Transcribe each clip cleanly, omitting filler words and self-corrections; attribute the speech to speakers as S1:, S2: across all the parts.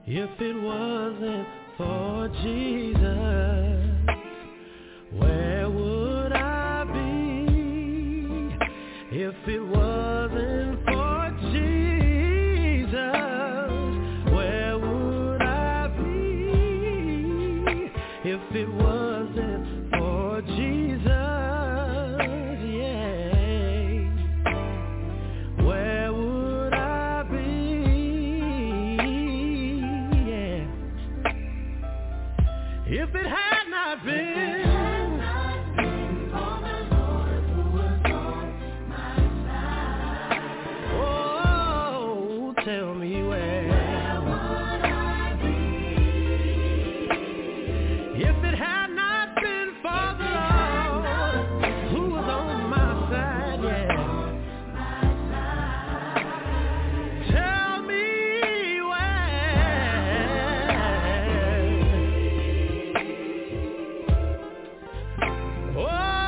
S1: If it wasn't for Jesus, where would I be? If it wasn't for Jesus, where would I be? If it wasn't for Jesus, yeah, where would I be? Yeah. If it had not been tell me where would I be? If it had not been for the Lord who was on my side, yeah. Tell me where.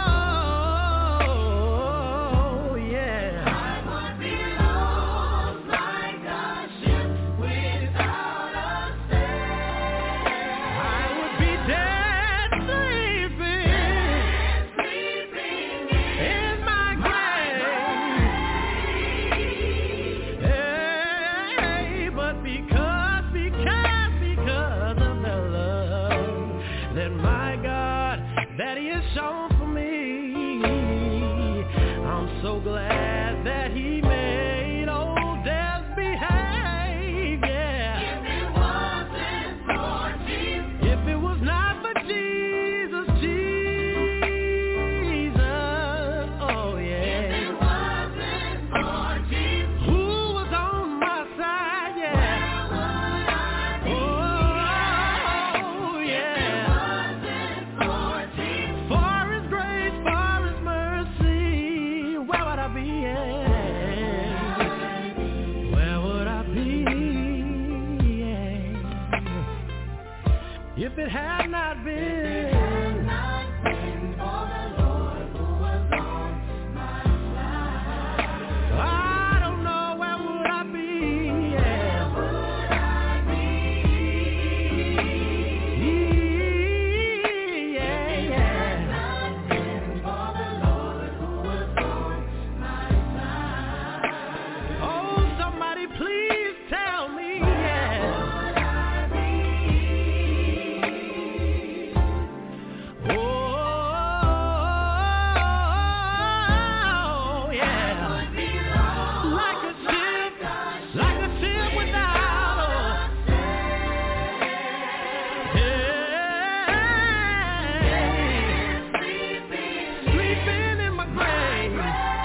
S1: Oh, yeah. I would be lost like a ship without a sail. I would be dead sleeping in my grave. Hey, but because of the love that my God, that He has shown for me, I'm so glad that He made old death behave, yeah. If it was not for Jesus, oh yeah. Who was on my side, yeah. Oh yeah. For His grace, for His mercy, where would I be? Yeah. Where would I be? Yeah. If it had not been for the Lord who was on my side, I don't know where would I be. Yeah. Where would I be? Yeah, yeah. For the Lord who was on my side. Oh, somebody please tell me, yeah. Oh, yeah. Like a ship without a sail. Sleeping in my grave.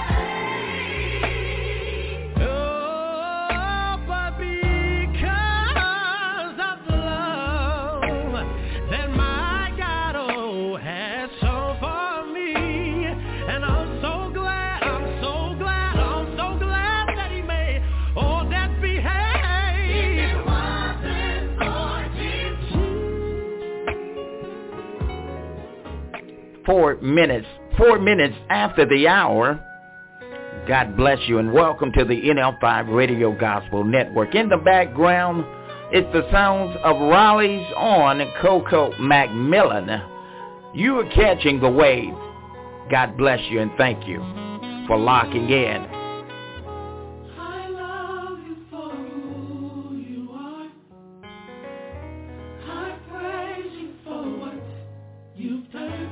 S1: Oh, but because of the love that my God, oh, has shown for me, and I'm so glad that He made all that behave.
S2: 4 minutes after the hour. God bless you and welcome to the NL5 Radio Gospel Network. In the background, it's the sounds of Raleigh's on Coco Macmillan. You are catching the wave. God bless you and thank you for locking in.
S1: I love you for who you are. I praise you for what you've done.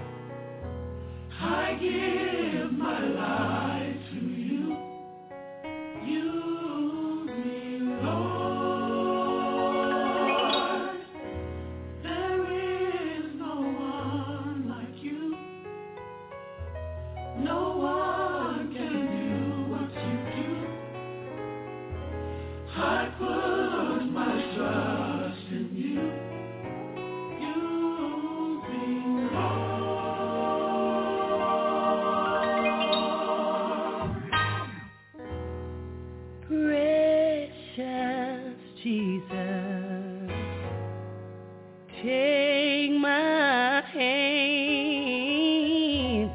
S1: I give my life to you. Use me, Lord. There is no one like you. No one can do what you do. I put my trust in you. Use me, Lord. Precious Jesus, take my hand,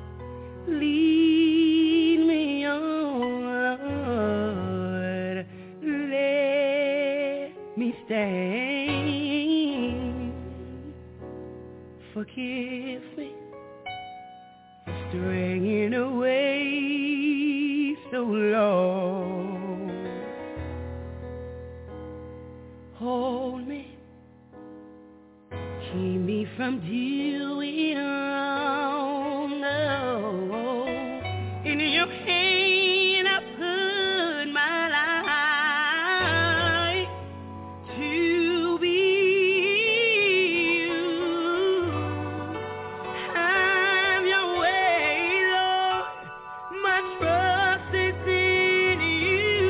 S1: lead me on, Lord, let me me stay. Forgive me for straying away so long. Hold me, keep me from doing wrong. Oh, in your hand I put my life to be you. Have your way, Lord. My trust is in you.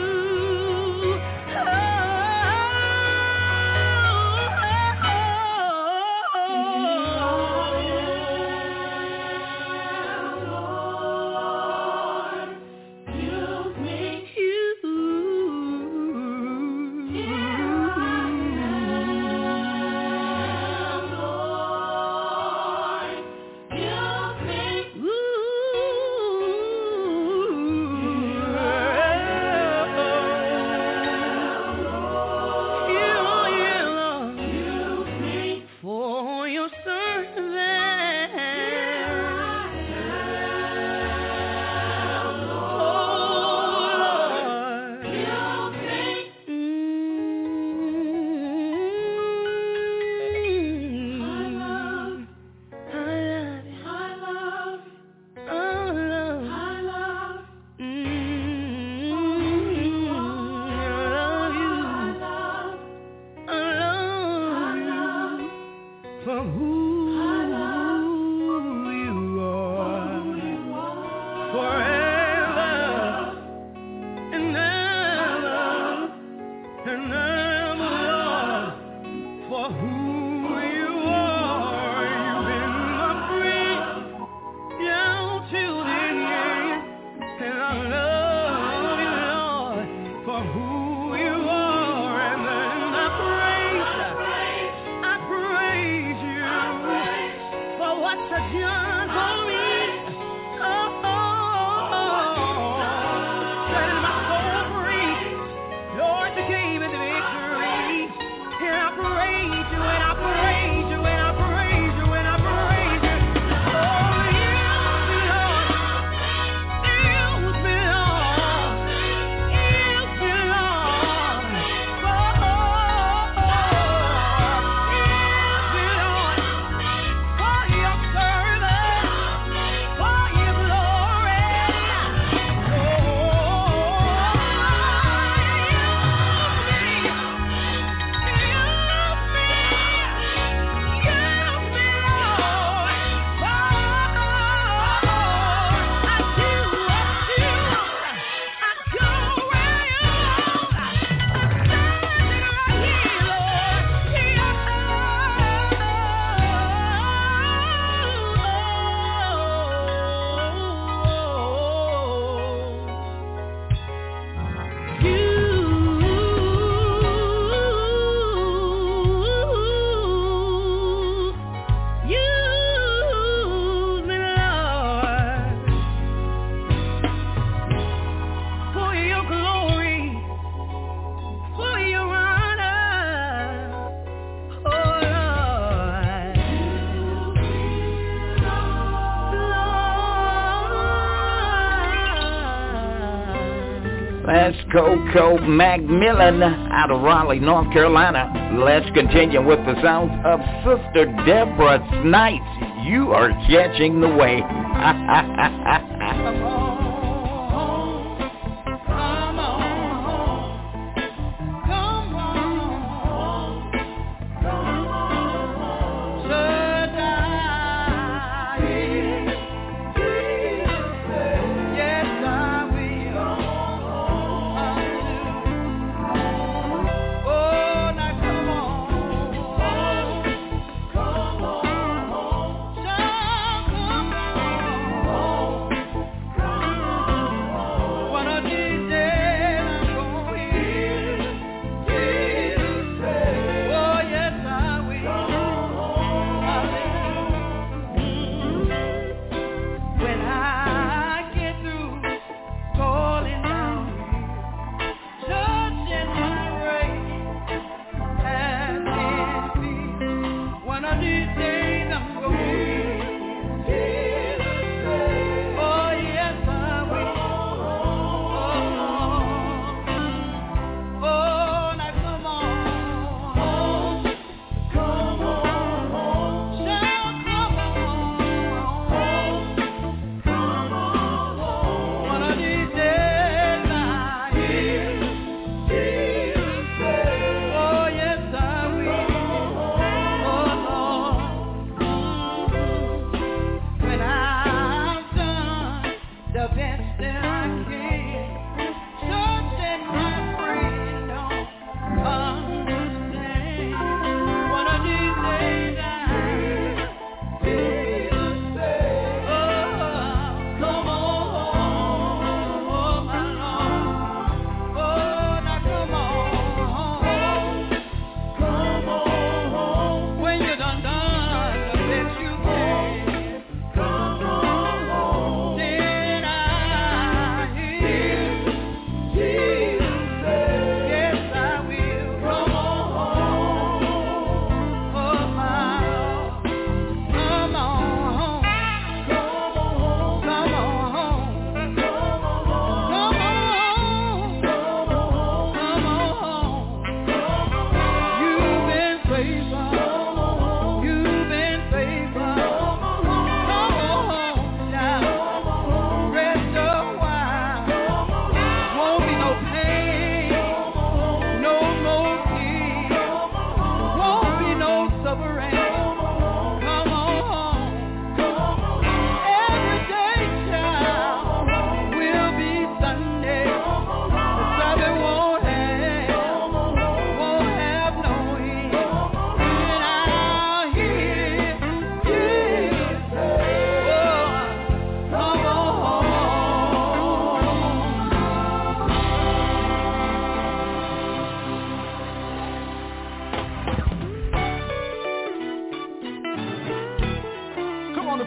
S2: That's Coco McMillan out of Raleigh, North Carolina. Let's continue with the sounds of Sister Deborah Snipes. You are catching the wave.
S1: Oh,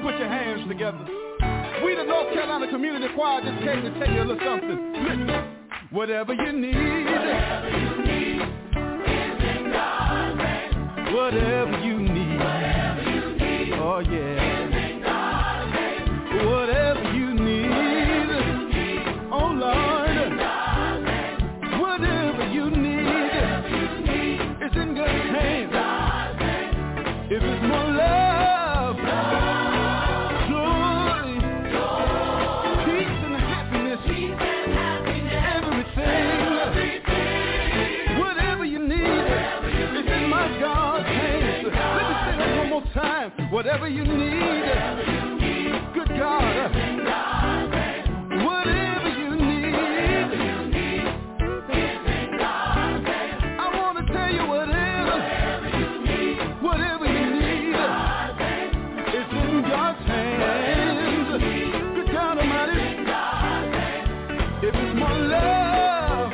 S3: put your hands together. We the North Carolina Community Choir just came to tell you a little something. Listen. Whatever you need is in God's hands. Whatever you need, oh yeah, is in God's hands. Whatever you need, oh Lord, whatever you need, it's in God's hands. If it's more love, joy, peace and happiness, whatever you need, it's in my God's hands. Let me say that one more time. Whatever you need, good God, whatever you need, I want to tell you whatever you need, it's in God's hands. Good God Almighty, if it's more love,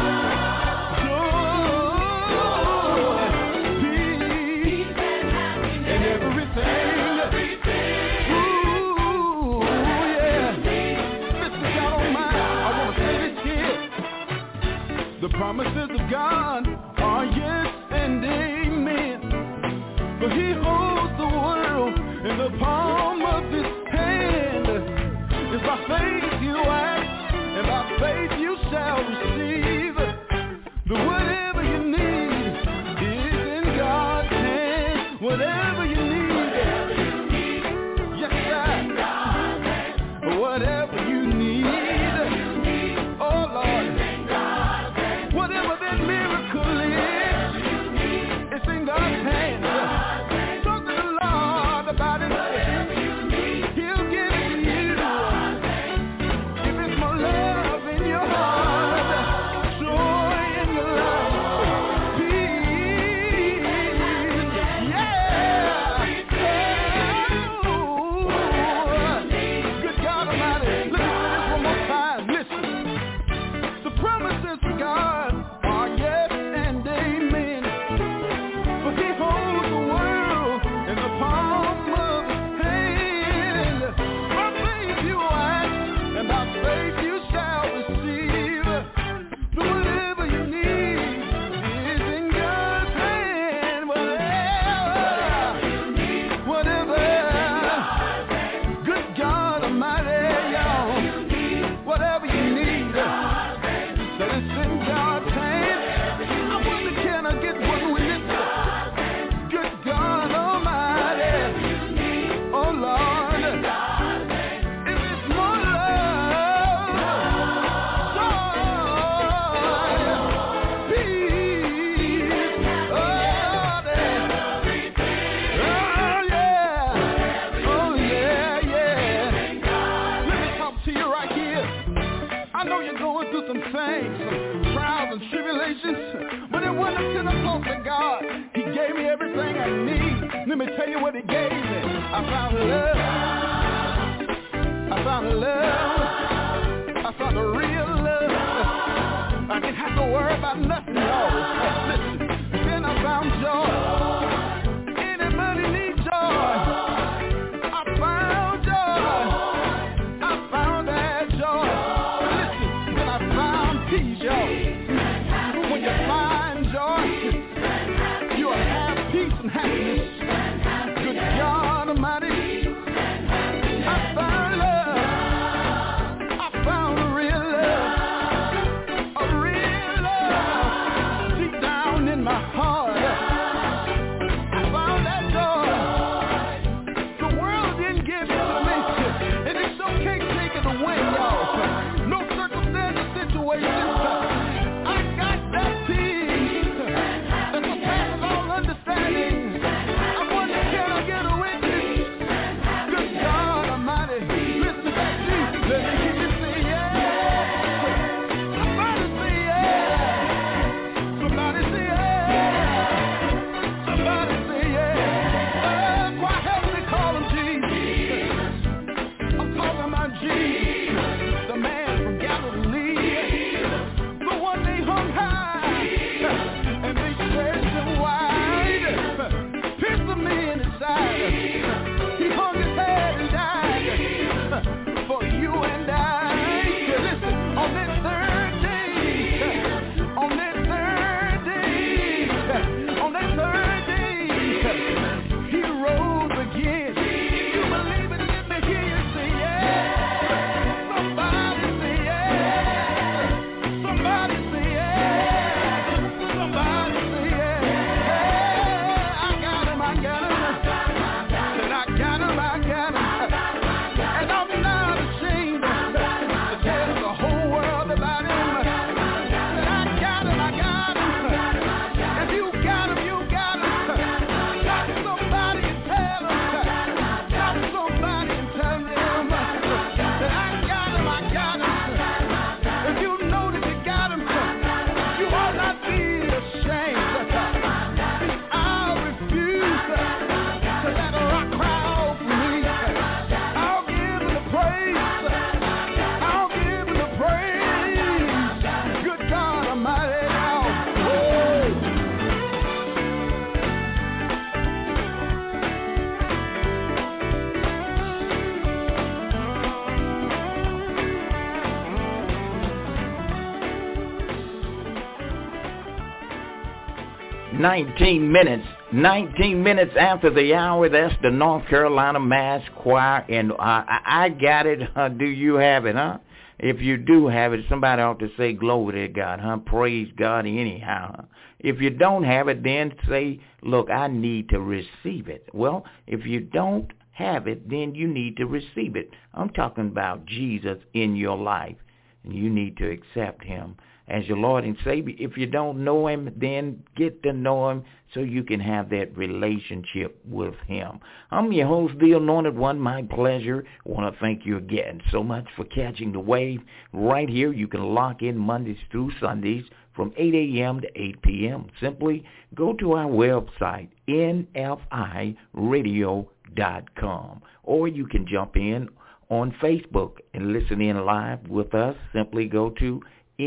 S3: the promises of God are yes and amen. For he holds the world in the palm of his hand. It's by faith you act, and by faith you shall receive. But whatever you need is in God's hands. Whatever you need, yes sir. Whatever you need, oh Lord. Whatever that miracle is, it's in God's hands. Talk to the Lord about it. He'll give it to you. If it's more love in your heart, joy in your life, peace, yeah. Oh, good God Almighty. Let me say this one more time. Listen. The promises of God are yes and amen. For he holds the world in the palm of his hand. By faith you act, and by faith you shall receive. So whatever you need is in God's hand. Whatever, good God Almighty, y'all. Whatever you need, that it's in God's hands. I wonder, can I get one witness? Good God Almighty, oh Lord, if it's more love, joy, peace, oh yeah. Let me talk to you right here. I know you're going through some things, some trials and tribulations, but it wasn't until I talked to God. He gave me everything I need. Let me tell you what he gave me. I found love. I found love. I found a real love. I didn't have to worry about nothing, y'all. Listen, then I found joy. Anybody need joy? I found joy. I found that joy. Listen, then I found peace, y'all. When you find joy, you'll have peace and happiness. Good God Almighty, I found love. I found a real love deep down in my heart. I found that joy. The world didn't give it to me, and it sure can't take it away, y'all. No circumstance or situation. I got that peace that surpasses all understanding. I wonder, can I get a witness? Good God Almighty, listen back to me. Let me hear you say yes. Somebody say yes. Somebody say yes.
S2: 19 minutes after the hour. That's the North Carolina Mass Choir, and I got it. Do you have it, huh? If you do have it, somebody ought to say glory to God, huh? Praise God anyhow. Huh? If you don't have it, then say, look, I need to receive it. Well, if you don't have it, then you need to receive it. I'm talking about Jesus in your life, and you need to accept him as your Lord and Savior. If you don't know him, then get to know him so you can have that relationship with him. I'm your host, the Anointed One. My pleasure. I want to thank you again so much for catching the wave right here. You can lock in Mondays through Sundays from 8 a.m. to 8 p.m. Simply go to our website, nfiradio.com, or you can jump in on Facebook and listen in live with us. Simply go to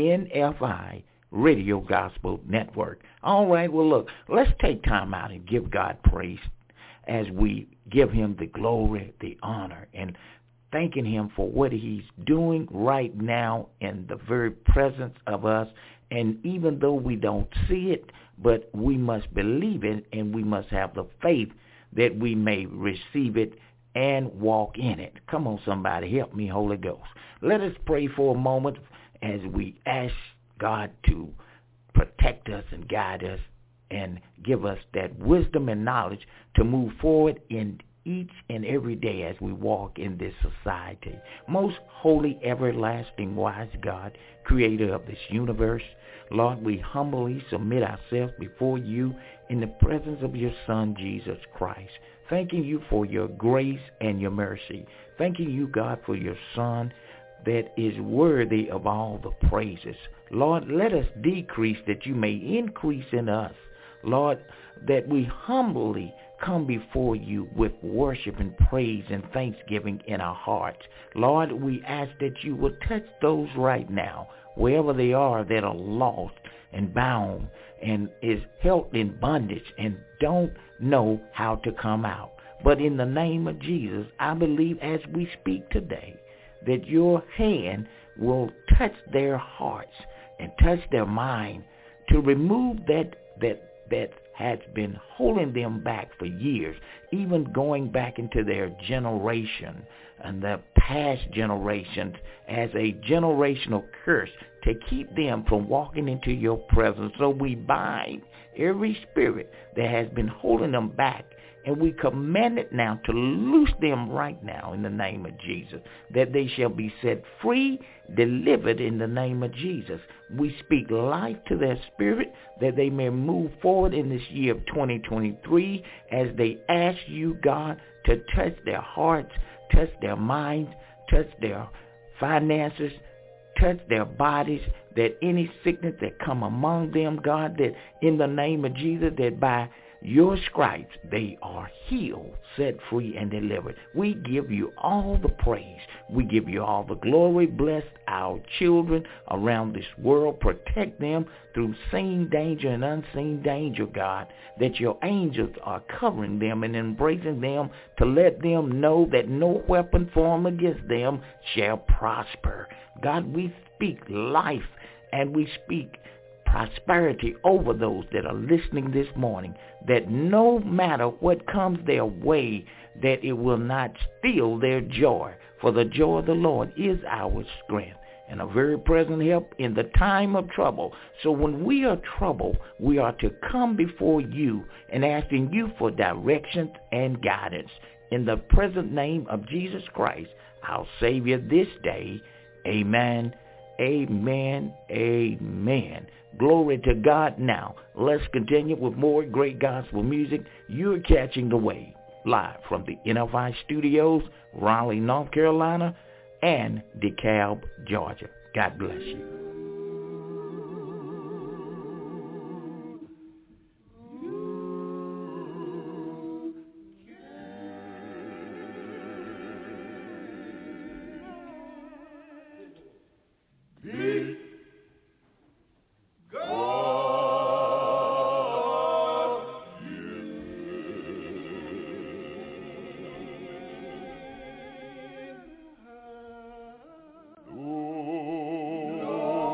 S2: NFI Radio Gospel Network. All right, well, look, let's take time out and give God praise as we give him the glory, the honor, and thanking him for what he's doing right now in the very presence of us. And even though we don't see it, but we must believe it, and we must have the faith that we may receive it and walk in it. Come on, somebody, help me, Holy Ghost. Let us pray for a moment as we ask God to protect us and guide us and give us that wisdom and knowledge to move forward in each and every day as we walk in this society. Most holy, everlasting, wise God, creator of this universe, Lord, we humbly submit ourselves before you in the presence of your Son, Jesus Christ, thanking you for your grace and your mercy, thanking you, God, for your Son that is worthy of all the praises. Lord, let us decrease that you may increase in us. Lord, that we humbly come before you with worship and praise and thanksgiving in our hearts. Lord, we ask that you will touch those right now, wherever they are, that are lost and bound and is held in bondage and don't know how to come out. But in the name of Jesus, I believe as we speak today, that your hand will touch their hearts and touch their mind to remove that has been holding them back for years, even going back into their generation and the past generations as a generational curse to keep them from walking into your presence. So we bind every spirit that has been holding them back, and we command it now to loose them right now in the name of Jesus, that they shall be set free, delivered in the name of Jesus. We speak life to their spirit, that they may move forward in this year of 2023 as they ask you, God, to touch their hearts, touch their minds, touch their finances, touch their bodies, that any sickness that come among them, God, that in the name of Jesus, that by your stripes they are healed, set free, and delivered. We give you all the praise. We give you all the glory. Bless our children around this world. Protect them through seen danger and unseen danger, God, that your angels are covering them and embracing them to let them know that no weapon formed against them shall prosper. God, we speak life and we speak prosperity over those that are listening this morning, that no matter what comes their way, that it will not steal their joy. For the joy of the Lord is our strength and a very present help in the time of trouble. So when we are troubled, we are to come before you and asking you for direction and guidance. In the present name of Jesus Christ, our Savior, this day, amen, amen, amen. Glory to God. Now, let's continue with more great gospel music. You're catching the wave live from the NFI studios, Raleigh, North Carolina, and DeKalb, Georgia. God bless you.
S3: Oh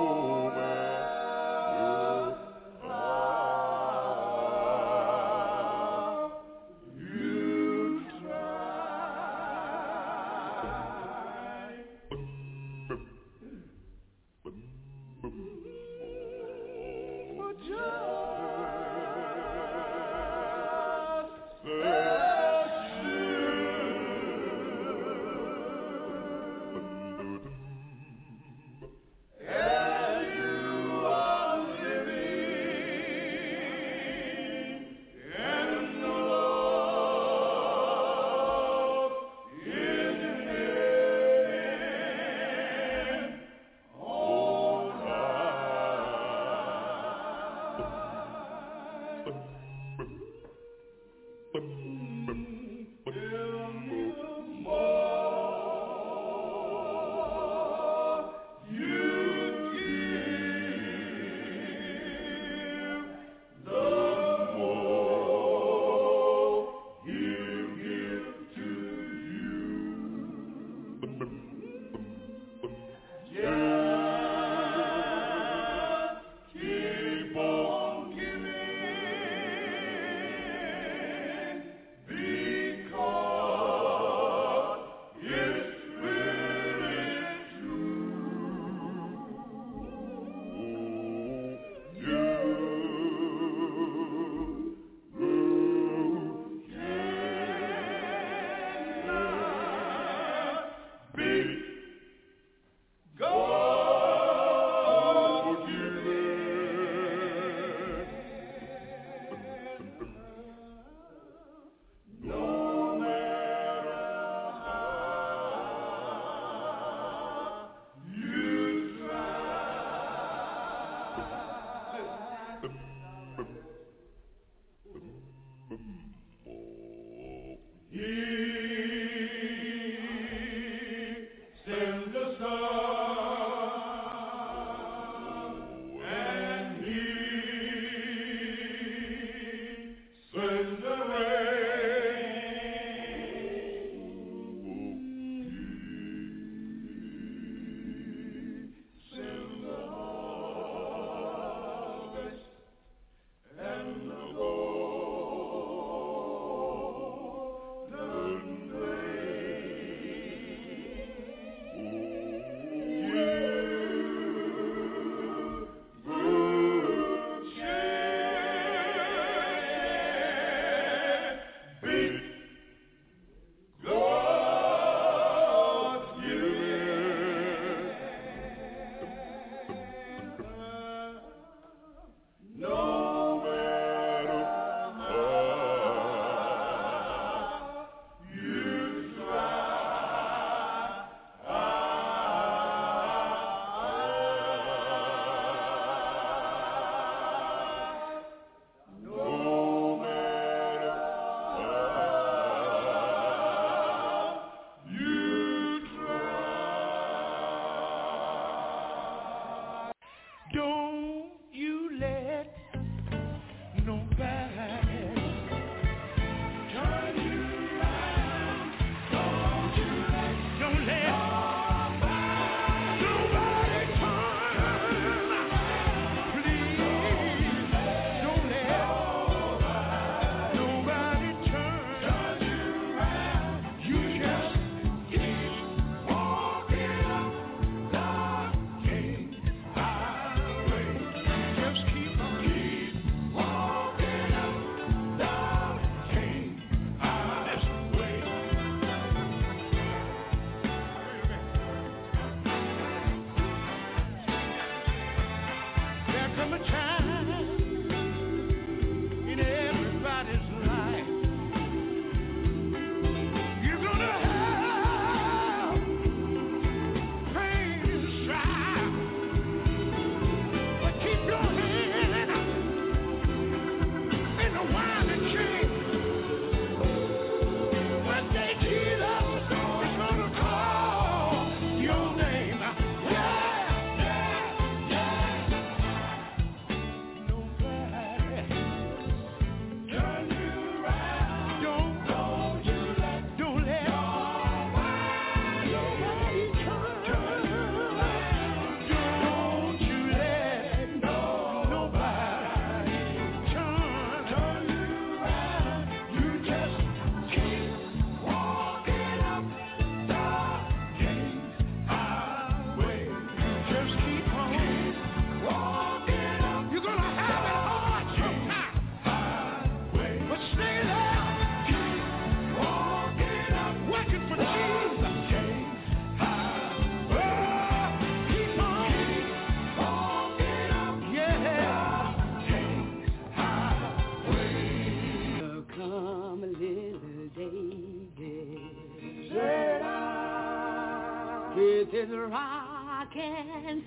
S1: with his rock and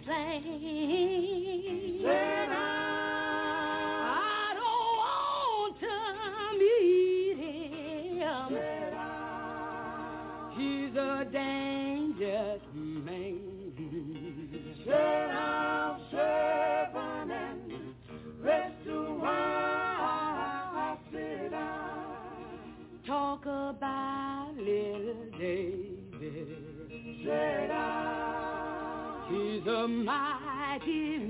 S1: sing. I don't want to meet him. talk about little David. Said I, he's a mighty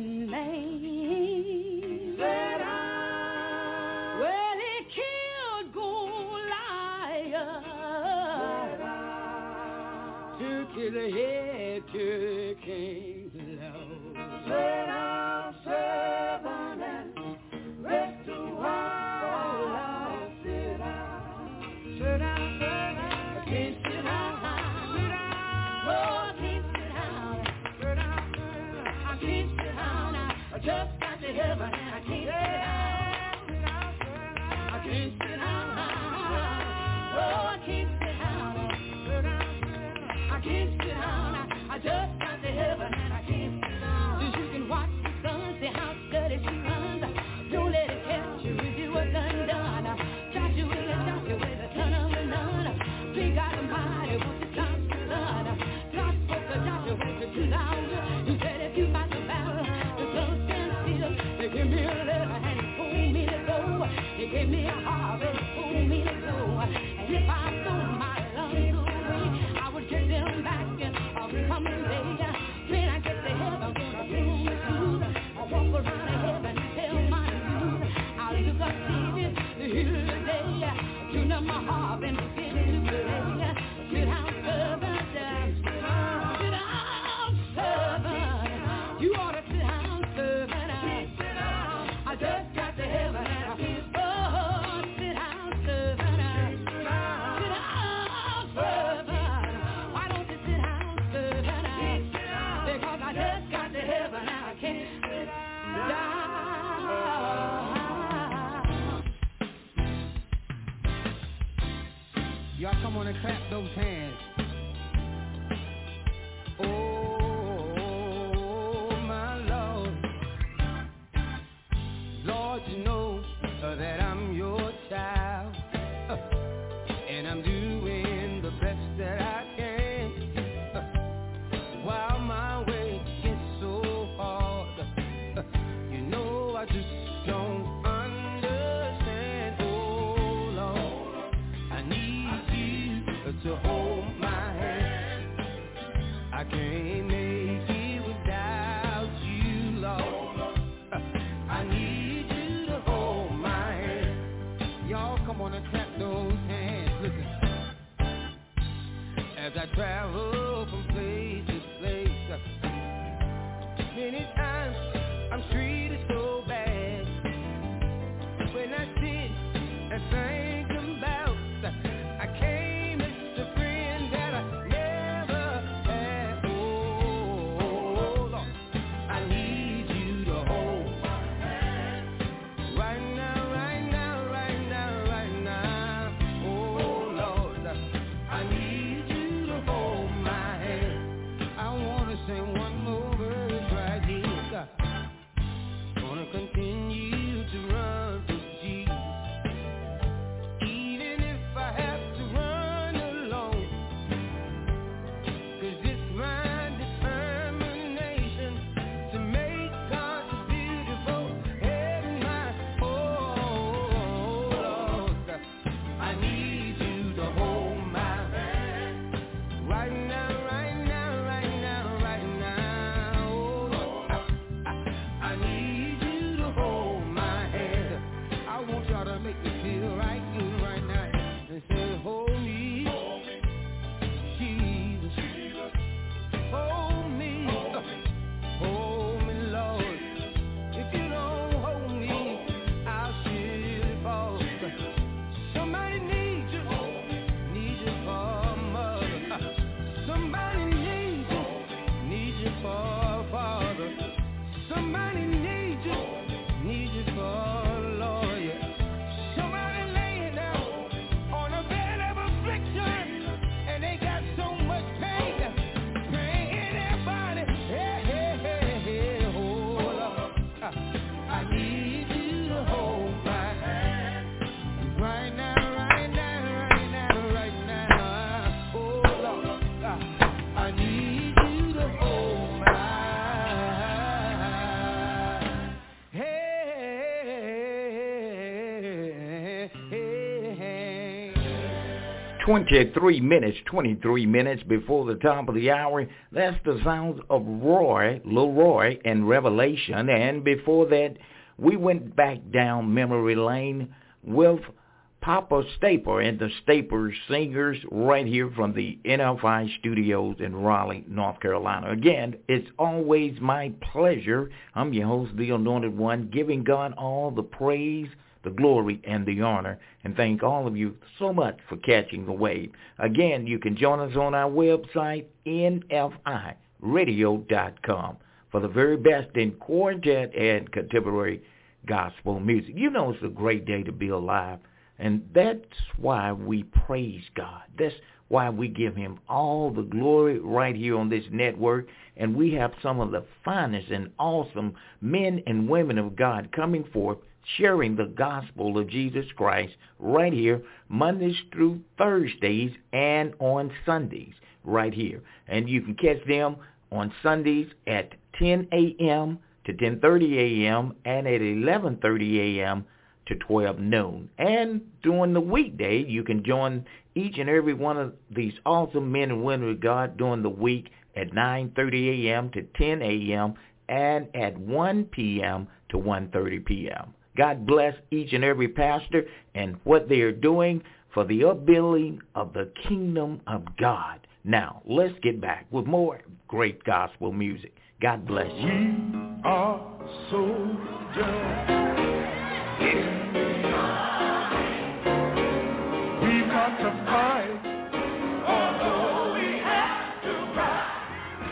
S1: man. Said I, well, he killed Goliath. Said I, took his head to King Lord. Said I'm servant and rest to all. Sit down, servant. I can't sit down. Sit down. Oh, I can't sit down. Sit down, servant. I can't sit down. I just got to heaven and I can't sit down. Sit down, servant. I can't sit down. Oh, I can't sit down. Sit down, servant. I can't sit down. I just got to heaven and I can't sit down. You can watch the sun, see how steady she runs. Don't let it catch you if you were done. Got you in the dark with a ton of a nun. Big God Almighty, won't you stop the sun? God spoke to Joshua to 2,000. He said if you fight the battle, the sun stand still. They gave me a letter and he told me to go. They gave me a harp and he told me to go. And if I throw my lungs away, I would get them back in a coming day. When I get to heaven, I'm gonna feel my shoes. I walk around in heaven and tell my news. I'll look up David, the hill today. Tune up my harp and begin to play. Sit down, servant. Sit down, servant. You ought to sit down, servant. I just got to heaven and I feel so. Sit down, servant. Sit down, servant. Why don't you sit down, servant? Because I just got to heaven and I can't sit down.
S3: Y'all come on and clap those hands. Oh, my Lord. Lord, you know that I'm your child. And I'm doing the best that I can. While my way gets so hard, you know I just don't understand. Oh, Lord, I need you to hold my hand. I can't make it without you, Lord. I need you to hold my hand. Y'all come on and clap those hands. Listen. As I travel from place to place, many times I'm treated so bad. When I sit and think about, I came as the friend that I never had. Oh, Lord, I need you to hold my hand. Right now, right now, right now, right now. Oh, Lord, I need you to hold my hand. I want to sing one more verse right here. Gonna continue to run to Jesus. Even if I have to run alone, 'cause it's my determination to make God's beautiful heaven mine. Oh, Lord, I need you to hold my hand. Right now, right now, right now, right now. Oh, Lord, I need you to hold my hand. I want y'all to make me feel right good right now. And say, hold me, Jesus. Hold me, Lord. If you don't hold me, I'll surely fall. Somebody needs you for a mother. Somebody needs you for a father. Somebody needs you for a lawyer. Somebody
S2: 23 minutes before the top of the hour. That's the sounds of Roy, Lil Roy, and Revelation. And before that, we went back down memory lane with Papa Staper and the Staper Singers right here from the NFI studios in Raleigh, North Carolina. Again, it's always my pleasure. I'm your host, the Anointed One, giving God all the praise, the glory, and the honor. And thank all of you so much for catching the wave. Again, you can join us on our website, nfiradio.com, for the very best in quartet and contemporary gospel music. You know it's a great day to be alive. And that's why we praise God. That's why we give him all the glory right here on this network. And we have some of the finest and awesome men and women of God coming forth, sharing the gospel of Jesus Christ right here, Mondays through Thursdays and on Sundays right here. And you can catch them on Sundays at 10 a.m. to 10:30 a.m. and at 11:30 a.m. to 12 noon. And during the weekday, you can join each and every one of these awesome men and women of God during the week at 9:30 a.m. to 10 a.m. and at 1 p.m. to 1:30 p.m. God bless each and every pastor and what they are doing for the upbuilding of the kingdom of God. Now, let's get back with more great gospel music. God bless you.
S3: We are soldiers. We've got to fight, although we have to fight.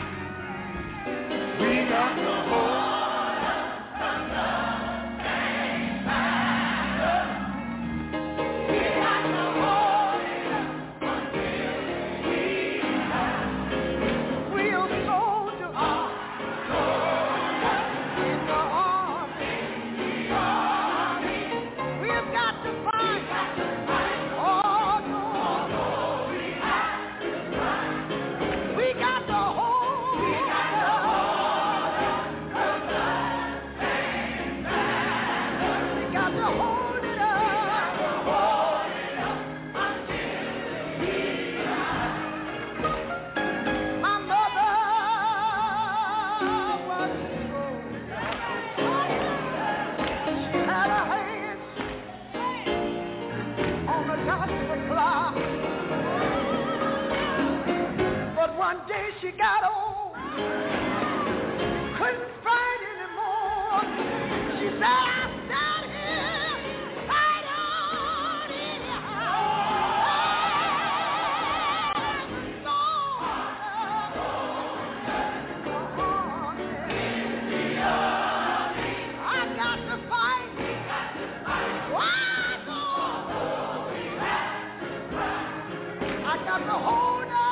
S3: We got to hold nothing matters. We got to hold it until we have. We are soldiers in the army. We've got to fight. One day she got old, couldn't fight anymore. She said, I'm down here, fight on I got to fight. I got to hold up.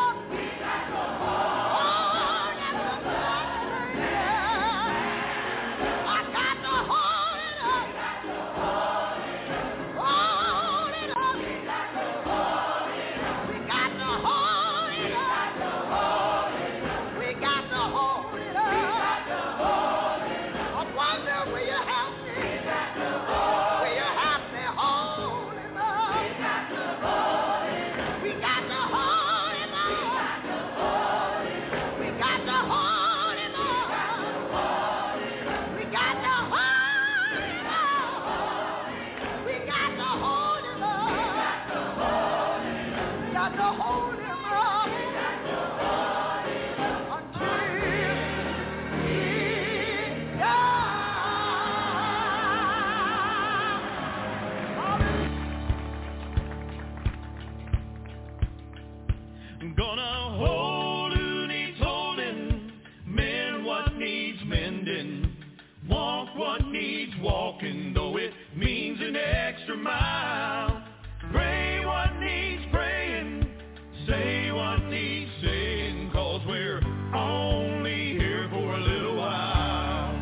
S3: Walking, though it means an extra mile. Pray what needs praying, say what needs saying, 'cause we're only here for a little while.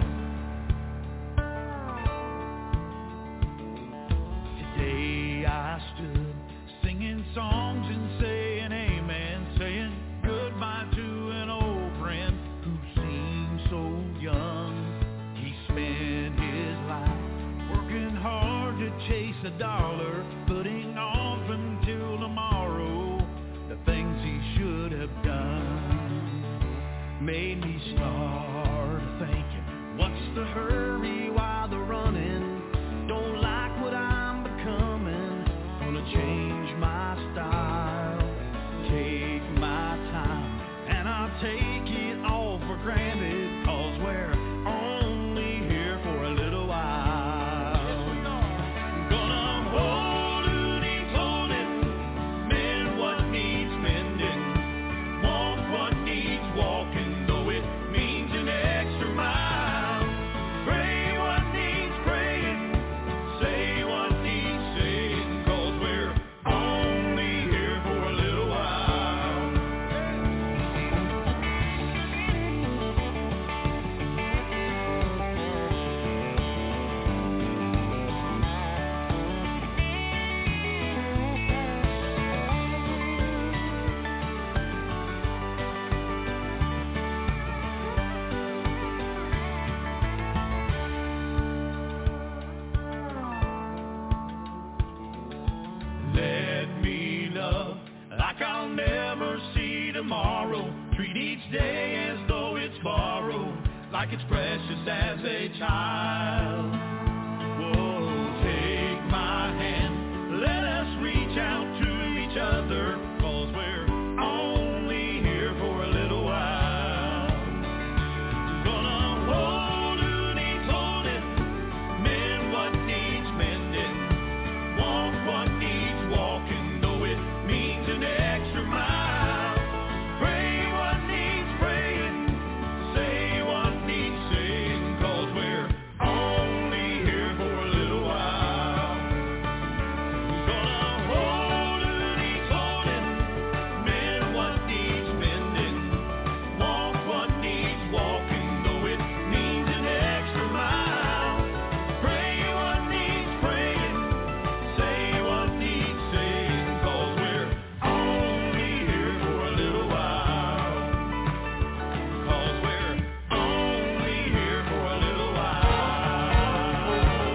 S3: Today I stood singing songs and saying amen, saying goodbye to an old friend who seemed so young. He spent his life working hard to chase a dollar.
S1: like I'll never see tomorrow. Treat each day as though it's borrowed, like it's precious as a child. Whoa, take my hand, let us reach out to each other, 'cause we're only here for a little while. Gonna hold who needs holding, mend what needs mending, walk what needs walking, though it means an extra mile. Pray what needs praying, say what needs saying, 'cause we're only here for a little while. Gonna hold who needs holding, mend what needs mending, walk what needs walking, though it means an extra mile. Pray what needs praying, say what needs saying, 'cause we're only here for a little while. 'Cause we're only here for a little while.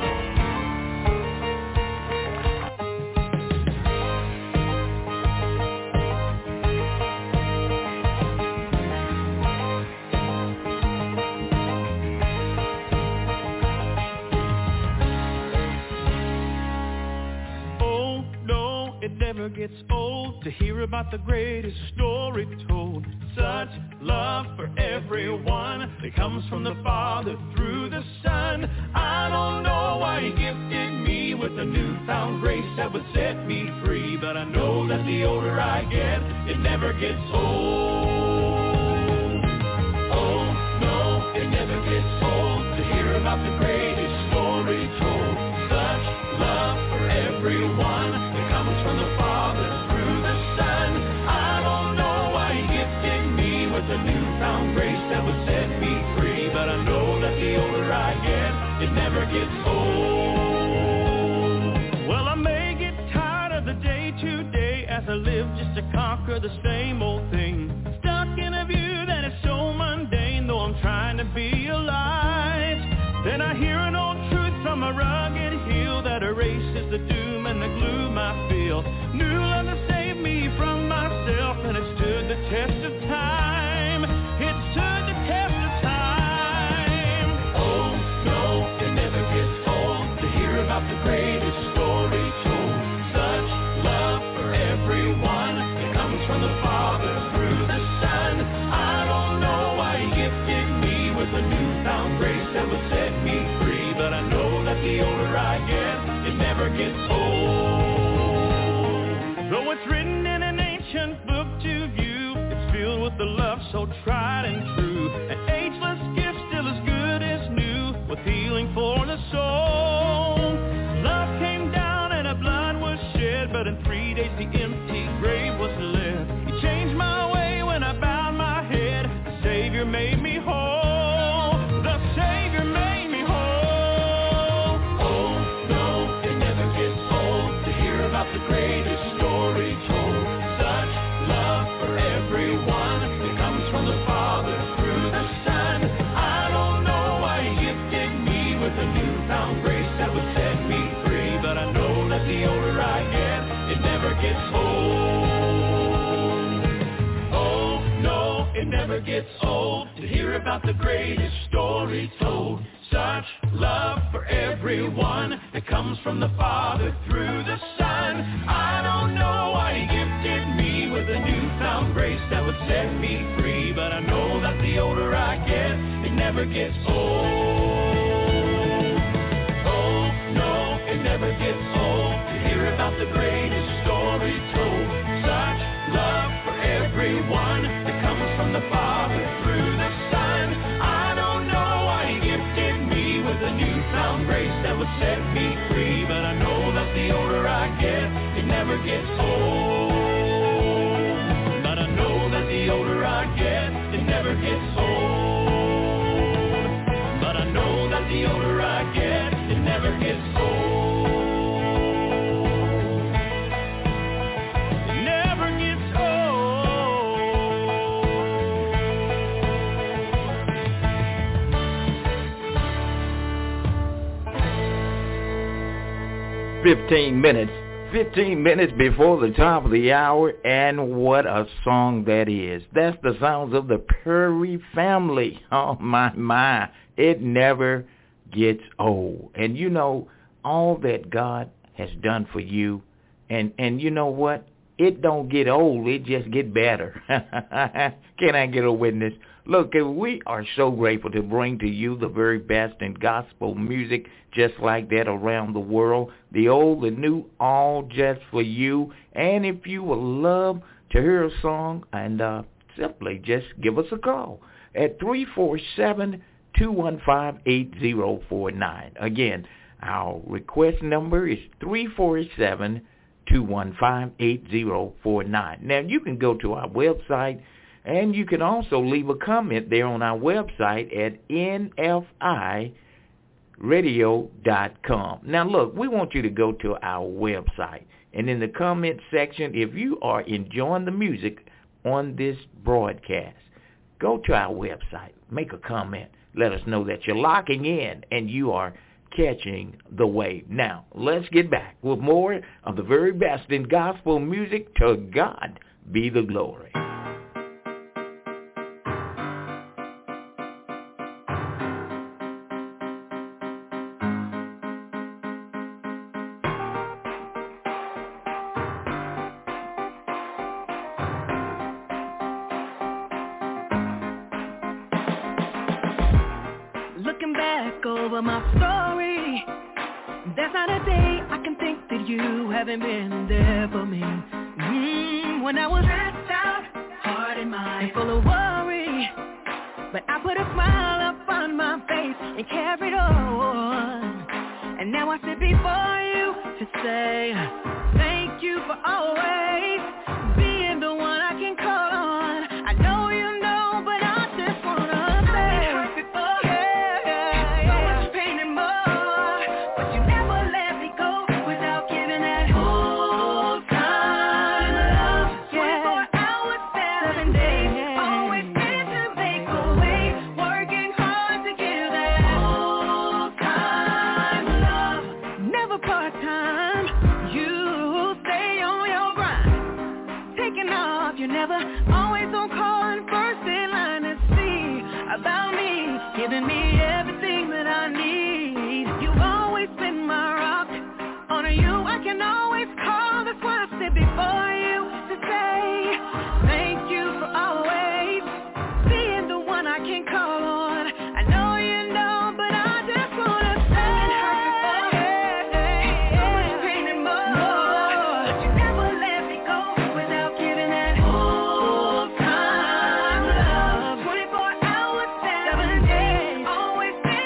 S1: Oh, no, it never gets old to hear about the greatest story told. Such love for everyone that comes from the Father through the Son. I don't know why He gifted me with a newfound grace that would set me free, but I know that the older I get, it never gets old. Oh, no, it never gets old to hear about the greatest story told. Such love for everyone that comes from the Father through the Son. I don't know why He gifted me with a newfound grace that would set me free, but I know that the older I get, it never gets old. Well, I may get tired of the day to day as I live just to conquer the same old thing. Stuck in a view that is so mundane, though I'm trying to be alive. Then I hear an old truth from a rugged hill that erases the doom and the gloom I feel. New love to save me from myself, and it stood the test of time. It stood the test of time. Oh, no, it never gets old to hear about the greatest story told. Such love for everyone that comes from the Father through the Son. I don't know why He gifted me with a newfound grace that would set me free, but I know that the older I get, it never gets old. Though it's written in an ancient book to view, it's filled with the love so tried and true. An ageless gift still as good as new, with healing for the soul. Love came down and the blood was shed, but in 3 days the empty grave was left. He changed my way when I bowed my head. The Savior made me whole. The Savior made me whole. Oh, no, it never gets old to hear about the greatest story told. Such love for everyone that comes from the Father through the Son. I don't know why He gifted me with a newfound grace that would set me free, but I know that the older I get, it never gets old. Oh, no, it never gets old to hear about the greatest story told. Such love for everyone that comes from the Father through the Son. I don't know why He gifted me with a newfound grace that would set me free, but I know that the older I get, it never gets old. Oh, no, it never gets old to hear about the greatest story told. Such love for everyone that comes from the Father through the Son. I don't know why He gifted me with a newfound grace that would set me free, but I know that the older I get, it never gets old. But I know that the older I get, it never gets old. But I know that the older I get, it never gets old. It never gets old.
S2: 15 minutes 15 minutes before the top of the hour, and what a song that is. That's the sounds of the Perry Family. Oh, my. It never gets old. And you know, all that God has done for you, and you know what? It don't get old. It just get better. Can I get a witness? Look, we are so grateful to bring to you the very best in gospel music just like that around the world. The old, the new, all just for you. And if you would love to hear a song, and simply just give us a call at 347-215-8049. Again, our request number is 347-215-8049. Now, you can go to our website, and you can also leave a comment there on our website at nfiradio.com. Now, look, we want you to go to our website, and in the comment section, if you are enjoying the music on this broadcast, go to our website, make a comment, let us know that you're locking in and you are catching the wave. Now, let's get back with more of the very best in gospel music. To God be the glory.
S1: Looking back over my story, there's not a day I can think that you haven't been there for me. When I was stressed out, heart and mind full of worry, but I put a smile up on my face and carried on. And now I sit before you to say thank you for always being the one I can call on. I know you know, but I just wanna say so much pain and more, but you never let me go without giving that whole time love. 24 hours, 7 days, always there to make a way, working hard to give that whole time love. Never part-time, you stay on your grind, taking off, you're never always on call and first in line to see about me, giving me everything that I need. You've always been my rock, on you I can always call, that's why I sit before you to say thank you for always being the one I can call on. I know you know, but I just wanna say so much pain and more, but you never let me go without giving that whole time love. 24 hours, 7 days, always there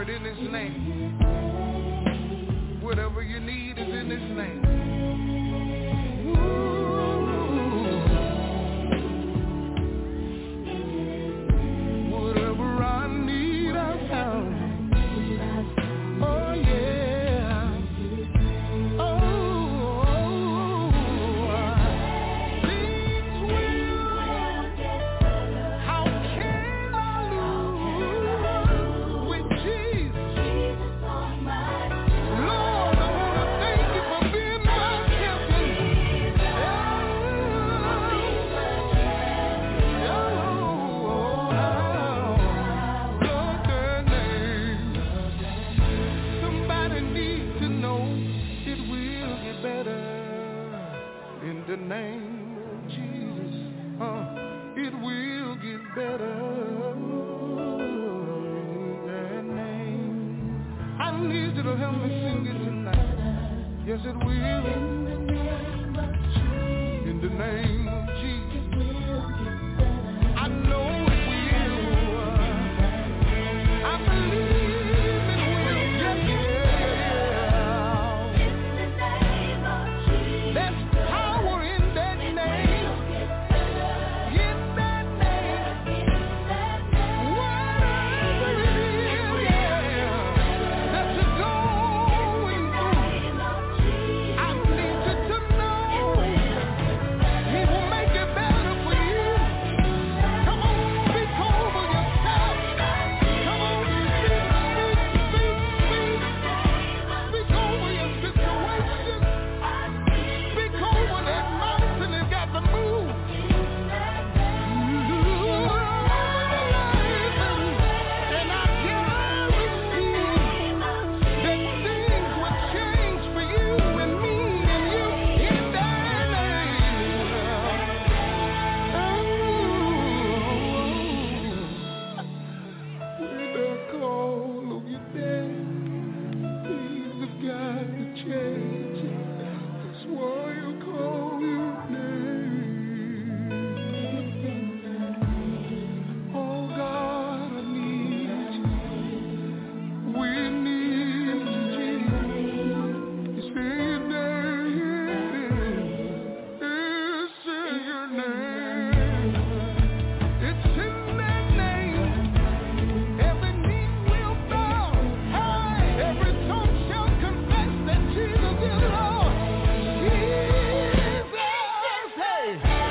S3: in His name. Whatever you need is in His name. Whatever I need, I found. Oh yeah. Oh, things will get better. How can I lose with Jesus? Jesus on my Lord, I wanna thank You for being my champion. Lord, their name. Somebody needs to know it will get better in the name of Jesus. It will get better in that name. I need you to help me sing it tonight. Yes, it will. In the name of Jesus. I know it will. I believe it will. Yes, yeah. There's power in that name. In that name. Whatever it is, yeah, that you're going through, I need you to know He will make it better for you. Come on, speak over yourself. Come on, speak over your situation. Speak over that mountain that got to move. And I guarantee that things will change for you and me and you in that name. The call of your name, things have got to change. That's why you call your name. Oh God, I need You. We need You, Jesus. It's in Your name. It's in Your name. It's in that name. Every knee will bow. Hey, every tongue shall confess that Jesus is Lord. Jesus, hey.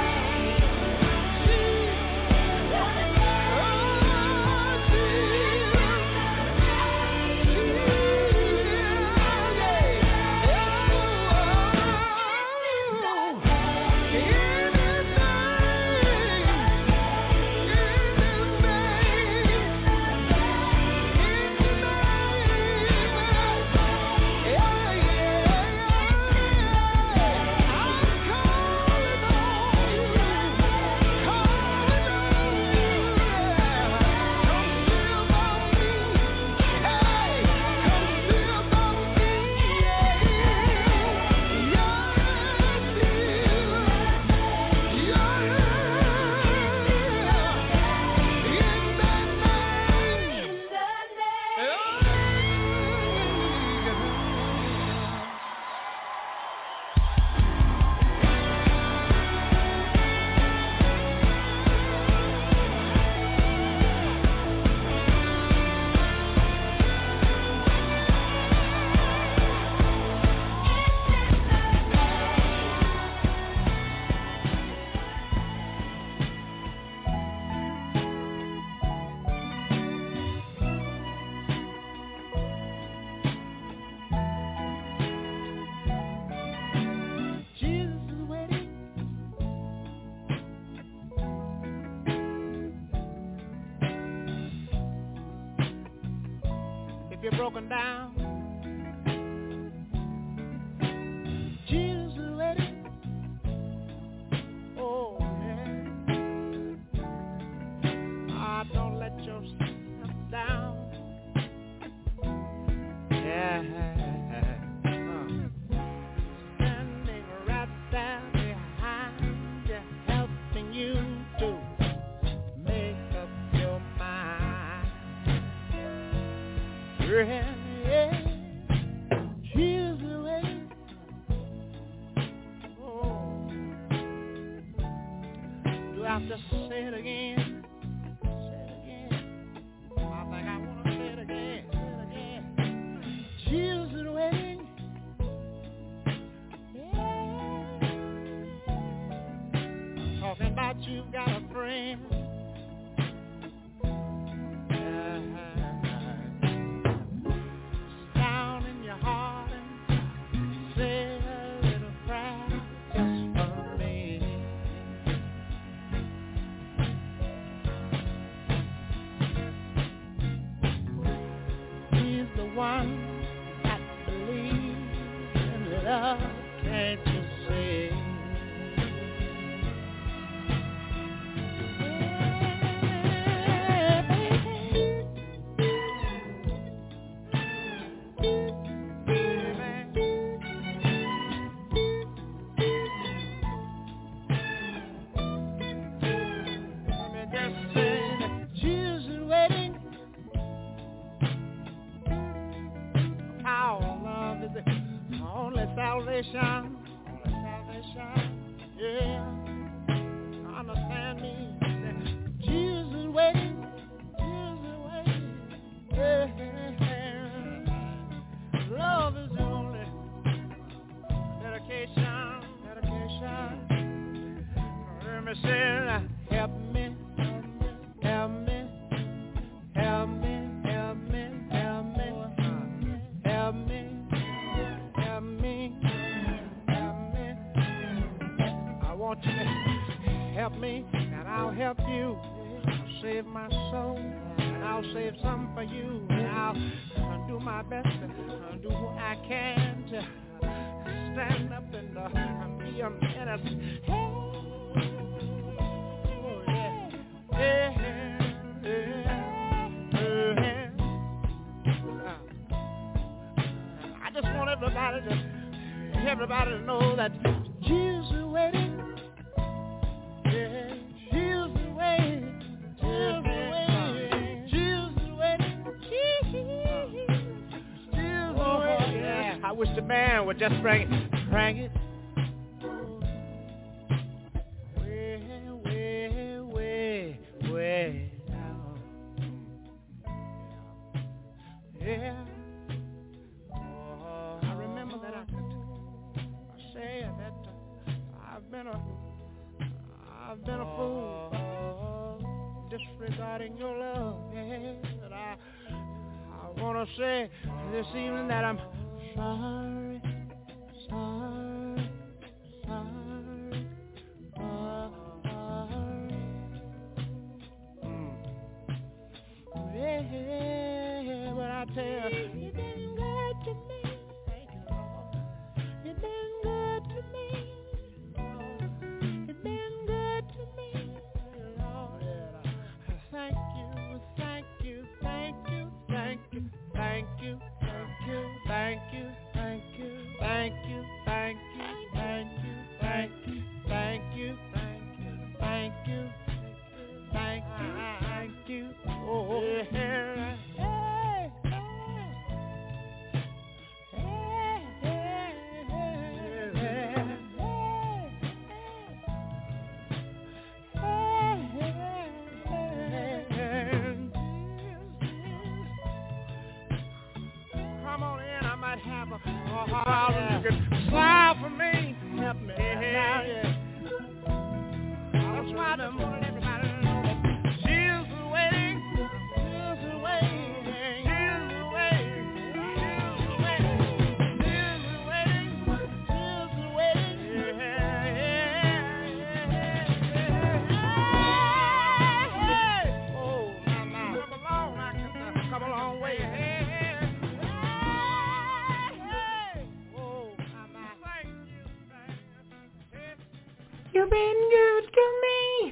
S3: Jesus is waiting. If you're broken down, Jesus is waiting. Oh yeah. Don't let yourself down. Yeah. Standing right there behind you, helping you to make up your mind. Jesus is waiting. Oh. Do I have to say it again? Say it again. I think I want to say it again. Say it again. Jesus is waiting. Talking about you've got a friend. Down in your heart and say a little prayer just for me. He's the one that believes in love, can't you see? Salvation, yeah. Understand me. Jesus is waiting, yeah. Love is the only dedication. Let me say, help me. Help me, and I'll help you. I'll save my soul, and I'll save some for you. And I'll do my best to do what I can to stand up and be a menace. I just want everybody to know that Jesus is waiting. I wish the band would just bring it. Way down. Yeah. Oh, I remember that I say that I've been a fool disregarding your love. Yeah. But I want to say this evening that I'm sorry. Yeah, but I tell you, you've been good to me. Thank you, Lord. You've been good to me. You've been good to me, Lord. Thank you. Oh, yeah. Come on in, I might have a holler. You can smile for me. Help me. Yeah. That's why I just wanted everybody to know that Jesus is waiting. Come a long way. You've been good to me.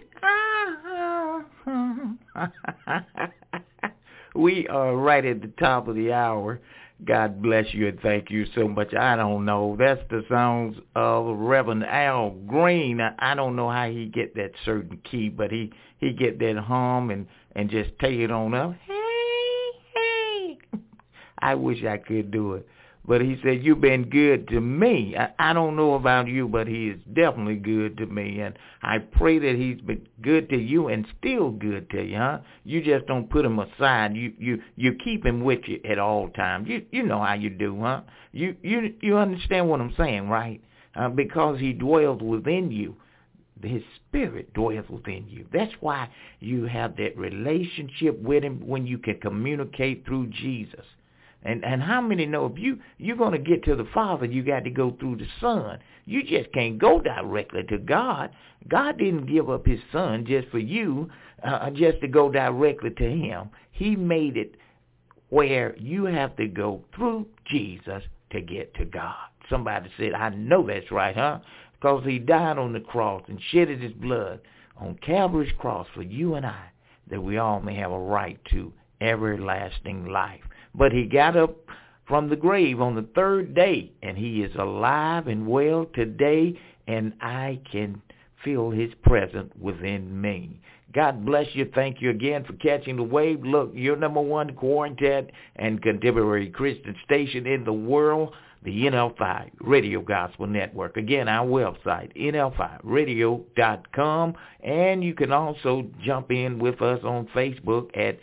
S2: We are right at the top of the hour. God bless you and thank you so much. I don't know. That's the sounds of Reverend Al Green. I don't know how he get that certain key, but he get that hum and just take it on up. Hey. I wish I could do it. But he said, you've been good to me. I don't know about you, but he is definitely good to me. And I pray that he's been good to you and still good to you, huh? You just don't put him aside. You keep him with you at all times. You know how you do, huh? You understand what I'm saying, right? Because he dwells within you. His spirit dwells within you. That's why you have that relationship with him when you can communicate through Jesus. And how many know if you're going to get to the Father, you got to go through the Son. You just can't go directly to God. God didn't give up his Son just for you, just to go directly to him. He made it where you have to go through Jesus to get to God. Somebody said, I know that's right, huh? Because he died on the cross and shedded his blood on Calvary's cross for you and I, that we all may have a right to everlasting life. But he got up from the grave on the third day, and he is alive and well today, and I can feel his presence within me. God bless you. Thank you again for catching the wave. Look, your number one quartet and contemporary Christian station in the world, the NL5 Radio Gospel Network. Again, our website, nl5radio.com, and you can also jump in with us on Facebook at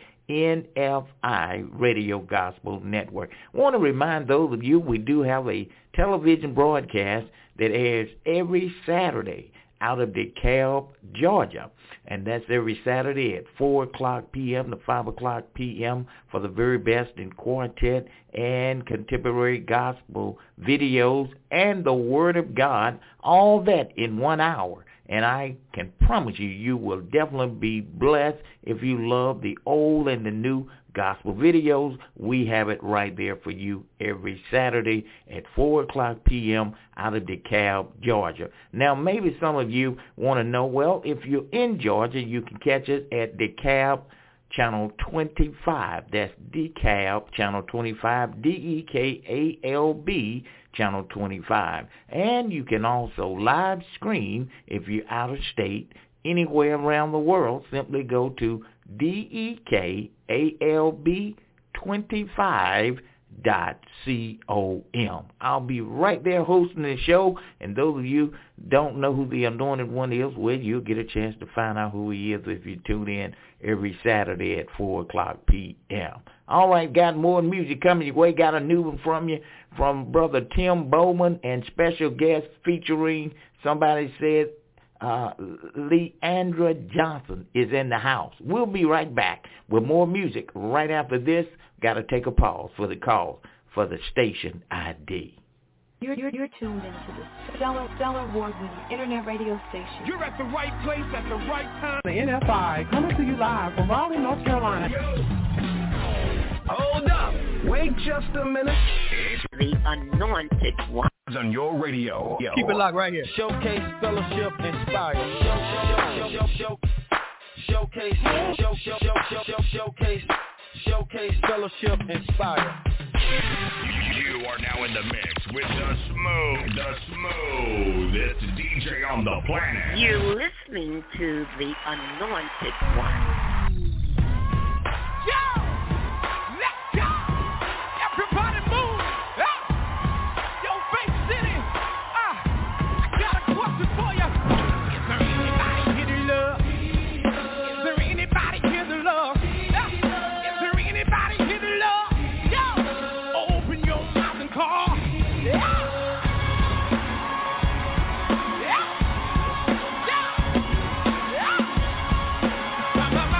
S2: NFI Radio Gospel Network. I want to remind those of you we do have a television broadcast that airs every Saturday out of DeKalb, Georgia. And that's every Saturday at 4 o'clock p.m. to 5 o'clock p.m. for the very best in quartet and contemporary gospel videos and the Word of God, all that in 1 hour. And I can promise you, you will definitely be blessed if you love the old and the new gospel videos. We have it right there for you every Saturday at 4 o'clock p.m. out of DeKalb, Georgia. Now, maybe some of you want to know, well, if you're in Georgia, you can catch us at DeKalb Channel 25. That's DeKalb Channel 25, DEKALB Channel 25. And you can also live stream if you're out of state, anywhere around the world. Simply go to DEKALB25.com. I'll be right there hosting the show, and those of you don't know who the Anointed One is, well, you'll get a chance to find out who he is if you tune in every Saturday at 4 o'clock p.m. All right, got more music coming your way. Got a new one from you, from Brother Tim Bowman, and special guest featuring, somebody said, Leandra Johnson is in the house. We'll be right back with more music right after this. Got to take a pause for the call for the station ID.
S4: You're tuned into the Stellar award-winning internet radio station.
S3: You're at the right place at the right time.
S5: The NFI coming to you live from Raleigh, North Carolina.
S3: Hold up. Wait just a minute.
S6: It's the Anointed One.
S3: On your radio.
S7: Keep it locked right here. Showcase, fellowship, inspire. Showcase, fellowship, inspire.
S8: You are now in the mix with the smoothest DJ on the planet.
S6: You're listening to the Anointed One.
S3: Yo! Let's go! Everybody move! Yo, Bay City! I got a question for you. Is there anybody here to love? Is there anybody here to love? Is there anybody here to love? Yo! Open your mouth and call. Yeah! Yeah! Yeah! Yeah!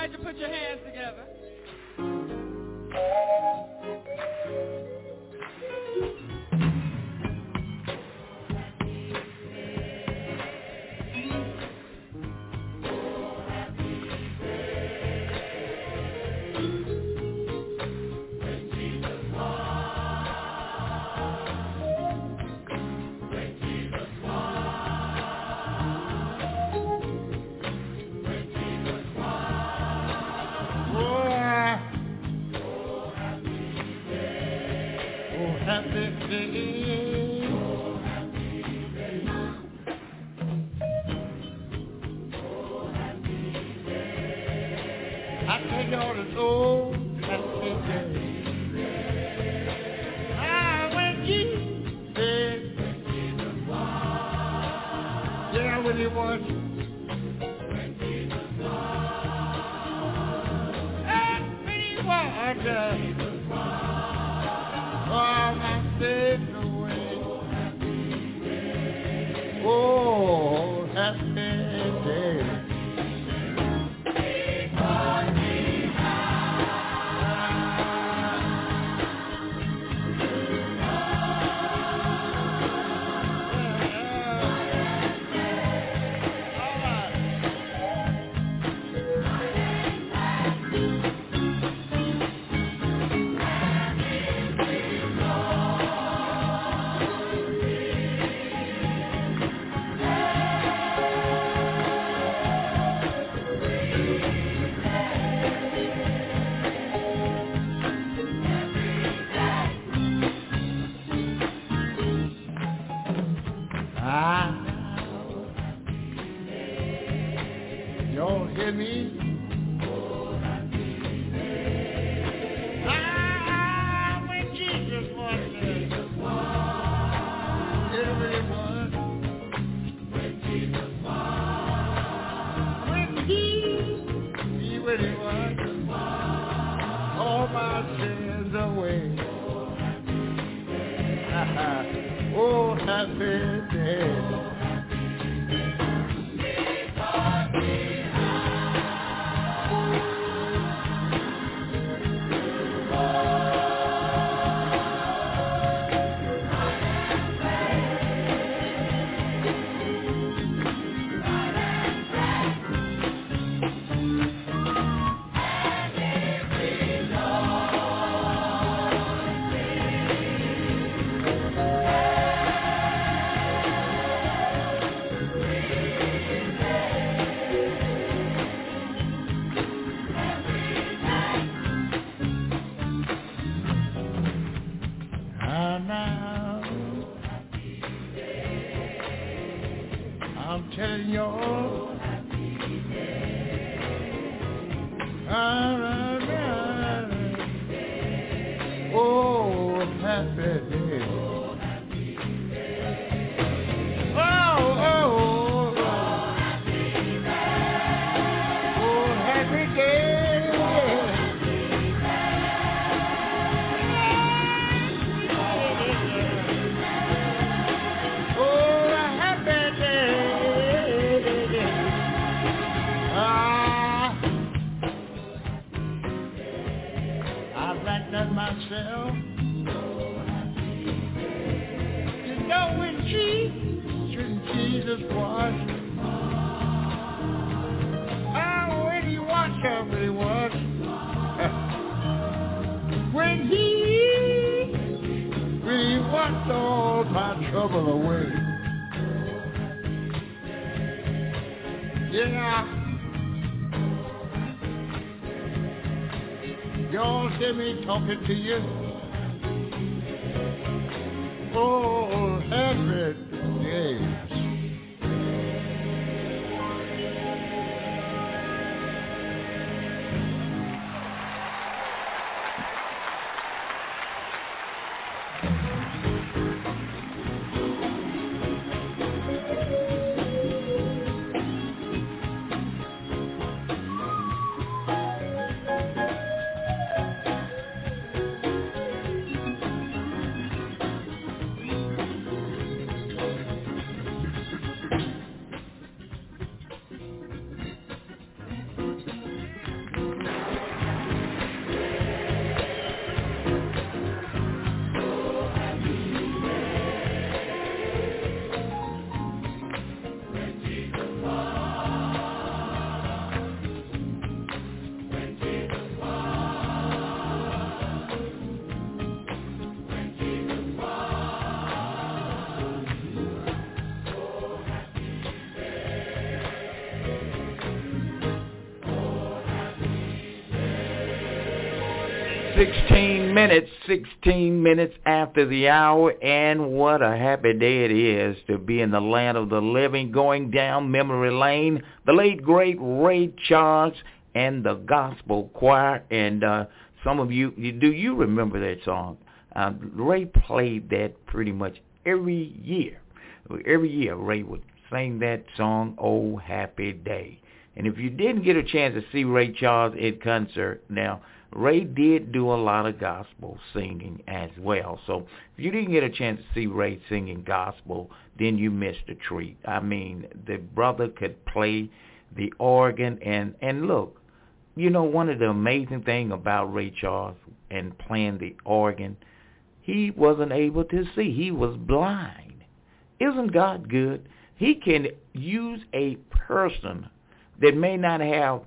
S9: glad you put your hands together.
S10: Y'all hear me talking to you? Oh, happy days.
S2: 16 minutes after the hour, and what a happy day it is to be in the land of the living, going down memory lane. The late, great Ray Charles and the gospel choir, and some of you, do you remember that song? Ray played that pretty much every year. Every year, Ray would sing that song, Oh Happy Day. And if you didn't get a chance to see Ray Charles at concert, now, Ray did do a lot of gospel singing as well. So if you didn't get a chance to see Ray singing gospel, then you missed a treat. I mean, the brother could play the organ. And look, you know, one of the amazing things about Ray Charles and playing the organ, he wasn't able to see. He was blind. Isn't God good? He can use a person that may not have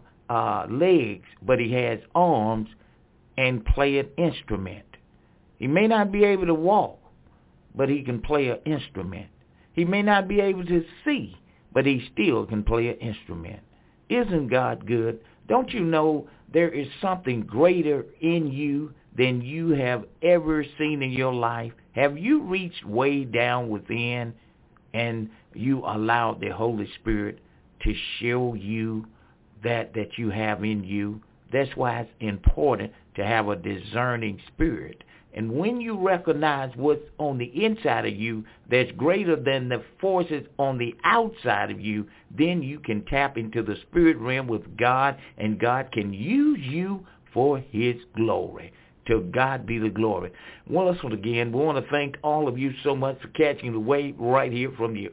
S2: legs, but he has arms, and play an instrument. He may not be able to walk, but he can play an instrument. He may not be able to see, but he still can play an instrument. Isn't God good? Don't you know there is something greater in you than you have ever seen in your life? Have you reached way down within and you allowed the Holy Spirit to show you that you have in you? That's why it's important to have a discerning spirit. And when you recognize what's on the inside of you that's greater than the forces on the outside of you, then you can tap into the spirit realm with God, and God can use you for his glory. To God be the glory. Once again, we want to thank all of you so much for catching the wave right here from the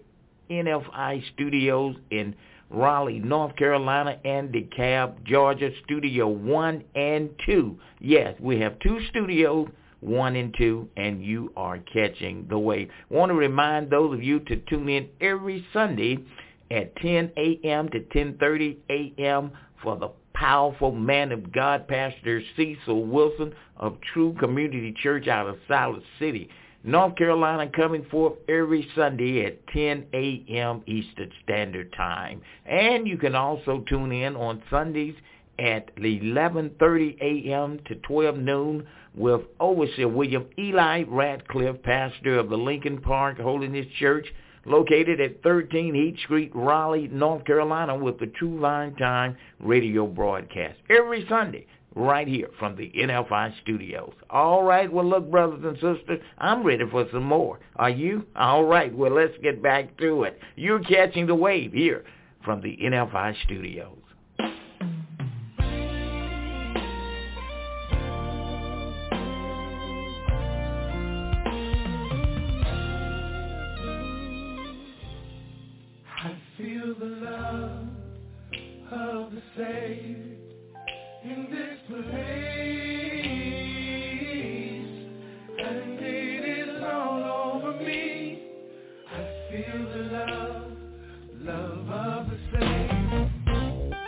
S2: NFI studios in Raleigh, North Carolina, and DeKalb, Georgia, Studio 1 and 2. Yes, we have 2 studios, 1 and 2, and you are catching the wave. I want to remind those of you to tune in every Sunday at 10 a.m. to 10:30 a.m. for the powerful man of God, Pastor Cecil Wilson of True Community Church out of Siler City, North Carolina, coming forth every Sunday at 10 a.m. Eastern Standard Time. And you can also tune in on Sundays at 11:30 a.m. to 12 noon with Overseer William Eli Radcliffe, pastor of the Lincoln Park Holiness Church, located at 13 Heat Street, Raleigh, North Carolina, with the True Line Time radio broadcast every Sunday, right here from the NFI studios. All right, well, look, brothers and sisters, I'm ready for some more. Are you? All right, well, let's get back to it. You're catching the wave here from the NFI studios.
S1: I feel the love of the Savior in this place, and it is all over me. I feel the love of the Savior.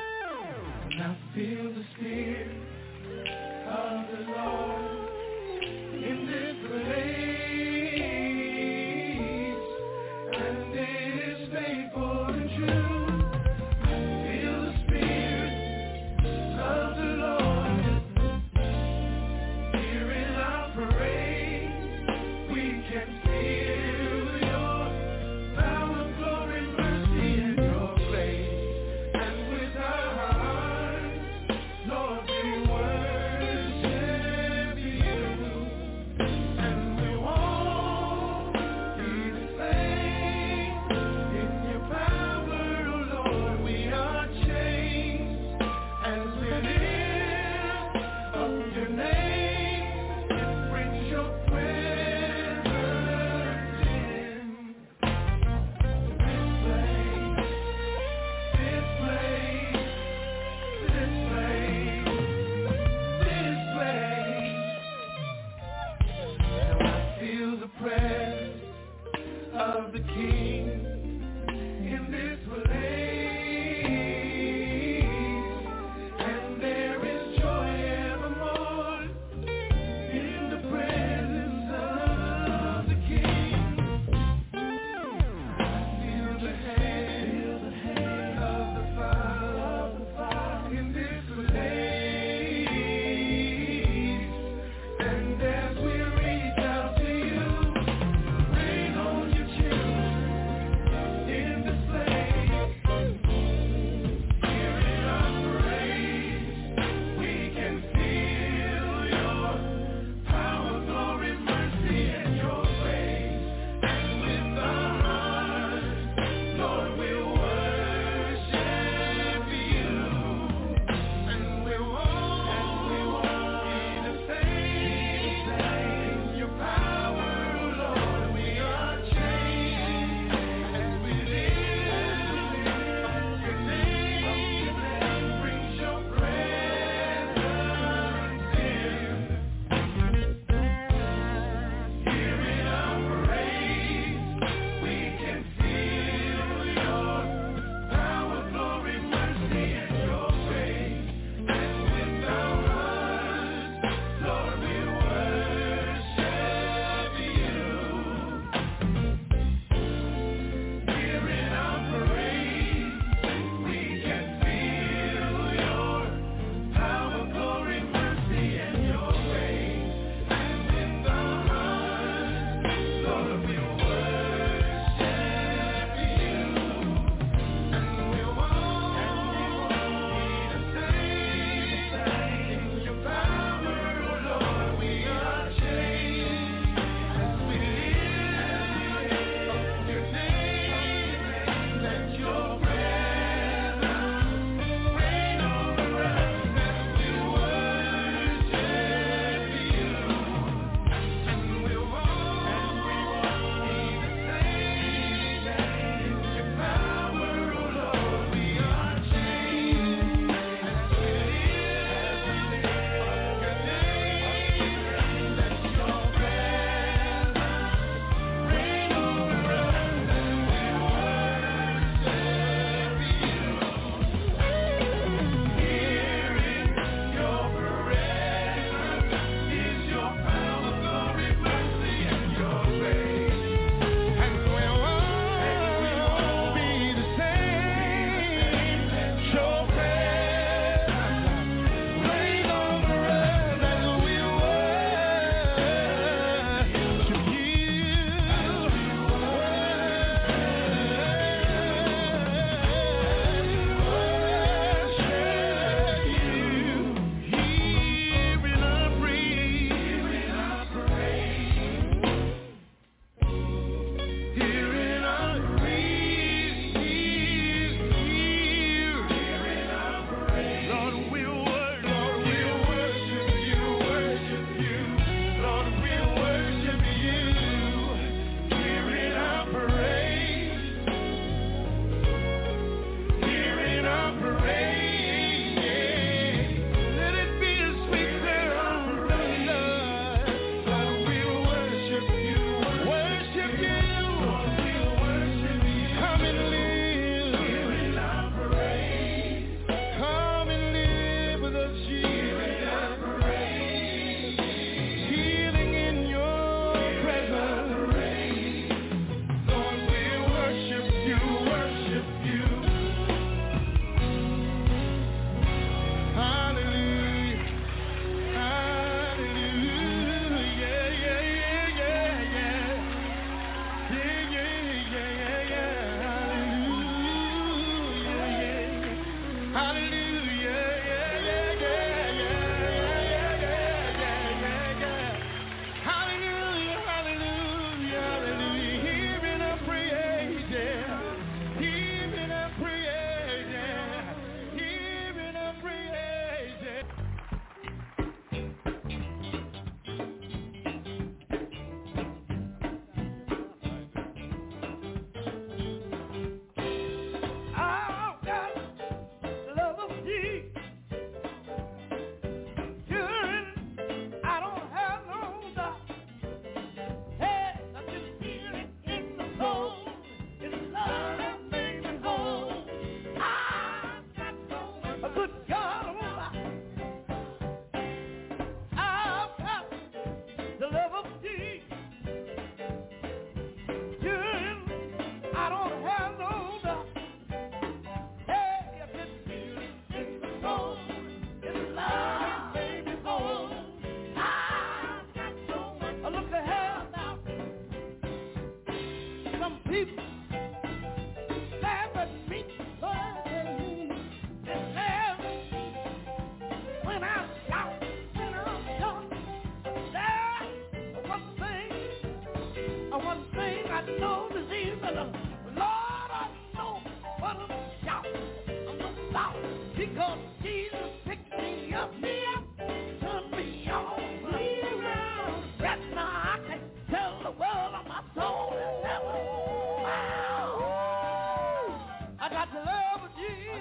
S1: no disease, but Lord, I know what I'm shout. I'm gonna shout because Jesus picked me up, turned me on, around. Right now I can tell the world of my soul is heaven. Wow. I got the love of Jesus,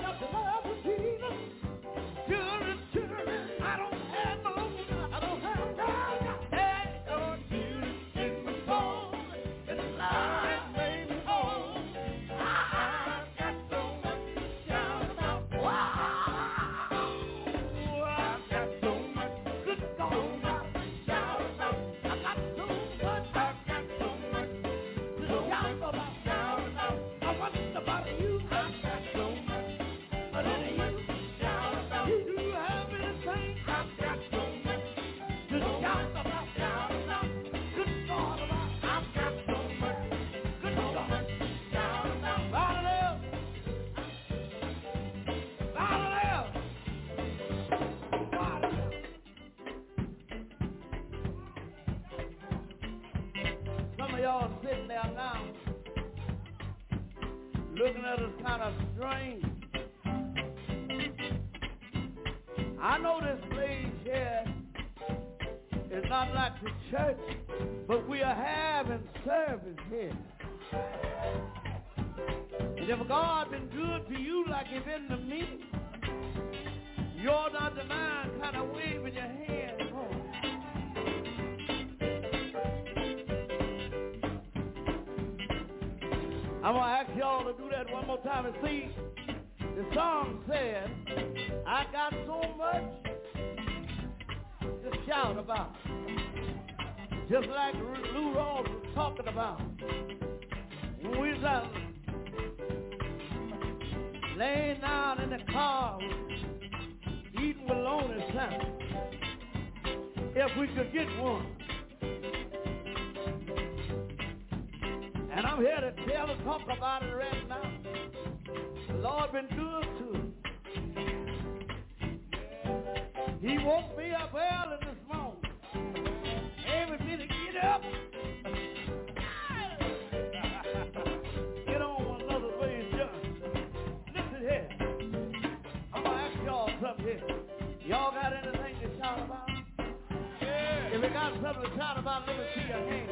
S1: Children, I don't have no. Hey, Lord, Jesus in my soul, His love made me whole. I've got so much to shout about. Wow, I've got so much good going on to shout about. I got so much to shout about. I wonder about you. I've got so much, but it ain't you. Shout about. You have anything? I've got so much to shout about. Shout about. Good God about. I've got so much. Good God. Shout about. Hallelujah. Hallelujah. Hallelujah. Some of y'all sitting there now, looking at us kind of strange. I know this place here is not like the church, but we are having service here. And if God been good to you like He's been to me, you ought not to mind kind of waving your hand home. I'm going to ask y'all to do that one more time and see. The song says, I got so much to shout about. Just like Lou Rawls was talking about. When we was out laying down in the car, eating with Lonely Santa. If we could get one. And I'm here to talk about it right now. The Lord been good to us. He woke me up early this morning. Every minute, get up. Get on one another's ways, just. Listen here. I'm going to ask y'all something here. Y'all got anything to shout about? Yeah. If you got something to shout about, let me see your hands.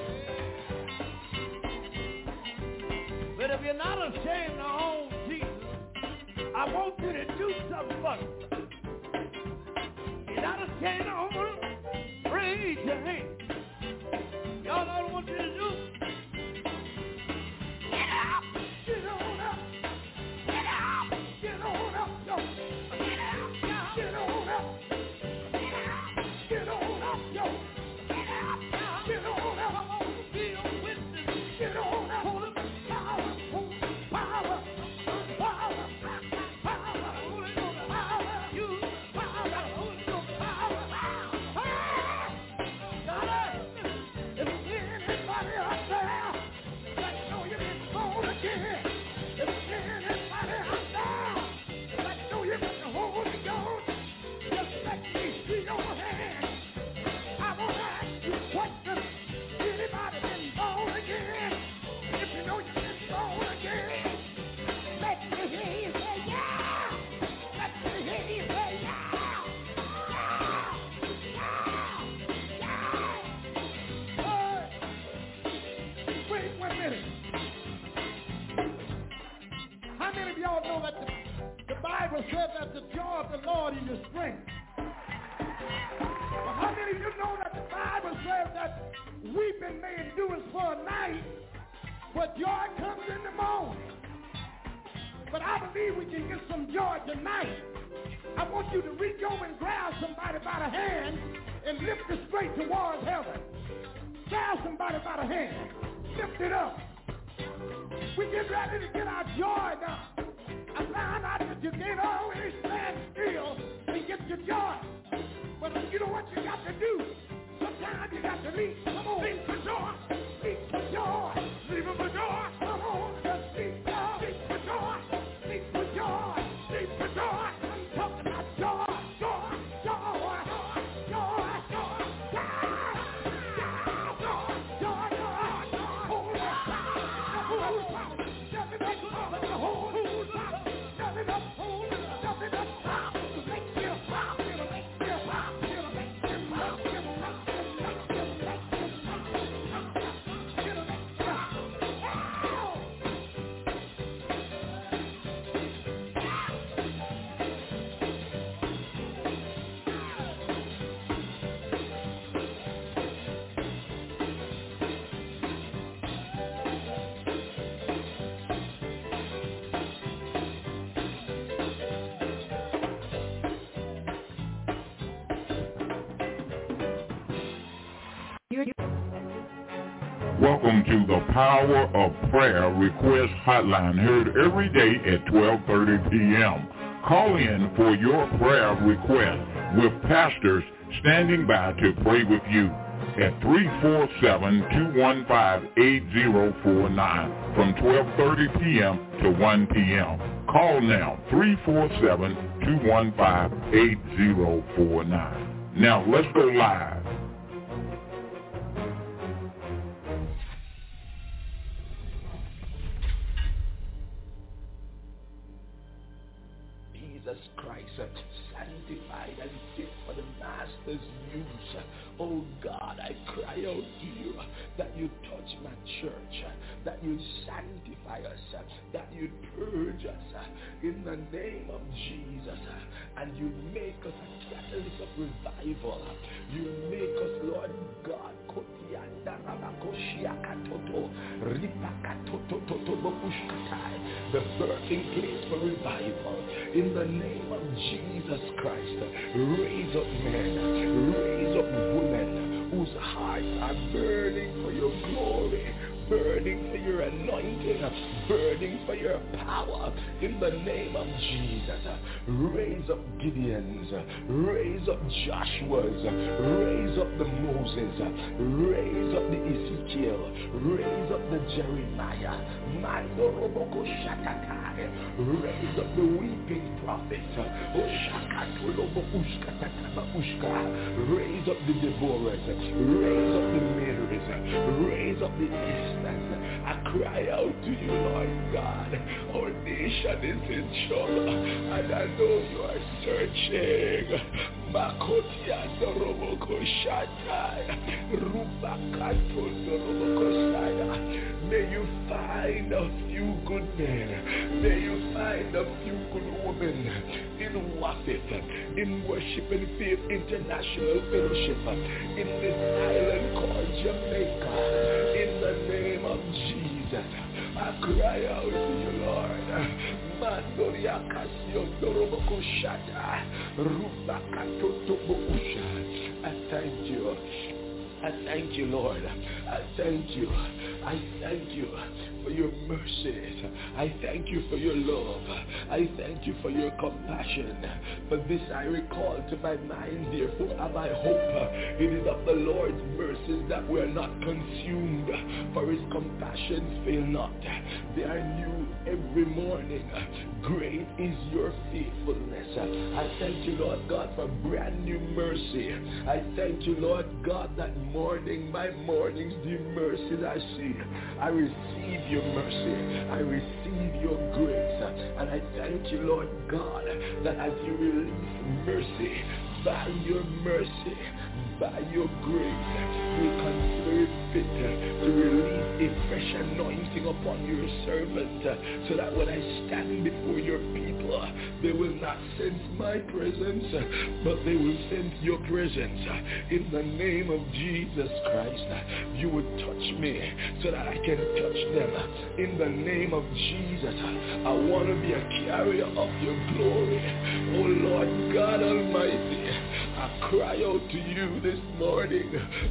S1: But if you're not ashamed to own Jesus, I want you to do something for me. You're not ashamed to own him, raise your hand. Y'all know what I want you to do? Get up, get on up, get up, get on up, yo. Get up, get on up, get up, get on up, yo. Get up, get on up, be a witness, get on up, hold up. Said that the joy of the Lord is your strength. Well, how many of you know that the Bible says that weeping may endure for a night, but joy comes in the morning? But I believe we can get some joy tonight. I want you to reach over and grab somebody by the hand and lift it straight towards heaven. Grab somebody by the hand. Lift it up. We get ready to get our joy now. I found out that you can't always stand still and get your joy. But you know what you got to do? Sometimes you got to leap. Come on. Leap for joy. Leap for joy. Leap for joy. Come on. Just leap for joy. Leap for joy. Leap for joy. I'm talking about joy. Joy. Joy. Joy. Joy. Joy. Joy. Joy. Joy. Joy. Holy God.
S9: Welcome to the Power of Prayer Request Hotline, heard every day at 12:30 p.m. Call in for your prayer request with pastors standing by to pray with you at 347-215-8049 from 12:30 p.m. to 1 p.m. Call now, 347-215-8049. Now, let's go live.
S11: Jesus Christ, sanctified and fit for the Master's use. Oh God, I cry out to you that you touch my church, that you sanctify us, that you purge us in the name of Jesus, and you make us a catalyst of revival. You make us, Lord God, the birthing place for revival. In the name of Jesus Christ, raise up men, raise up women whose hearts are burning for your glory, burning for your anointing, burning for your power. In the name of Jesus, raise up Gideons, raise up Joshuas, raise up the Moses, raise up the Ezekiel, raise up the Jeremiah, raise up the weeping prophet, raise up the Deborahs, raise up the Marys, raise up the I cry out to you, Lord God. Our nation is in trouble, and I know you are searching. May you find a few good men. May you find a few good women in WAFIT, in Worship and Faith International Fellowship, in this island called Jamaica. In the name of Jesus, I cry out to you, Lord. I thank you. I thank you, Lord. I thank you. I thank you for your mercies. I thank you for your love. I thank you for your compassion. For this I recall to my mind, therefore have I hope. It is of the Lord's mercies that we are not consumed, for his compassions fail not. They are new every morning. Great is your faithfulness. I thank you, Lord God, for brand new mercy. I thank you, Lord God, that morning by mornings the mercies I see. I receive your mercy. I receive your grace. And I thank you, Lord God, that as you release mercy, by your mercy, by your grace, you consider it fit to release a fresh anointing upon your servant, so that when I stand before your people, they will not sense my presence, but they will sense your presence. In the name of Jesus Christ, you would touch me so that I can touch them. In the name of Jesus, I want to be a carrier of your glory. Oh Lord God Almighty, I cry out to you this morning,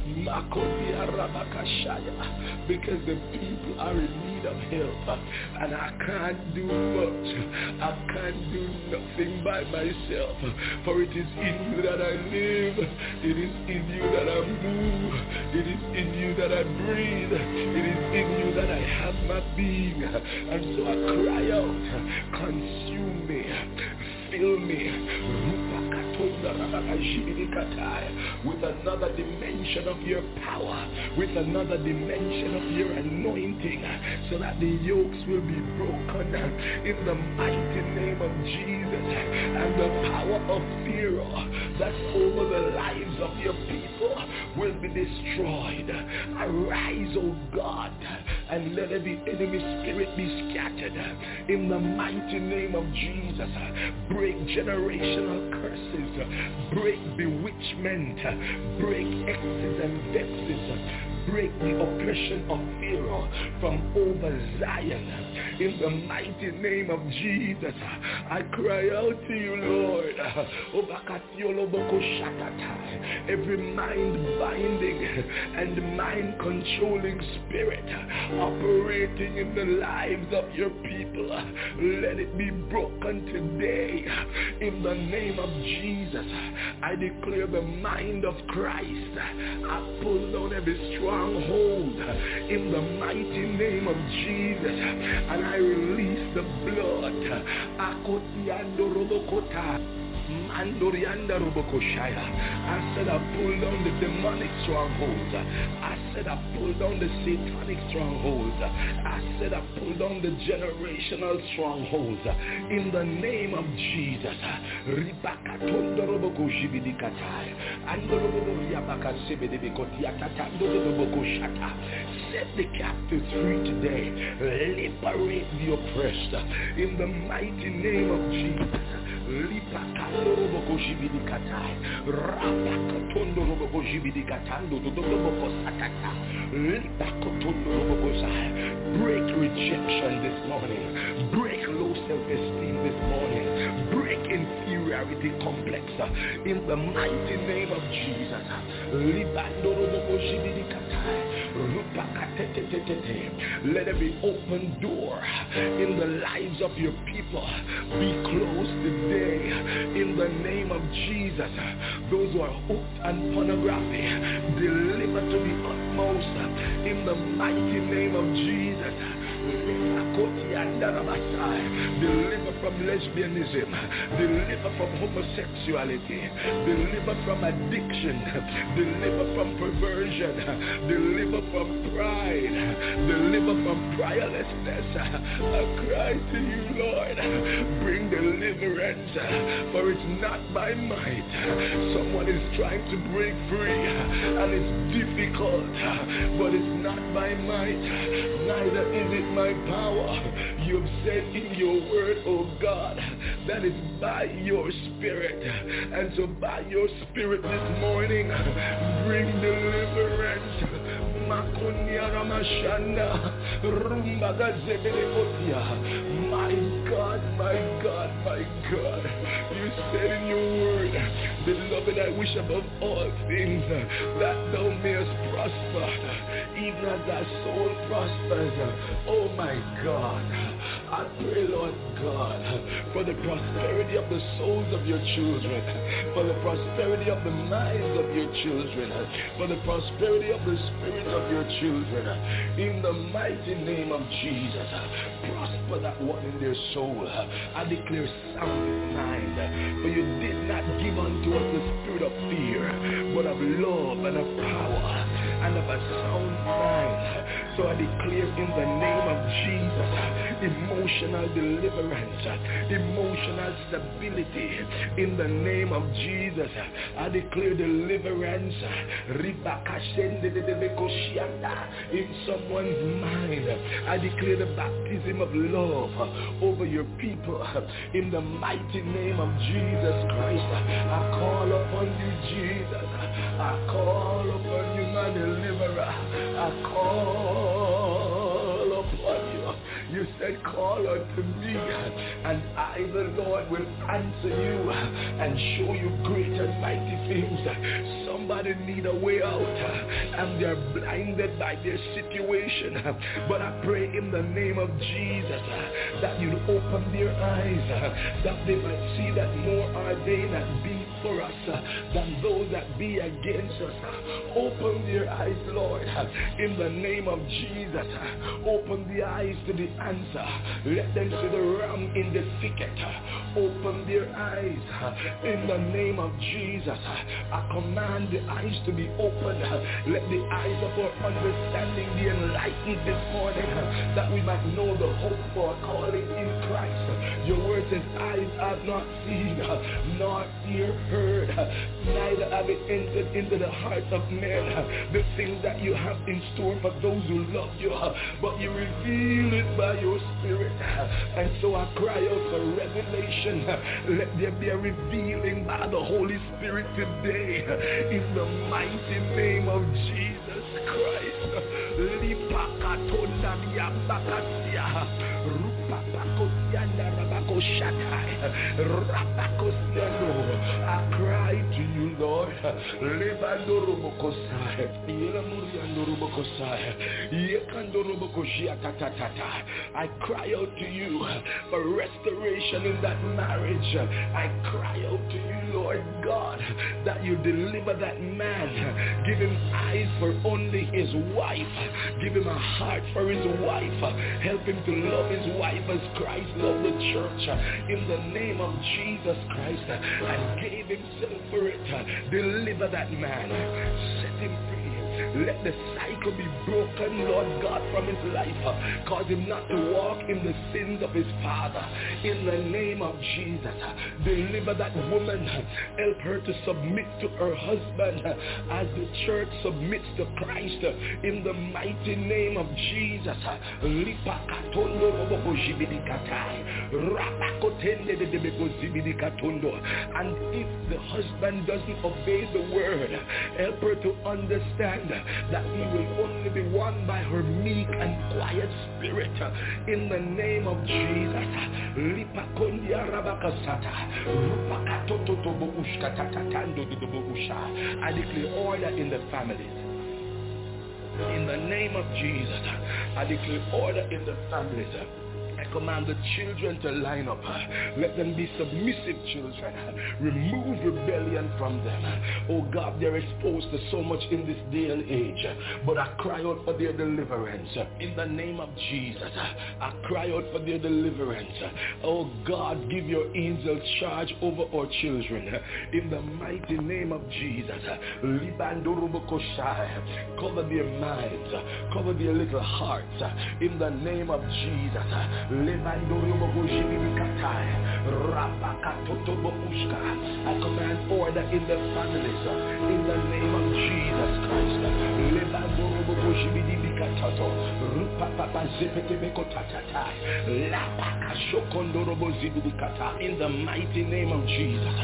S11: because the people are in need of help, and I can't do much. I can't do nothing by myself, for it is in you that I live, it is in you that I move, it is in you that I breathe, it is in you that I have my being. And so I cry out, consume me, fill me with another dimension of your power, with another dimension of your anointing, so that the yokes will be broken in the mighty name of Jesus, and the power of fear that's over the lives of your people will be destroyed. Arise, O God, and let every enemy spirit be scattered in the mighty name of Jesus. Break generational curses, break bewitchment, break X's and vexes, break the oppression of Pharaoh from over Zion. In the mighty name of Jesus, I cry out to you, Lord. Every mind binding and mind-controlling spirit operating in the lives of your people, let it be broken today in the name of Jesus. I declare the mind of Christ. I pull down every stronghold in the mighty name of Jesus, and I release the blood. I said I pull down the demonic strongholds. I said I pull down the satanic strongholds. I said I pull down the generational strongholds in the name of Jesus. Set the captives free today. Liberate the oppressed in the mighty name of Jesus. Break rejection this morning. Break low self-esteem this morning. Break inferiority complex in the mighty name of Jesus. Let every open door in the lives of your people be closed today in the name of Jesus. Those who are hooked on pornography, deliver to the utmost in the mighty name of Jesus. Deliver from lesbianism, deliver from homosexuality, deliver from addiction, deliver from perversion, deliver from pride, deliver from prayerlessness. I cry to you, Lord, bring deliverance, for it's not by might. Someone is trying to break free and it's difficult, but it's not by might, neither is it my power. You've said in your word, oh God, that it's by your spirit. And so by your spirit this morning, bring deliverance. My God, my God, my God. You said in your word, beloved, I wish above all things that thou mayest prosper, even as thy soul prospers. Oh my God, I pray, Lord God, for the prosperity of the souls of your children, for the prosperity of the minds of your children, for the prosperity of the spirits of your children, in the mighty name of Jesus. Prosper that one in their soul. I declare sound mind, for you did not give unto us the spirit of fear, but of love and of power and of a sound mind. So I declare in the name of Jesus, emotional deliverance, emotional stability. In the name of Jesus, I declare deliverance in someone's mind. I declare the baptism of love over your people. In the mighty name of Jesus Christ, I call upon you, Jesus. I call upon you, my deliverer. I call upon you. You said, call unto me, and I, the Lord, will answer you and show you great and mighty things. Somebody need a way out, and they're blinded by their situation. But I pray in the name of Jesus that you'll open their eyes, that they might see that more are they that be for us than those that be against us. Open their eyes, Lord, in the name of Jesus. Open the eyes to the answer. Let them see the ram in the thicket. Open their eyes in the name of Jesus. I command the eyes to be opened. Let the eyes of our understanding be enlightened this morning, that we might know the hope for our calling in Christ. Your word says, eyes have not seen, nor ear heard, neither have it entered into the heart of men, the things that you have in store for those who love you, but you reveal it by your spirit. And so I cry out for revelation. Let there be a revealing by the Holy Spirit today, in the mighty name of Jesus Christ. I cry to you, Lord. I cry out to you for restoration in that marriage. I cry out to you, Lord God, that you deliver that man. Give him eyes for only his wife. Give him a heart for his wife. Help him to love his wife as Christ loved the church. In the name of Jesus Christ, and gave himself for it. Deliver that man. Set him free. Let the cycle be broken, Lord God, from his life. Cause him not to walk in the sins of his father. In the name of Jesus, deliver that woman. Help her to submit to her husband as the church submits to Christ. In the mighty name of Jesus. And if the husband doesn't obey the word, help her to understand that he will only be won by her meek and quiet spirit. In the name of Jesus. I declare order in the families. In the name of Jesus, I declare order in the families. I command the children to line up. Let them be submissive children. Remove rebellion from them. Oh God, they're exposed to so much in this day and age. But I cry out for their deliverance. In the name of Jesus, I cry out for their deliverance. Oh God, give your angels charge over our children. In the mighty name of Jesus. Cover their minds. Cover their little hearts. In the name of Jesus. I command order in the families in the name of Jesus Christ. In the mighty name of Jesus.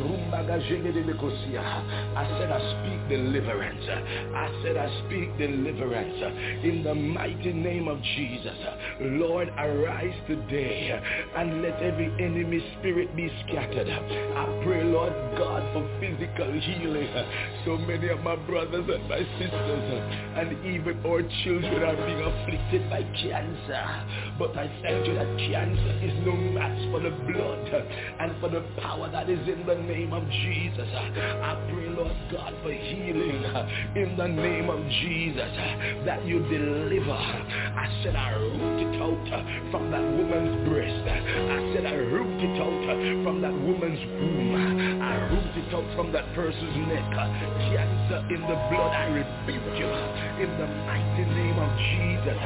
S11: I said I speak deliverance. I said I speak deliverance in the mighty name of Jesus. Lord, arise today and let every enemy spirit be scattered. I pray, Lord God, for physical healing. So many of my brothers and my sisters and even our children are being afflicted by cancer. But I thank you that cancer is no match for the blood and for the power that is in the name of Jesus. I pray, Lord God, for healing in the name of Jesus, that you deliver. I said I root it out from that woman's breast. I said I root it out from that woman's womb. I root it out from that person's neck. Cancer in the blood, I rebuke you in the mighty name of Jesus.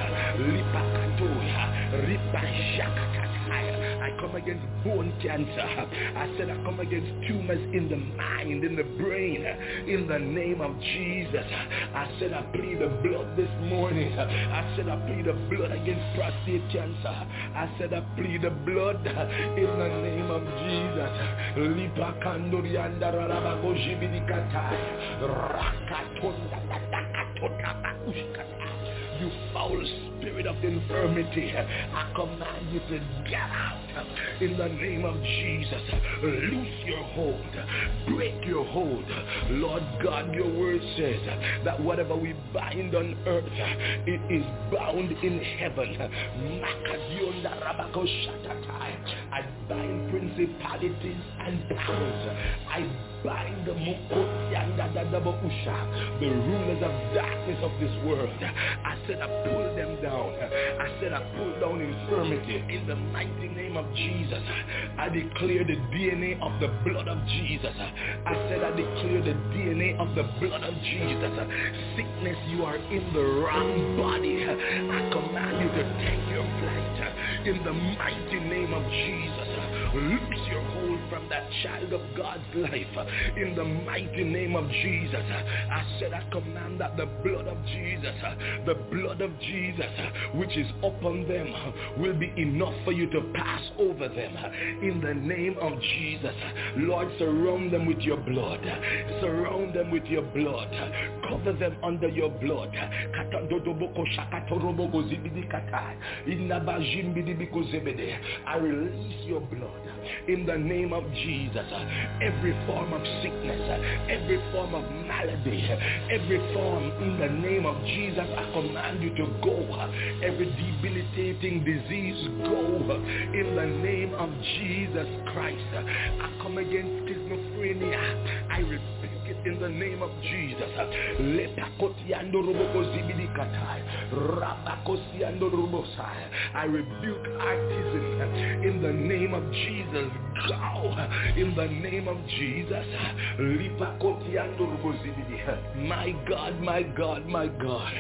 S11: I come against bone cancer. I said I come against tumors in the mind, in the brain, in the name of Jesus. I said I plead the blood this morning. I said I plead the blood against prostate cancer. I said I plead the blood in the name of Jesus. You foul spirit of infirmity, I command you to get out in the name of Jesus. Loose your hold, break your hold. Lord God, your word says that whatever we bind on earth, it is bound in heaven. I bind principalities and powers. I bind the rulers of darkness of this world. I said I pull them down. I said I pull down infirmity in the mighty name of Jesus. I declare the DNA of the blood of Jesus. I said I declare the DNA of the blood of Jesus. Sickness, you are in the wrong body. I command you to take your flight in the mighty name of Jesus. Loose your hold from that child of God's life in the mighty name of Jesus. I said I command that the blood of Jesus, which is upon them, will be enough for you to pass over them in the name of Jesus. Lord, surround them with your blood. Surround them with your blood. Cover them under your blood. I release your blood. in the name of Jesus. Every form of sickness, every form of malady, every form in the name of Jesus, I command you to go. Every debilitating disease, go in the name of Jesus Christ. I come against schizophrenia. I rebuke it in the name of Jesus. I rebuke autism in the name of Jesus. Go in the name of Jesus. My God, my God, my God.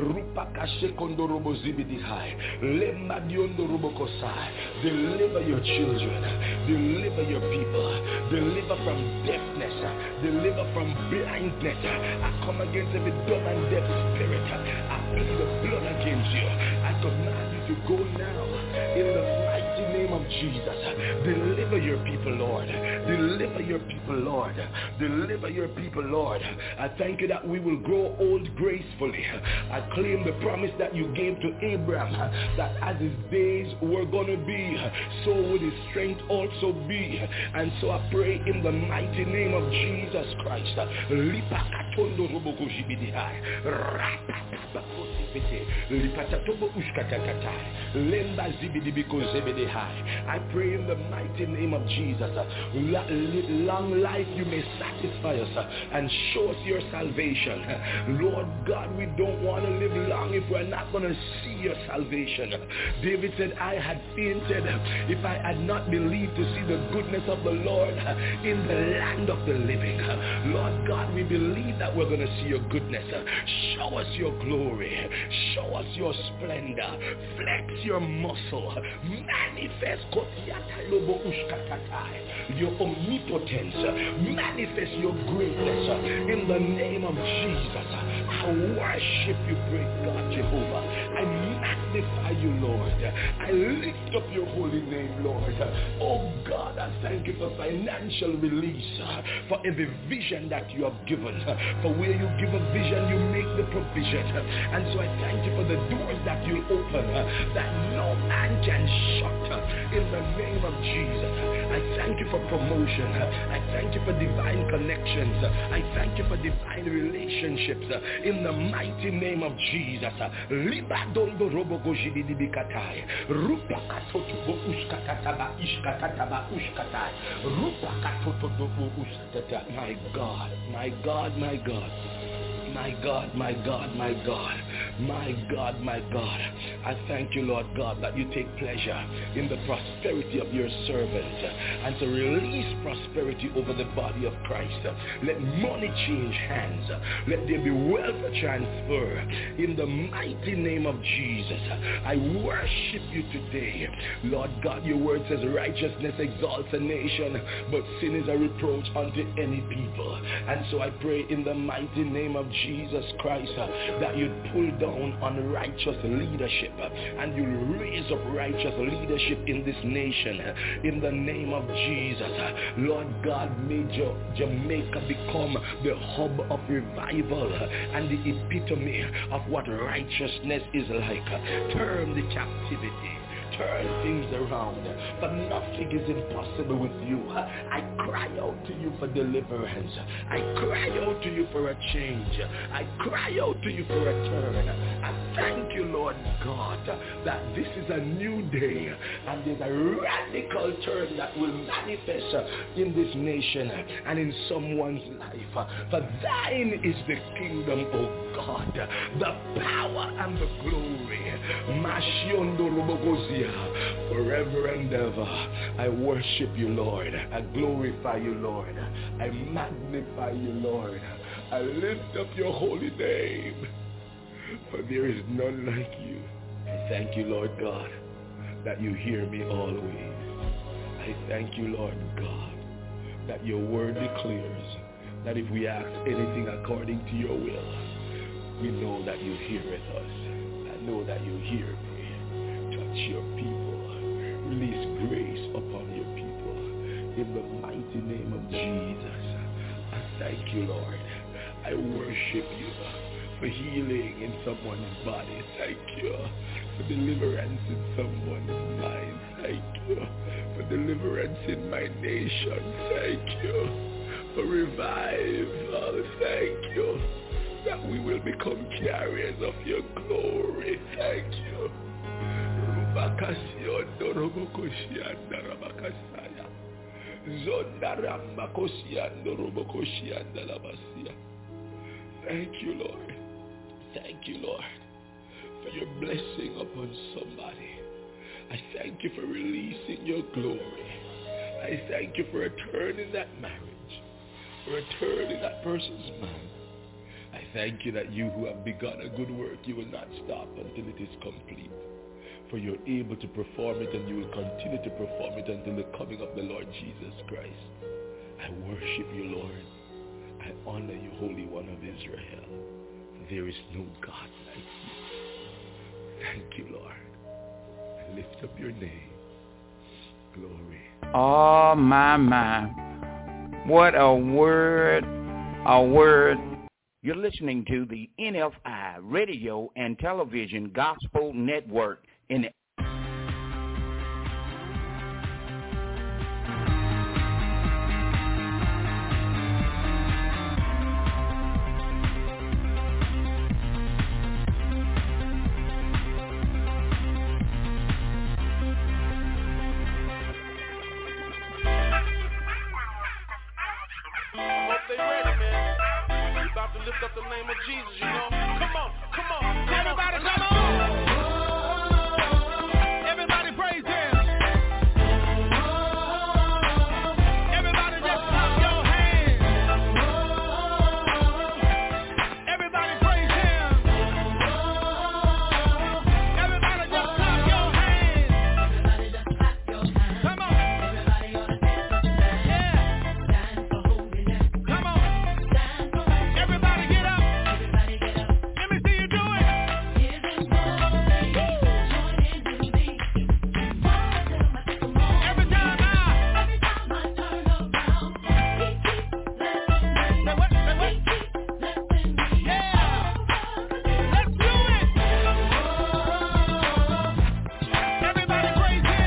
S11: Deliver your children. Deliver your people. Deliver from deafness. Deliver from blindness. I come against every dumb and deaf spirit. I plead the blood against you. I command you to go now in the mighty name of Jesus. Deliver your people, Lord. Deliver your people, Lord. Deliver your people, Lord. I thank you that we will grow old gracefully. I claim the promise that you gave to Abraham, that as his days were going to be, so would his strength also be. And so I pray in the mighty name of Jesus Christ. I pray in the mighty name of Jesus. Long life you may satisfy us and show us your salvation. Lord God, we don't want to live long if we're not going to see your salvation. David said, I had fainted if I had not believed to see the goodness of the Lord in the land of the living. Lord God, we believe that we're going to see your goodness. Show us your glory. Show us your splendor. Flex your muscle. Manifest your omnipotence. Manifest your greatness in the name of Jesus. I worship you, great God Jehovah. I magnify you, Lord. I lift up your holy name, Lord. Oh God, I thank you for financial release, for every vision that you have given. For where you give a vision, you make the provision. And so I thank you for the doors that you open, that no man can shut. In the name of Jesus, I thank you for promotion. I thank you for divine connections. I thank you for divine relationships. In the mighty name of Jesus. My God, my God, my God. My God, my God, my God, my God, my God. I thank you, Lord God, that you take pleasure in the prosperity of your servants and to release prosperity over the body of Christ. Let money change hands. Let there be wealth transfer in the mighty name of Jesus. I worship you today. Lord God, your word says righteousness exalts a nation, but sin is a reproach unto any people. And so I pray in the mighty name of Jesus Christ that you'd pull down unrighteous leadership and you'll raise up righteous leadership in this nation in the name of Jesus. Lord God, may Jamaica become the hub of revival and the epitome of what righteousness is like. Turn the captivity. Turn things around, for nothing is impossible with you. I cry out to you for deliverance. I cry out to you for a change. I cry out to you for a turn. I thank you, Lord God, that this is a new day and there's a radical turn that will manifest in this nation and in someone's life. For thine is the kingdom, O God, the power and the glory. Forever and ever, I worship you, Lord. I glorify you, Lord. I magnify you, Lord. I lift up your holy name, for there is none like you. I thank you, Lord God, that you hear me always. I thank you, Lord God, that your word declares that if we ask anything according to your will, we know that you heareth us. I know that you hear me. Touch your people. Release grace upon your people. In the mighty name of Jesus, I thank you, Lord. I worship you for healing in someone's body. Thank you for deliverance in someone's mind. Thank you for deliverance in my nation. Thank you for revival. Thank you that we will become carriers of your glory. Thank you. Thank you, Lord. Thank you, Lord, for your blessing upon somebody. I thank you for releasing your glory. I thank you for a turn in that marriage, for a turn in that person's mind. I thank you that you who have begun a good work, you will not stop until it is complete. For you're able to perform it, and you will continue to perform it until the coming of the Lord Jesus Christ. I worship you, Lord. I honor you, Holy One of Israel. There is no God like you. Thank you, Lord. I lift up your name. Glory.
S2: Oh, my. What a word, a word. You're listening to the NFI Radio and Television Gospel Network in
S12: lift up the name of Jesus, you know. Come on. Everybody, come on. Everybody praise him. Everybody just clap your hands. Everybody praise him. Everybody just clap your hands. Come on. Yeah. Come on. Everybody get up. Let me see you do it. Every time I turn around, he keeps blessing me. Say what? Yeah. Let's do it. Everybody praise him.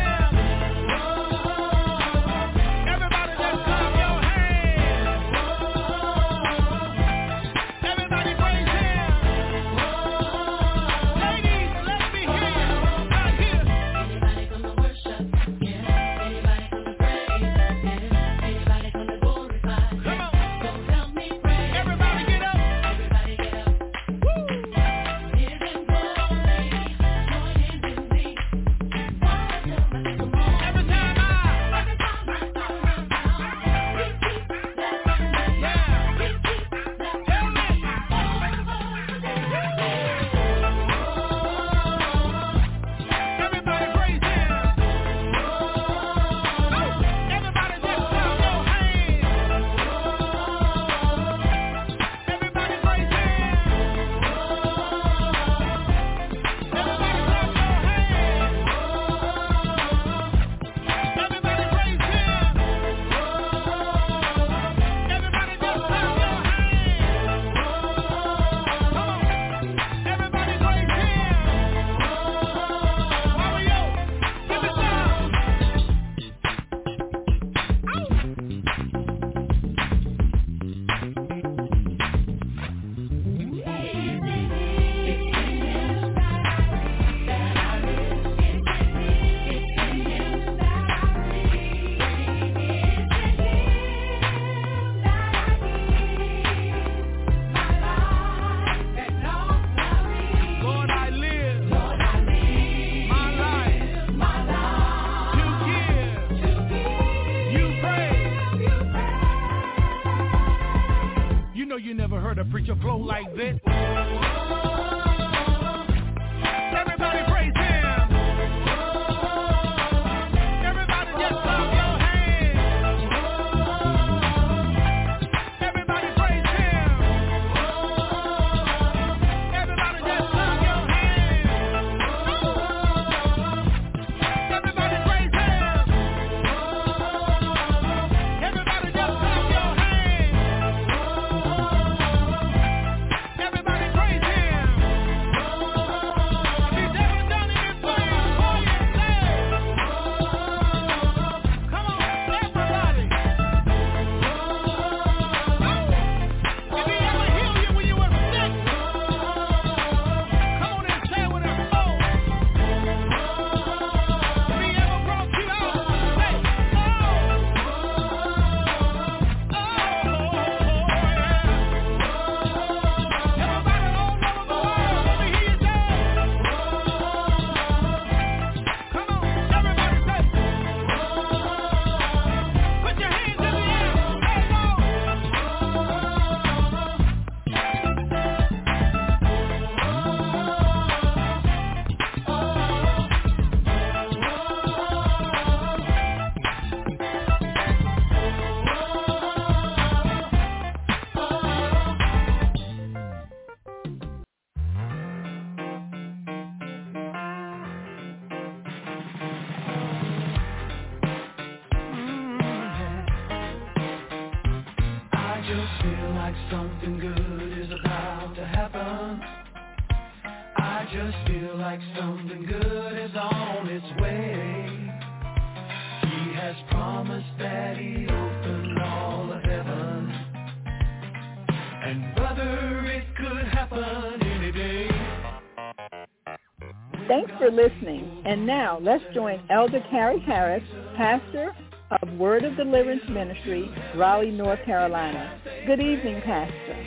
S12: Everybody just clap your hands. Everybody praise him. Ladies, let me hear you right here. Anybody come to worship? Yeah. Anybody come to praise? Yeah. Anybody come to glorify? Come on. So help me praise. Everybody get up. Everybody get up. Woo. Give him glory. Join in with me. Every time I turn around, he keeps blessing me. Yeah. He keeps blessing me. Everybody praise him. Everybody just clap your hands. Everybody praise him. Everybody clap your hands. Everybody praise him. Everybody just clap your hands. Everybody praise him. Mario, give it down. Lord, I live my life to give you praise. You know you never heard a preacher flow like this. Everybody praise him. Everybody just clap your hands. Everybody praise him. Everybody just clap your hands. Everybody praise him. Everybody just clap your hands. Everybody
S1: just feel like something good is on its way. He has promised that he'd open all of heaven. And brother, it could happen any day.
S13: Thanks for listening. And now let's join Elder Carrie Harris, pastor of Word of Deliverance Ministry, Raleigh, North Carolina. Good evening, Pastor.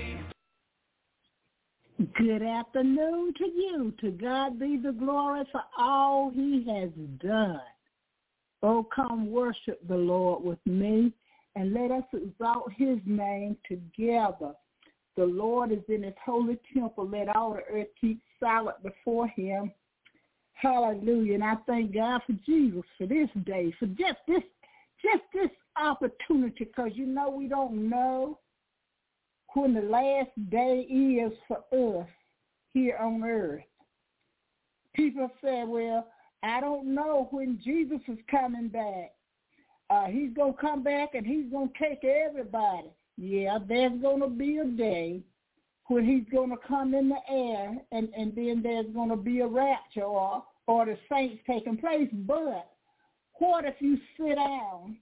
S14: Good afternoon to you. To God be the glory for all he has done. Oh, come worship the Lord with me, and let us exalt his name together. The Lord is in his holy temple. Let all the earth keep silent before him. Hallelujah. And I thank God for Jesus for this day, for just this opportunity, because you know we don't know when the last day is for us here on earth. People say, well, I don't know when Jesus is coming back. He's going to come back and he's going to take everybody. Yeah, there's going to be a day when he's going to come in the air, and then there's going to be a rapture or the saints taking place. But what if you sit down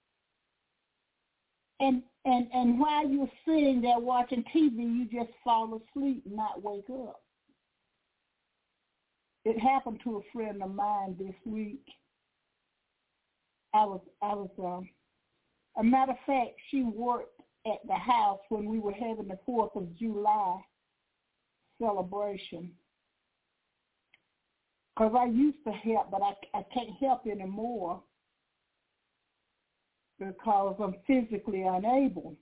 S14: and while you're sitting there watching TV, you just fall asleep and not wake up? It happened to a friend of mine this week. A matter of fact, she worked at the house when we were having the 4th of July celebration. Because I used to help, but I can't help anymore because I'm physically unable.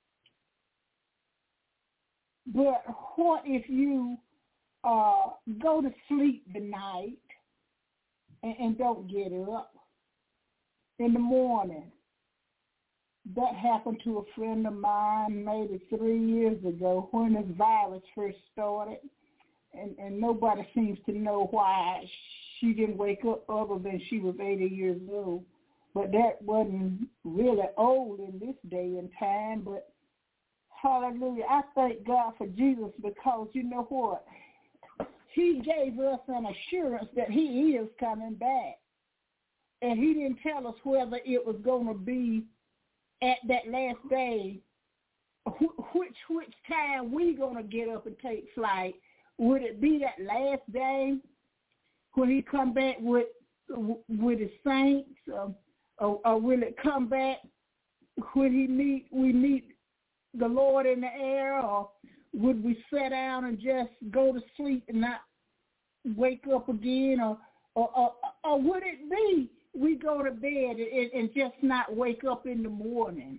S14: But what if you go to sleep tonight and don't get up in the morning? That happened to a friend of mine maybe 3 years ago when this virus first started, and nobody seems to know why she didn't wake up other than she was 80 years old. But that wasn't really old in this day and time. But hallelujah, I thank God for Jesus, because you know what? He gave us an assurance that he is coming back. And he didn't tell us whether it was going to be at that last day, which time we going to get up and take flight. Would it be that last day when he come back with his saints, or will it come back when we meet the Lord in the air, or would we sit down and just go to sleep and not wake up again, or would it be we go to bed and just not wake up in the morning?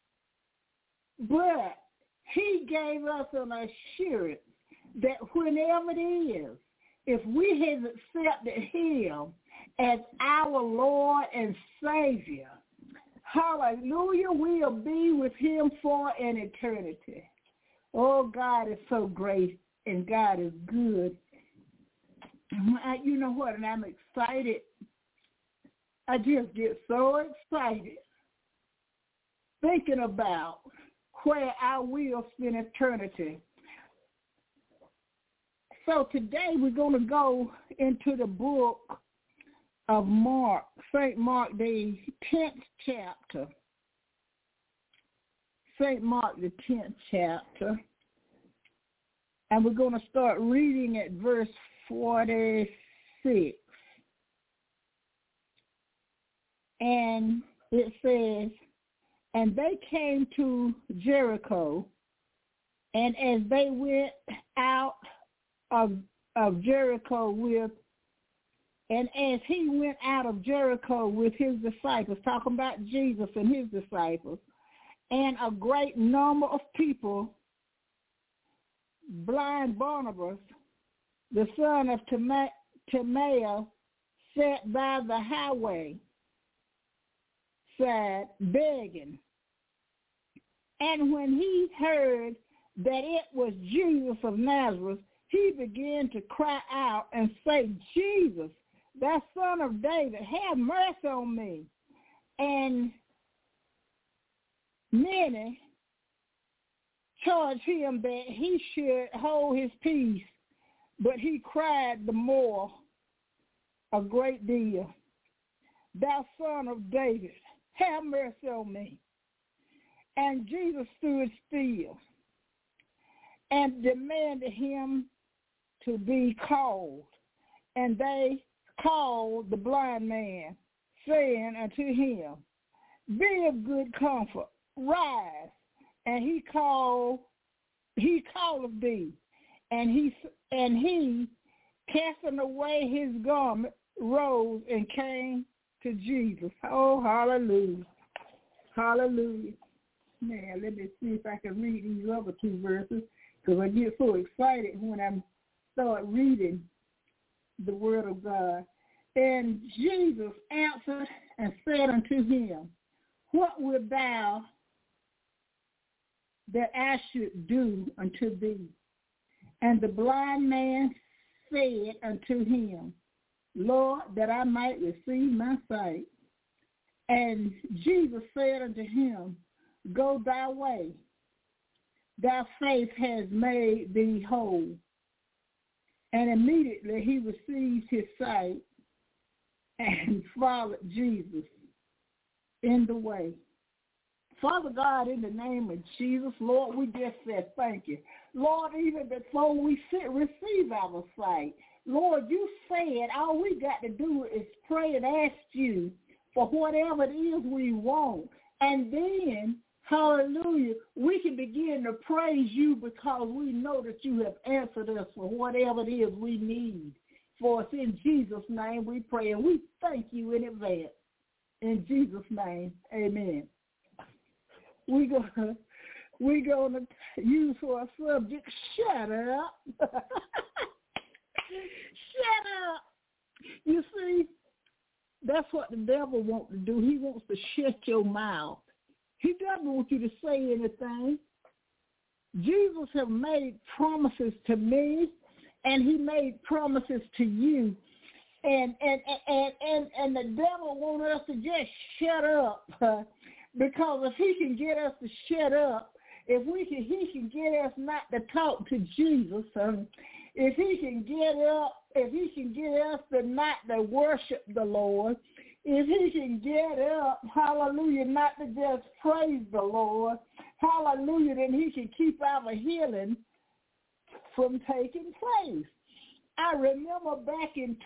S14: But he gave us an assurance that whenever it is, if we have accepted him as our Lord and Savior, hallelujah, we'll be with him for an eternity. Oh, God is so great, and God is good. You know what, and I'm excited. I just get so excited thinking about where I will spend eternity. So today we're going to go into the book of Mark, St. Mark, the 10th chapter. St. Mark, the 10th chapter. And we're going to start reading at verse 46. And it says, and they came to Jericho, and as they went out of Jericho and as he went out of Jericho with his disciples, talking about Jesus and his disciples, and a great number of people, blind Barnabas, the son of Timaeus, sat by the highway side begging. And when he heard that it was Jesus of Nazareth, he began to cry out and say, Jesus, thou son of David, have mercy on me. And many charged him that he should hold his peace. But he cried the more a great deal, Thou Son of David, have mercy on me. And Jesus stood still and demanded him to be called. And they called the blind man, saying unto him, Be of good comfort, rise. And he calleth thee. And he casting away his garment, rose and came to Jesus. Oh, hallelujah. Hallelujah. Now, let me see if I can read these other two verses, because I get so excited when I start reading the word of God. And Jesus answered and said unto him, What wilt thou that I should do unto thee? And the blind man said unto him, Lord, that I might receive my sight. And Jesus said unto him, Go thy way, thy faith has made thee whole. And immediately he received his sight and followed Jesus in the way. Father God, in the name of Jesus, Lord, we just said thank you. Lord, even before we receive our sight, Lord, you said all we got to do is pray and ask you for whatever it is we want. And then, hallelujah, we can begin to praise you because we know that you have answered us for whatever it is we need. For us in Jesus' name we pray, and we thank you in advance. In Jesus' name, amen. We're gonna use for our subject, shut up. Shut up. You see, that's what the devil wants to do. He wants to shut your mouth. He doesn't want you to say anything. Jesus has made promises to me, and he made promises to you. And the devil wants us to just shut up. Because if he can get us to shut up, he can get us not to talk to Jesus. If he can get us to not to worship the Lord, if he can get up, hallelujah, not to just praise the Lord, hallelujah, then he can keep our healing from taking place. I remember back in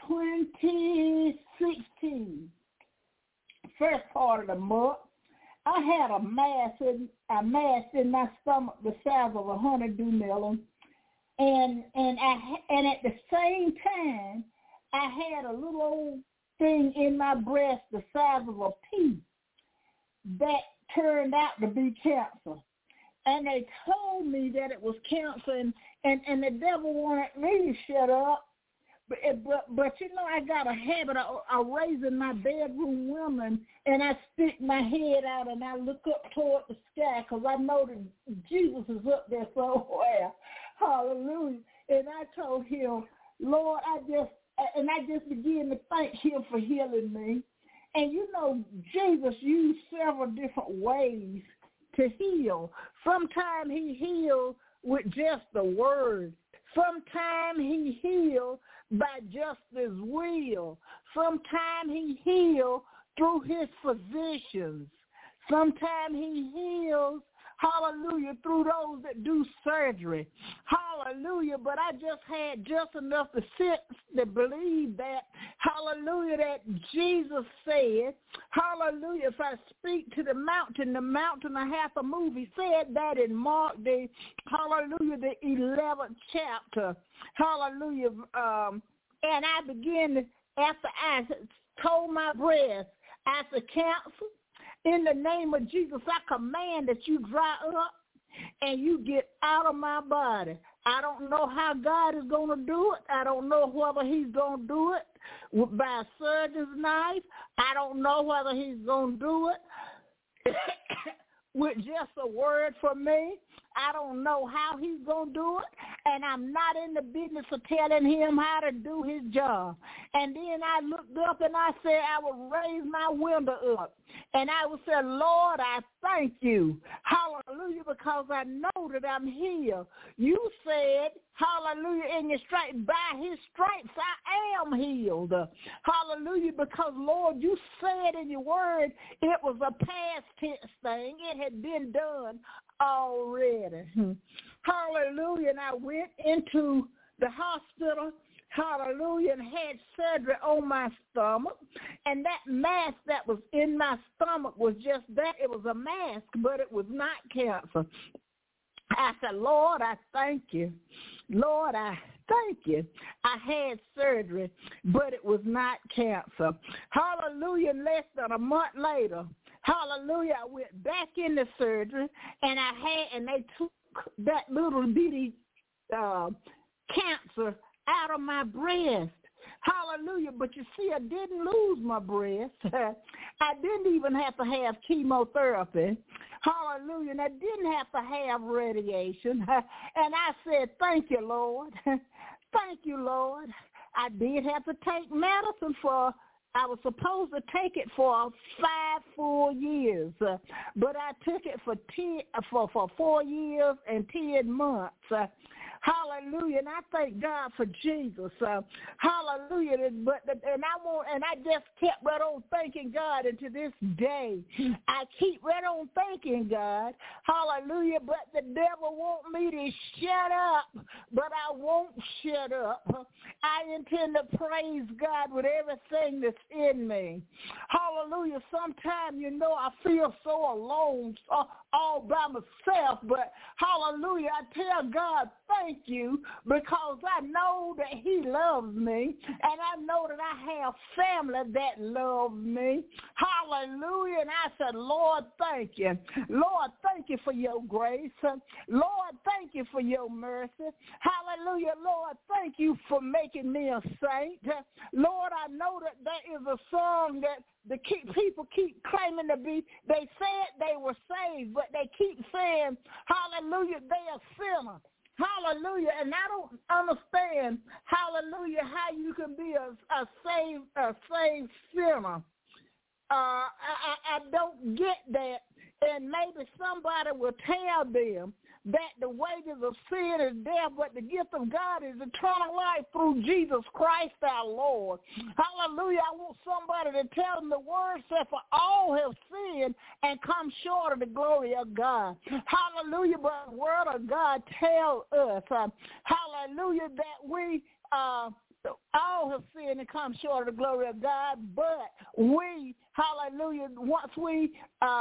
S14: 2016, first part of the month, I had a mass in my stomach the size of a honeydew melon, and at the same time, I had a little old thing in my breast the size of a pea that turned out to be cancer. And they told me that it was cancer, and the devil wanted me to shut up. But you know, I got a habit of raising my bedroom woman, and I stick my head out and I look up toward the sky because I know that Jesus is up there somewhere. Hallelujah. And I told him, Lord, I just began to thank him for healing me. And you know, Jesus used several different ways to heal. Sometimes he healed with just the word. Sometimes he healed by just his will. Sometimes he healed through his physicians. Sometimes he heals, hallelujah, through those that do surgery. Hallelujah. But I just had just enough to sit to believe that, hallelujah, that Jesus said, hallelujah, if I speak to the mountain will have to move. He said that in Mark, the 11th chapter. Hallelujah. And I began to, after I told my breath, I said, cancer, in the name of Jesus, I command that you dry up and you get out of my body. I don't know how God is going to do it. I don't know whether he's going to do it by a surgeon's knife. I don't know whether he's going to do it with just a word from me. I don't know how he's going to do it, and I'm not in the business of telling him how to do his job. And then I looked up and I said I would raise my window up, and I would say, Lord, I thank you. Hallelujah, because I know that I'm healed. You said, hallelujah, in your stripes, by his stripes I am healed. Hallelujah, because, Lord, you said in your word it was a past tense thing. It had been done already. Hallelujah, and I went into the hospital, hallelujah, and had surgery on my stomach, and that mass that was in my stomach was just that. It was a mask, but it was not cancer. I said, Lord, I thank you. Lord, I thank you. I had surgery, but it was not cancer. Hallelujah, less than a month later, hallelujah, I went back into surgery, and they took that little bitty cancer out of my breast. Hallelujah. But you see, I didn't lose my breast. I didn't even have to have chemotherapy. Hallelujah. And I didn't have to have radiation. And I said, thank you, Lord. Thank you, Lord. I did have to take medicine I was supposed to take it for 5 full years, but I took it for 4 years and 10 months. Hallelujah, and I thank God for Jesus. Hallelujah, and I just kept right on thanking God, and to this day, I keep right on thanking God. Hallelujah, but the devil want me to shut up, but I won't shut up. I intend to praise God with everything that's in me. Hallelujah. Sometimes, I feel so alone, all by myself, but hallelujah, I tell God, thank you, because I know that he loves me, and I know that I have family that loves me. Hallelujah. And I said, Lord, thank you. Lord, thank you for your grace. Lord, thank you for your mercy. Hallelujah. Lord, thank you for making me a saint. Lord, I know that there is a song that people keep claiming to be. They said they were saved, but they keep saying, hallelujah, they are sinners. Hallelujah. And I don't understand, hallelujah, how you can be a saved sinner. I don't get that. And maybe somebody will tell them that the wages of sin is death, but the gift of God is eternal life through Jesus Christ our Lord. Hallelujah. I want somebody to tell them the word said, for all have sinned and come short of the glory of God. Hallelujah. But the word of God tells us, hallelujah, that we all have sinned and come short of the glory of God, but we, hallelujah, once we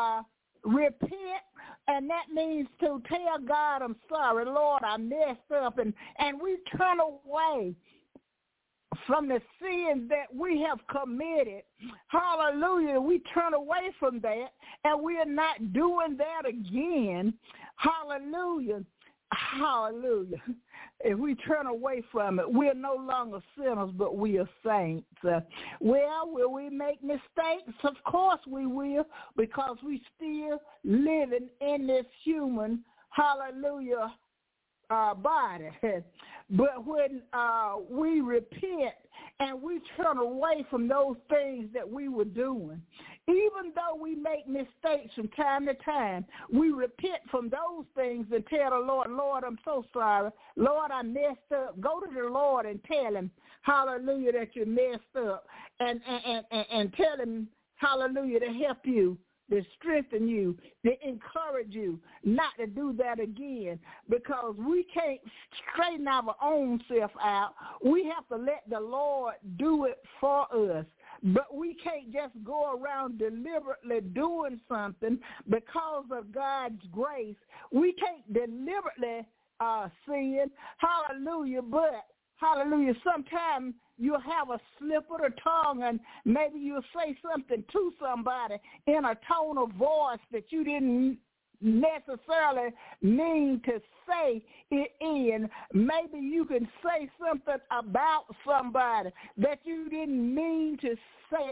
S14: repent, and that means to tell God, I'm sorry, Lord, I messed up, and we turn away from the sins that we have committed. Hallelujah. We turn away from that, and we are not doing that again. Hallelujah. Hallelujah. If we turn away from it, we're no longer sinners, but we are saints. Will we make mistakes? Of course we will, because we still living in this human, hallelujah, body. But when we repent and we turn away from those things that we were doing, even though we make mistakes from time to time, we repent from those things and tell the Lord, Lord, I'm so sorry. Lord, I messed up. Go to the Lord and tell him, hallelujah, that you messed up, and tell him, hallelujah, to help you, to strengthen you, to encourage you not to do that again, because we can't straighten our own self out. We have to let the Lord do it for us. But we can't just go around deliberately doing something because of God's grace. We can't deliberately sin. Hallelujah. But, hallelujah, sometimes you'll have a slip of the tongue, and maybe you'll say something to somebody in a tone of voice that you didn't necessarily mean to say it in. Maybe you can say something about somebody that you didn't mean to say it.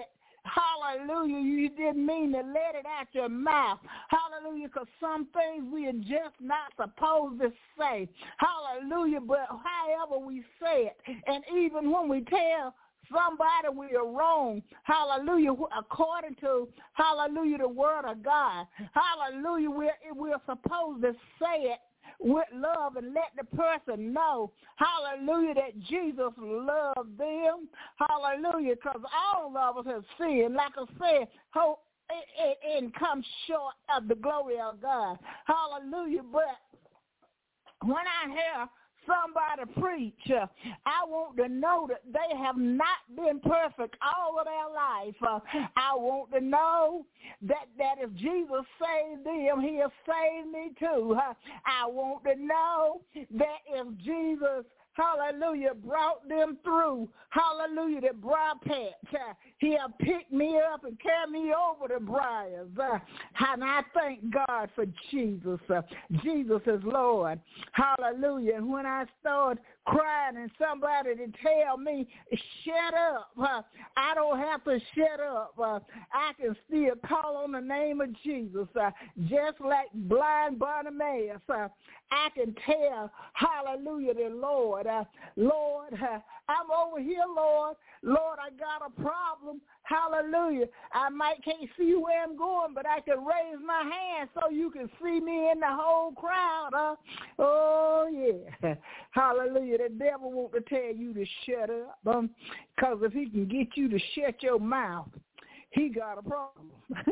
S14: hallelujah, you didn't mean to let it out your mouth. Hallelujah, because some things we are just not supposed to say. Hallelujah, but however we say it, and even when we tell somebody we are wrong, hallelujah, according to, hallelujah, the word of God, hallelujah, we're supposed to say it with love and let the person know, hallelujah, that Jesus loved them, hallelujah, because all of us have sinned, like I said, and come short of the glory of God, hallelujah. But when I hear somebody preach, I want to know that they have not been perfect all of their life. I want to know that if Jesus saved them, he'll save me too. I want to know that if Jesus, hallelujah, brought them through, hallelujah, the briar patch, he'll pick me up and carry me over the briars. And I thank God for Jesus. Jesus is Lord. Hallelujah. And when I start crying and somebody to tell me, shut up, I don't have to shut up. I can still call on the name of Jesus. Just like blind Bartimaeus, I can tell, hallelujah, the Lord, Lord, I'm over here, Lord. Lord, I got a problem. Hallelujah. I can't see where I'm going, but I can raise my hand so you can see me in the whole crowd. Oh, yeah. Hallelujah. The devil wants to tell you to shut up, because if he can get you to shut your mouth, he got a problem.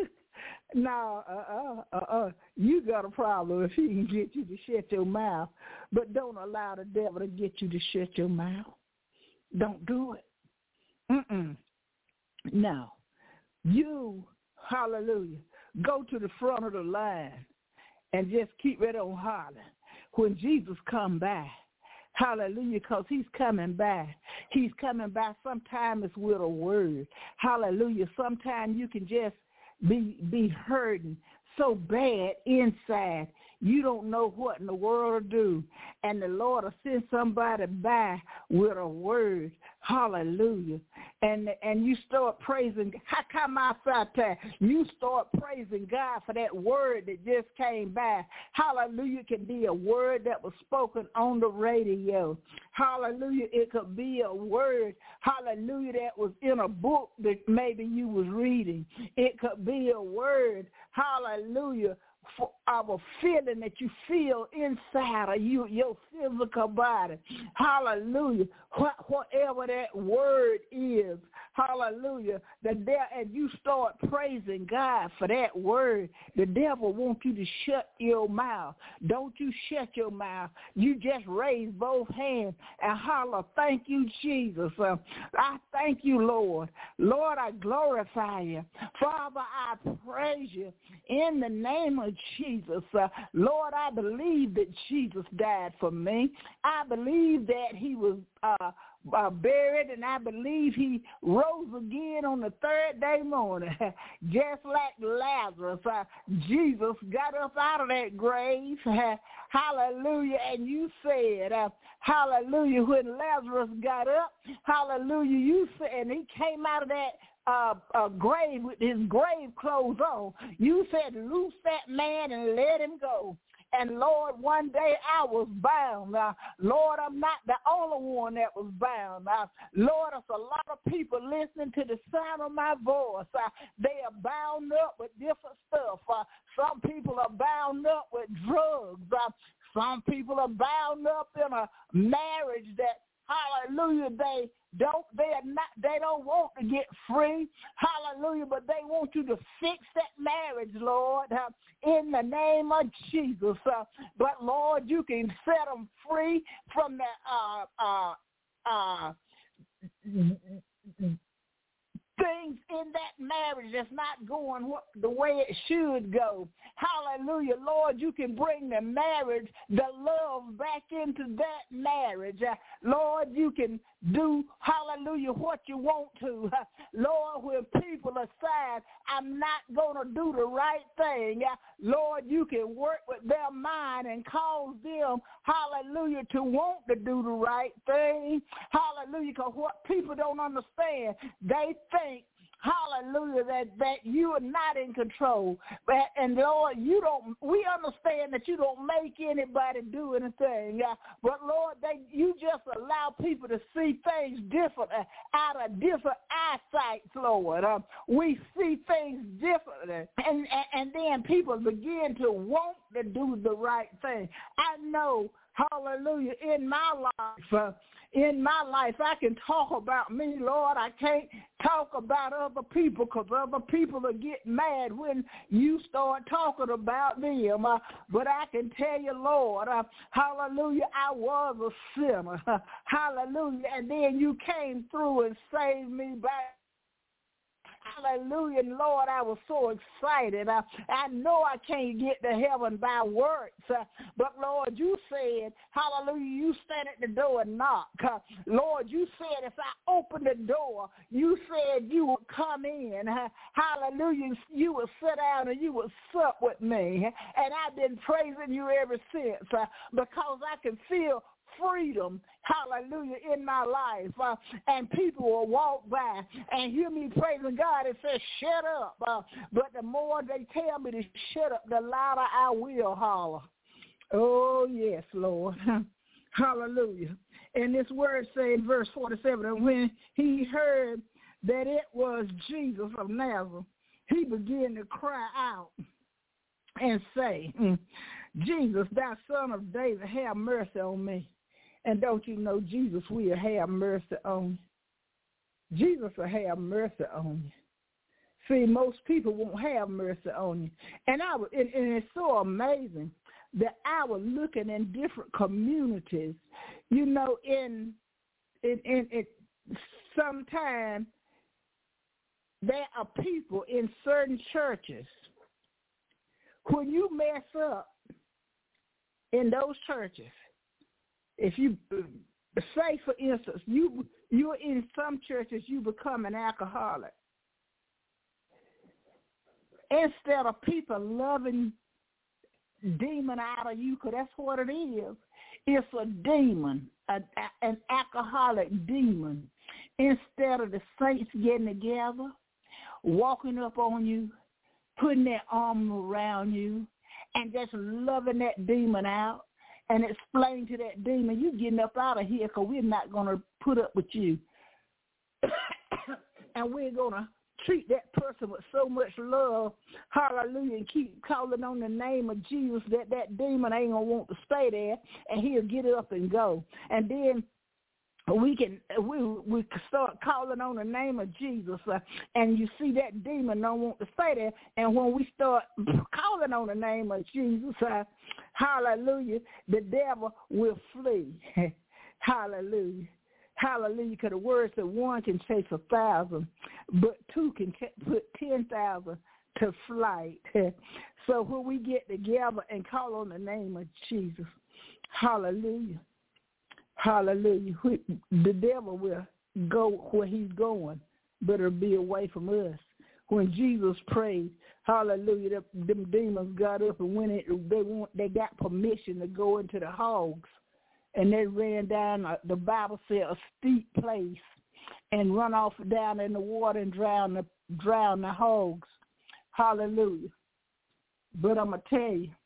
S14: No, you got a problem if he can get you to shut your mouth. But don't allow the devil to get you to shut your mouth. Don't do it. Now, you, hallelujah, go to the front of the line and just keep it on hollering when Jesus come by. Hallelujah, because he's coming by. He's coming by. Sometimes it's with a word. Hallelujah. Sometimes you can just be hurting so bad inside you don't know what in the world to do, and the Lord will send somebody by with a word. Hallelujah. And you start praising. How come I felt that? You start praising God for that word that just came by. Hallelujah. It can be a word that was spoken on the radio. Hallelujah. It could be a word, hallelujah, that was in a book that maybe you was reading. It could be a word, hallelujah, of a feeling that you feel inside of you, your physical body. Hallelujah. Whatever that word is, hallelujah, and you start praising God for that word, the devil wants you to shut your mouth. Don't you shut your mouth. You just raise both hands and holler, thank you, Jesus. I thank you, Lord. Lord, I glorify you. Father, I praise you in the name of Jesus. Lord, I believe that Jesus died for me. I believe that he was buried, and I believe he rose again on the third day morning. Just like Lazarus, Jesus got up out of that grave. Hallelujah. And you said, hallelujah, when Lazarus got up, hallelujah, you said, and he came out of that grave with his grave clothes on. You said, loose that man and let him go. And Lord, one day I was bound. Lord, I'm not the only one that was bound. Lord, there's a lot of people listening to the sound of my voice. They are bound up with different stuff. Some people are bound up with drugs. Some people are bound up in a marriage that, hallelujah, they don't want to get free. Hallelujah, but they want you to fix that marriage, Lord, in the name of Jesus. But Lord, you can set them free from the things in that marriage that's not going the way it should go. Hallelujah. Lord, you can bring the marriage, the love back into that marriage. Lord, you can do, hallelujah, what you want to. Lord, when people are sad, I'm not going to do the right thing. Lord, you can work with their mind and cause them, hallelujah, to want to do the right thing. Hallelujah, because what people don't understand, they think, Hallelujah, that you are not in control. And Lord, we understand that you don't make anybody do anything. But Lord, you just allow people to see things different, out of different eyesight, Lord. We see things differently. And then people begin to want to do the right thing. I know, hallelujah, in my life, I can talk about me, Lord. I can't talk about other people because other people will get mad when you start talking about them. But I can tell you, Lord, hallelujah, I was a sinner. Hallelujah. And then you came through and saved me back. Hallelujah, Lord, I was so excited. I know I can't get to heaven by works, but Lord, you said, hallelujah, you stand at the door and knock. Lord, you said if I open the door, you said you would come in. Hallelujah, you would sit down and you would sup with me. And I've been praising you ever since because I can feel freedom, hallelujah, in my life. And people will walk by and hear me praising God and say, shut up. But the more they tell me to shut up, the louder I will holler. Oh, yes, Lord. Hallelujah. And this word says in verse 47, and when he heard that it was Jesus of Nazareth, he began to cry out and say, Jesus, thou son of David, have mercy on me. And don't you know Jesus will have mercy on you? Jesus will have mercy on you. See, most people won't have mercy on you. And it's so amazing that I was looking in different communities, you know, in sometimes there are people in certain churches, when you mess up in those churches, if you say, for instance, you're in some churches, you become an alcoholic. Instead of people loving demon out of you, because that's what it is, it's a demon, an alcoholic demon. Instead of the saints getting together, walking up on you, putting their arm around you, and just loving that demon out, and explain to that demon, you getting up out of here because we're not going to put up with you. And we're going to treat that person with so much love, hallelujah, and keep calling on the name of Jesus that demon ain't going to want to stay there, and he'll get up and go. And then we can start calling on the name of Jesus, and you see that demon don't want to stay there. And when we start calling on the name of Jesus, hallelujah, the devil will flee. Hallelujah. Hallelujah, because the word said one can chase 1,000, but two can put 10,000 to flight. So when we get together and call on the name of Jesus, hallelujah, hallelujah, the devil will go where he's going, but it'll be away from us. When Jesus prayed, hallelujah, them demons got up and they got permission to go into the hogs. And they ran down, the Bible said, a steep place and run off down in the water and drown the hogs. Hallelujah. But I'm going to tell you,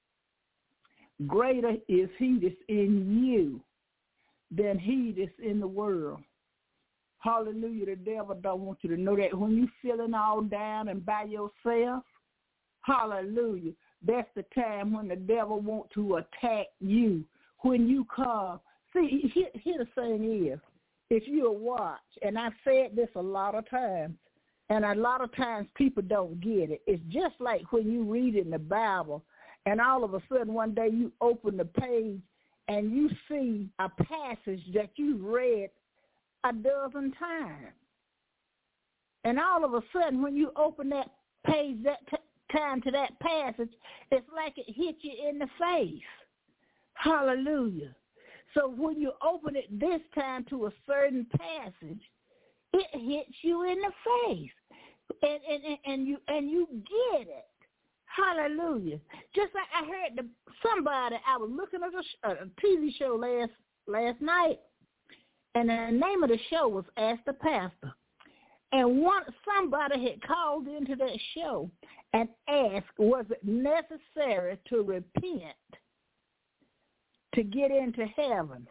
S14: greater is he that's in you than he that's in the world. Hallelujah. The devil don't want you to know that. When you feeling all down and by yourself, hallelujah, that's the time when the devil want to attack you. When you come, see, here the thing is, if you'll watch, and I've said this a lot of times, and a lot of times people don't get it. It's just like when you read in the Bible, and all of a sudden one day you open the page and you see a passage that you've read a dozen times. And all of a sudden when you open that page that time to that passage, it's like it hit you in the face. Hallelujah. So when you open it this time to a certain passage, it hits you in the face. And you get it. Hallelujah. Just like I heard somebody, I was looking at a TV show last night, and the name of the show was Ask the Pastor. And somebody had called into that show and asked, was it necessary to repent to get into heaven?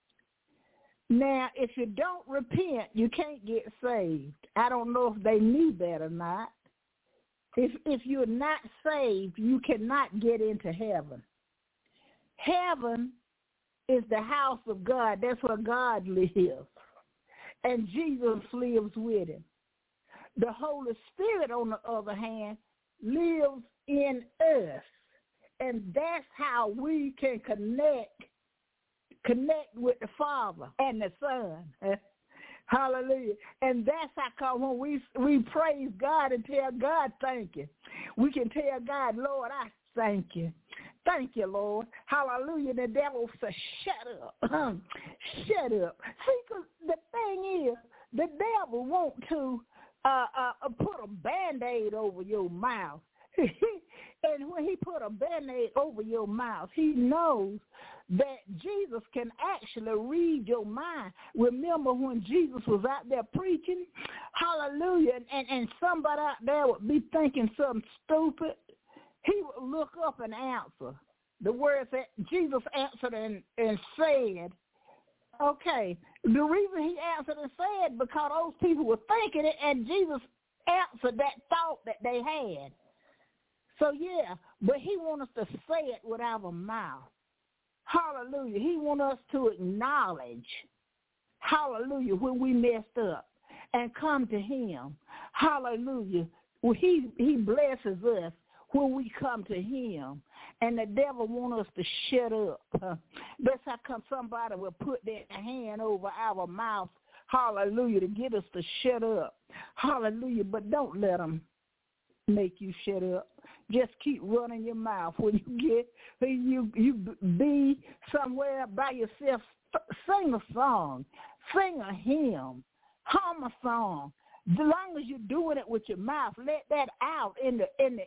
S14: Now, if you don't repent, you can't get saved. I don't know if they knew that or not. If you're not saved, you cannot get into heaven. Heaven is the house of God. That's where God lives. And Jesus lives with him. The Holy Spirit, on the other hand, lives in us. And that's how we can connect with the Father and the Son. Hallelujah. And that's how come when we praise God and tell God thank you. We can tell God, Lord, I thank you. Thank you, Lord. Hallelujah. The devil says, shut up. Shut up. See, 'cause the thing is, the devil want to put a Band-Aid over your mouth. And when he put a Band-Aid over your mouth, he knows that Jesus can actually read your mind. Remember when Jesus was out there preaching? Hallelujah. And somebody out there would be thinking something stupid. He would look up and answer. The word said, Jesus answered and said, okay. The reason he answered and said, because those people were thinking it, and Jesus answered that thought that they had. So, yeah, but he wants us to say it with our mouth. Hallelujah. He wants us to acknowledge, hallelujah, when we messed up and come to him. Hallelujah. Well, he blesses us when we come to him. And the devil wants us to shut up. That's how come somebody will put their hand over our mouth, hallelujah, to get us to shut up. Hallelujah. But don't let them make you shut up. Just keep running your mouth. When you be somewhere by yourself, sing a song, sing a hymn, hum a song. As long as you're doing it with your mouth, let that out in the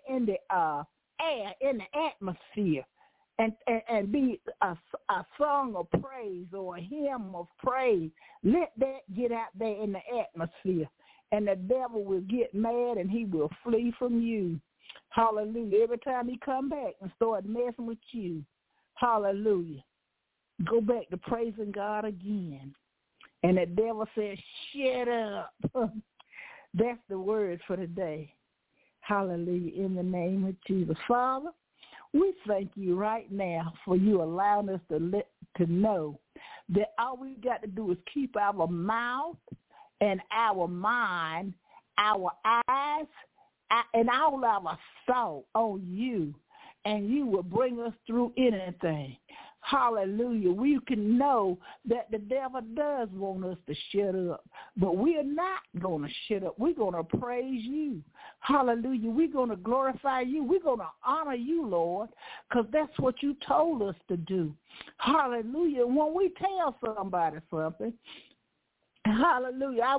S14: air, in the atmosphere, and be a song of praise or a hymn of praise. Let that get out there in the atmosphere, and the devil will get mad and he will flee from you. Hallelujah. Every time he come back and start messing with you, hallelujah, go back to praising God again. And the devil says, shut up. That's the word for today. Hallelujah. In the name of Jesus. Father, we thank you right now for you allowing us to know that all we got to do is keep our mouth and our mind, our eyes, and all our thought on you, and you will bring us through anything. Hallelujah. We can know that the devil does want us to shut up, but we are not going to shut up. We're going to praise you. Hallelujah. We're going to glorify you. We're going to honor you, Lord, because that's what you told us to do. Hallelujah. When we tell somebody something, hallelujah,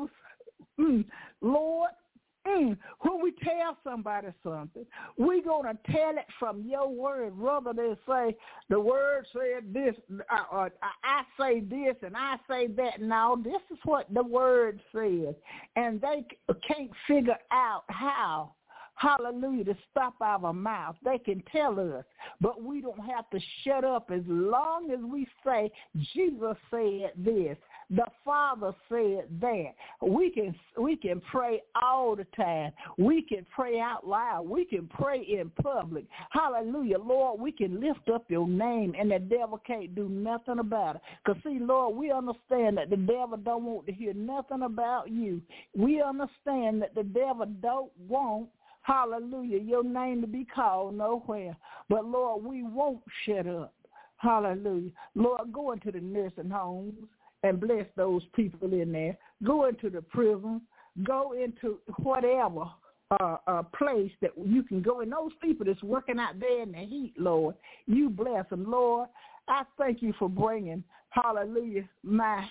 S14: Lord, when we tell somebody something, we're going to tell it from your word rather than say, the word said this, or I say this and I say that. No, this is what the word says. And they can't figure out how, hallelujah, to stop our mouth. They can tell us, but we don't have to shut up as long as we say, Jesus said this, the Father said that. We can pray all the time. We can pray out loud. We can pray in public. Hallelujah. Lord, we can lift up your name, and the devil can't do nothing about it. Because, see, Lord, we understand that the devil don't want to hear nothing about you. We understand that the devil don't want, hallelujah, your name to be called nowhere. But, Lord, we won't shut up. Hallelujah. Lord, go into the nursing homes and bless those people in there. Go into the prison. Go into whatever place that you can go. And those people that's working out there in the heat, Lord, you bless them. Lord, I thank you for bringing, hallelujah, my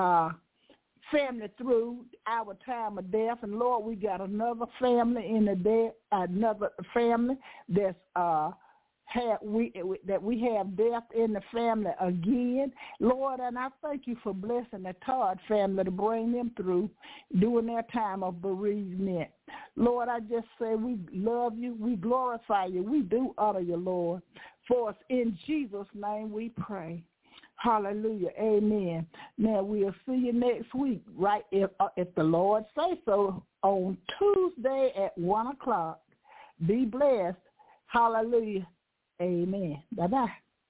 S14: family through our time of death. And, Lord, we got another family in the death, another family that's that we have death in the family again, Lord, and I thank you for blessing the Todd family to bring them through during their time of bereavement. Lord, I just say we love you, we glorify you, we do honor you, Lord. For us in Jesus' name we pray. Hallelujah. Amen. Now we'll see you next week, right? If the Lord say so, on Tuesday at 1:00. Be blessed. Hallelujah. Amen. Bye-bye.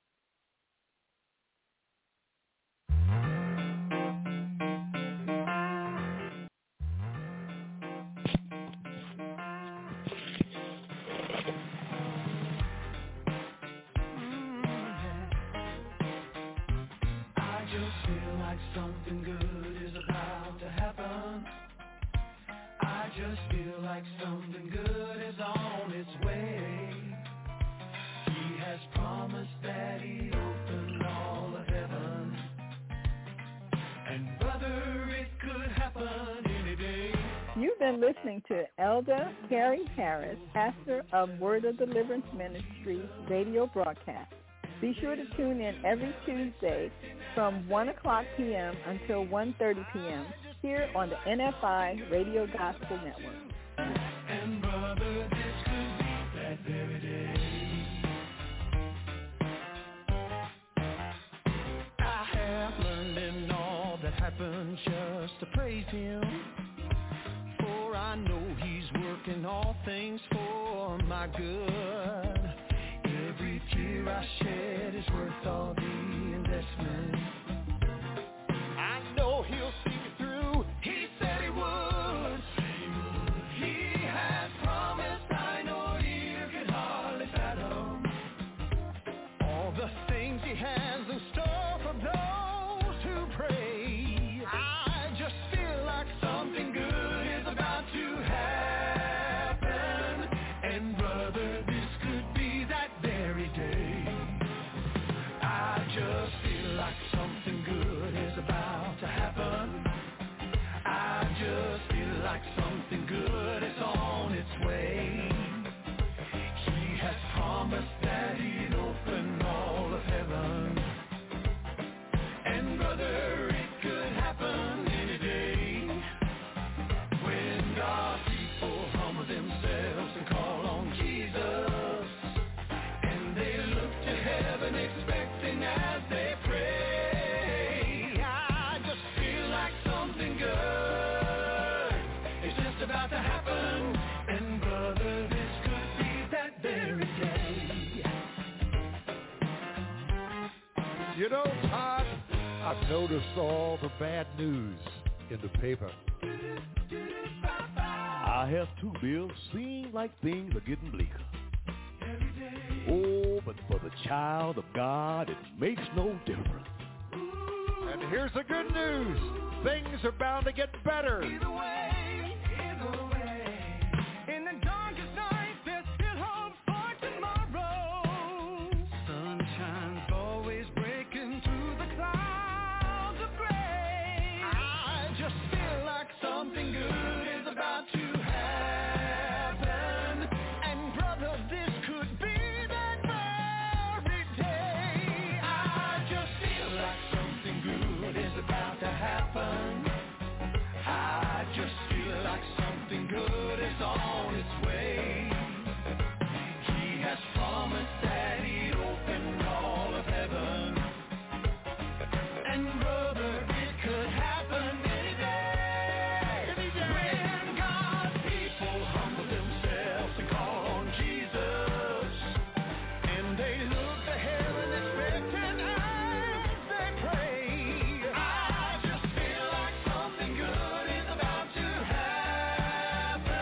S1: Something good is about to happen. I just feel like something good is on its way. He has promised that he'd open all of heaven. And brother, it could happen any day.
S13: You've been listening to Elder Carrie Harris, pastor of Word of Deliverance Ministries radio broadcast. Be sure to tune in every Tuesday from 1:00 p.m. until 1:30 p.m. here on the NFI Radio Gospel Network.
S1: And brother, this could be that very day. I have learned in all that happens just to praise him. For I know he's working all things for my good. Every tear I shed is worth all the investment. I know he'll see me through. He said he would. He has promised. I know you can hardly fathom all the things he has in store for those who pray. I just feel like something good is about to happen. And brother, this could be that very day. I just feel like something good is about to happen. I just feel like something good is on its way. He has promised that he'd open all of heaven. And brother, it could happen any day. When God's people humble themselves and call on Jesus, and they look to heaven expecting as they pray. I just feel like something good is just about to happen. And brother, this could be that very day.
S15: You know, Todd, I've noticed all the bad news in the paper. I have too, Bill. Seems like things are getting bleaker. Oh, but for the child of God, it makes no difference. And here's the good news. Things are bound to get better.
S1: Either way, in the darkest night, there's still hope for tomorrow. Sunshine's always breaking through the clouds of gray. I just feel like something good is about to happen. And brother, this could be that very day. I just feel like something good is about to happen. I just feel like something good is on its way. He has promised that he'd open all of heaven. And brother, it could happen any day. When God's people humble themselves and call on Jesus, and they look to heaven expecting as they pray. I just feel like something good is about to happen.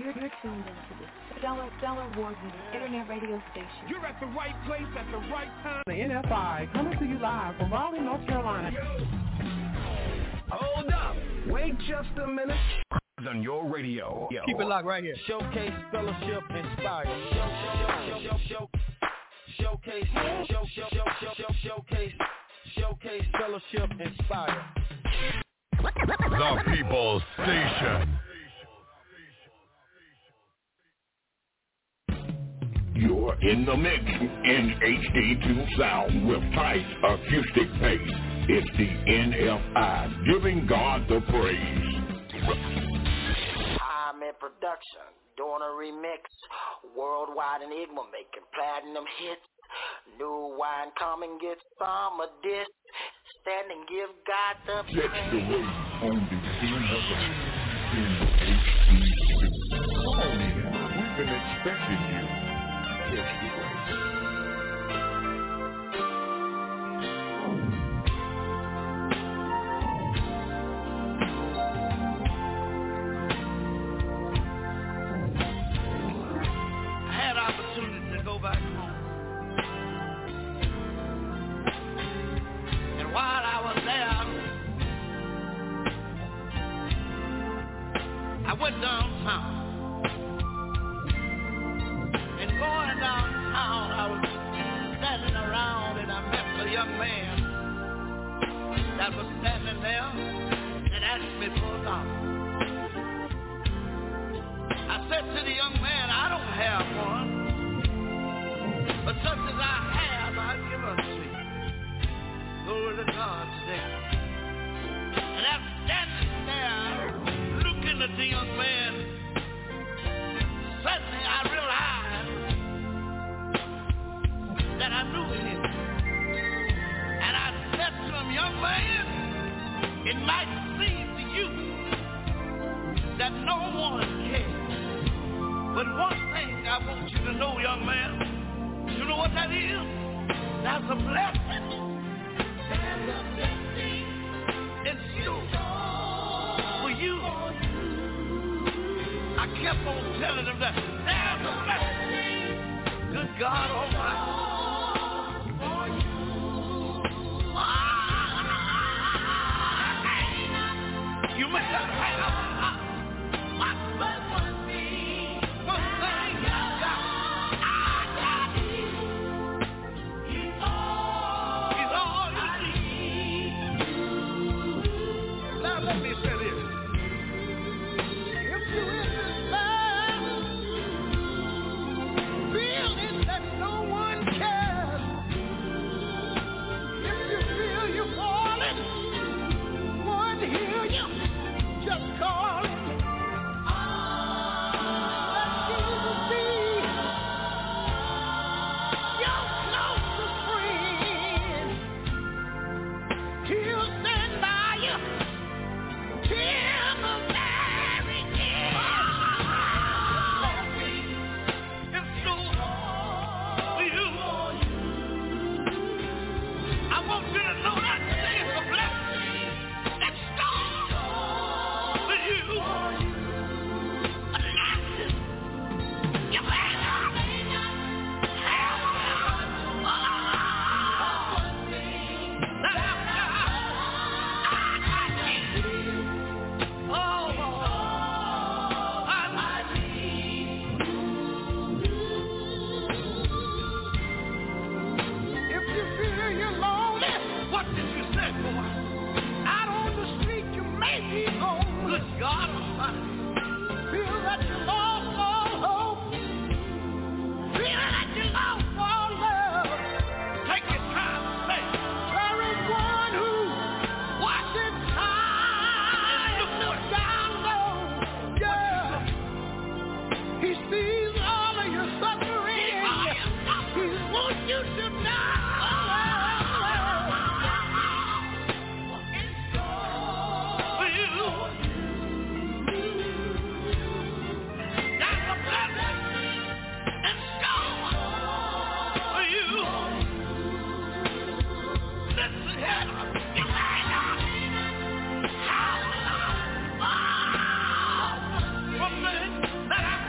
S4: You're tuned into the Stellar Award-winning internet radio station.
S5: You're at the right place at the right time. The NFI coming to you live from Raleigh, North Carolina.
S7: Hold up. Wait just a minute.
S8: On your radio.
S7: Keep it locked right here. Showcase, fellowship, inspire. Showcase, fellowship, inspire.
S9: The People's Station. You're in the mix in HD2 sound with tight acoustic bass. It's the NFI, giving God the praise.
S16: I'm in production, doing a remix. Worldwide Enigma making platinum hits. New wine come and get some of this. Stand and give God the praise.
S9: That's the way on the NFI in HD2. Come on in, we've been expecting you. Catch the way.
S17: Went downtown, and going downtown I was standing around and I met a young man that was standing there and asked me for a dollar. I said to the young man, I don't have one, but such as I have I'll give unto you. Glory to God today. And I'm standing there looking at the young man, suddenly I realized that I knew him. And I said to him, young man, it might seem to you that no one cares. But one thing I want you to know, young man, you know what that is? That's a blessing. There's a blessing. It's you. For you. I kept on telling him that there's a blessing. Good God Almighty. You may not have but one thing I got you. He's all you need. Now let me say this. If you in this life feeling that no one cares, if you feel you're falling, one hear you, just call him. Let Jesus be your closest friend. He'll stand by you till the very end. It's so for you. I want you to know that today is a blessing. It's gone for you. You may not have if you feel you're lonely, what did you say, boy? Out on the street you may be home. Good God Almighty. Feel that you lost all hope. Feel that you lost all love. Take your time and say, there is one who watches high and looks down low. Yeah. He sees all of your suffering. He wants you to know. For you. That's a blessing. It's gone for you. Listen here. You may not have one thing that I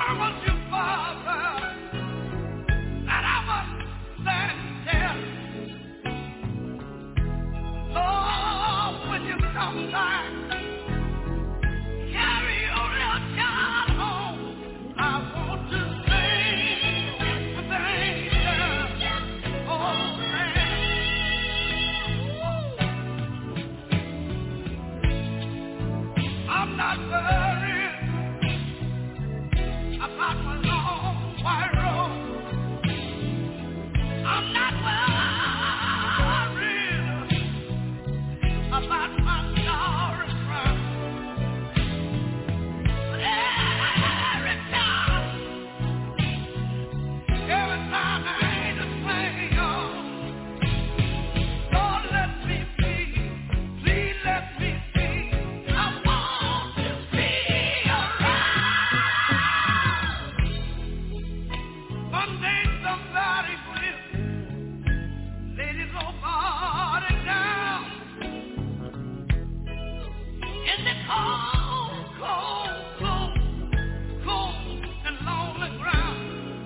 S17: promise you, Father, that I must stand still. Lord, when you come back, carry your little child home. I want to sing with the angels. Oh, man. I'm not worried about my long white road. I'm not worried about my sorry crown. But every time I ain't a thing on, Lord, let me be. Please let me be. I want to be around. One day somebody will lay this old body down in the cold, cold, cold, cold and lonely ground.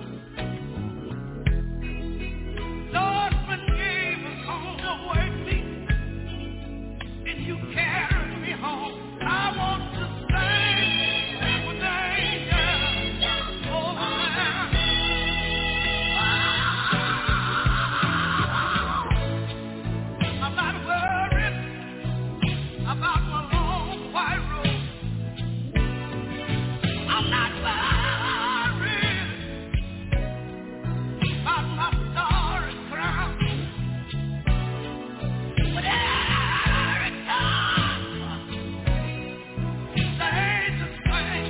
S17: Lord, when gave us home away me, and you carried me home, I want to sing with the angels. Oh, I'm not worried about my long white road. I'm not worried about my starry crown. But every time the angels sing,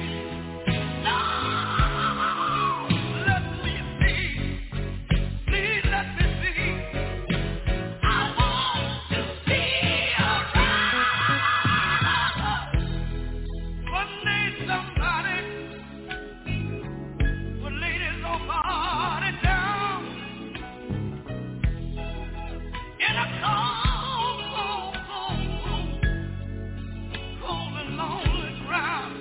S17: Lord, let me be. Please let me be. I want to be around. One day somebody will lay this old body down in a cold, cold, cold, cold, cold and lonely ground.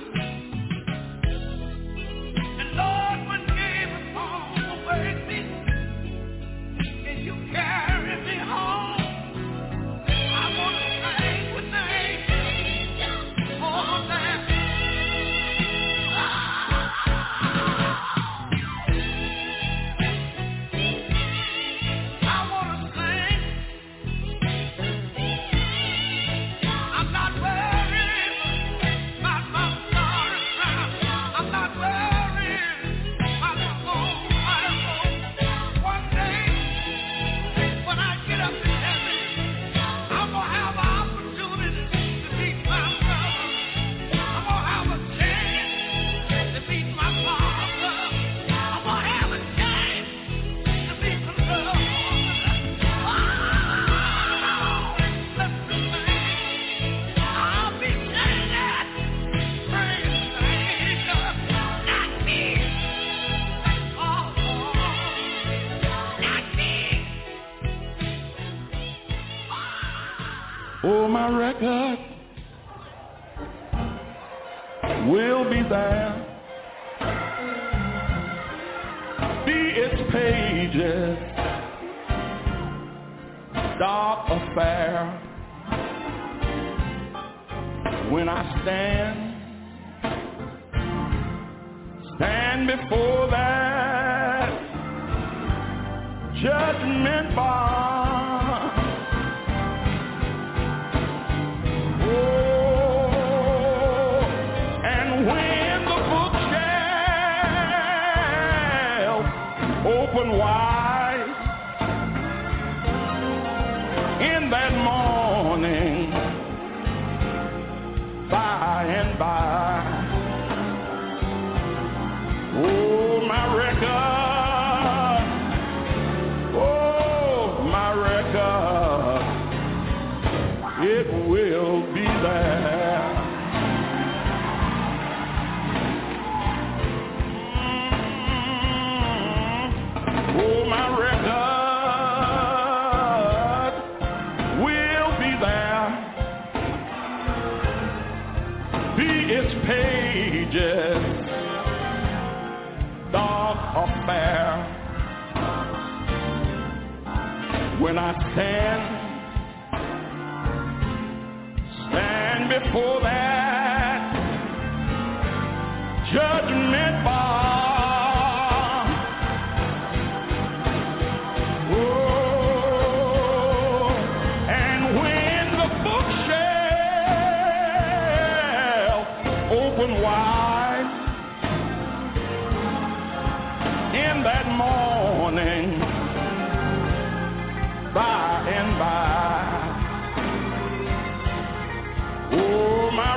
S17: And Lord, when gave us home away me, and you carried me home, I want to sing with the angels. Oh, man. I want to sing. I'm not worried about my sorry crown. I'm not worried about my long white road. One day, when I get up in heaven, I'm going to have an opportunity to meet my brother. I'm going to have a chance to meet my father. I'm going to have a chance to meet the Lord. Let me sing. I'll be saying that. Praise the angels, not me. Oh, not me.
S3: Oh, my record will be there. Be its pages, dark affair. When I stand before that judgment bar. Oh, and when the book shall open wide in that morning, by and by. Oh, my record. Oh, my record. It will be there. Oh, my record will be there. Be its pages, dark affair. When I stand before that judgment bar. By and by, oh my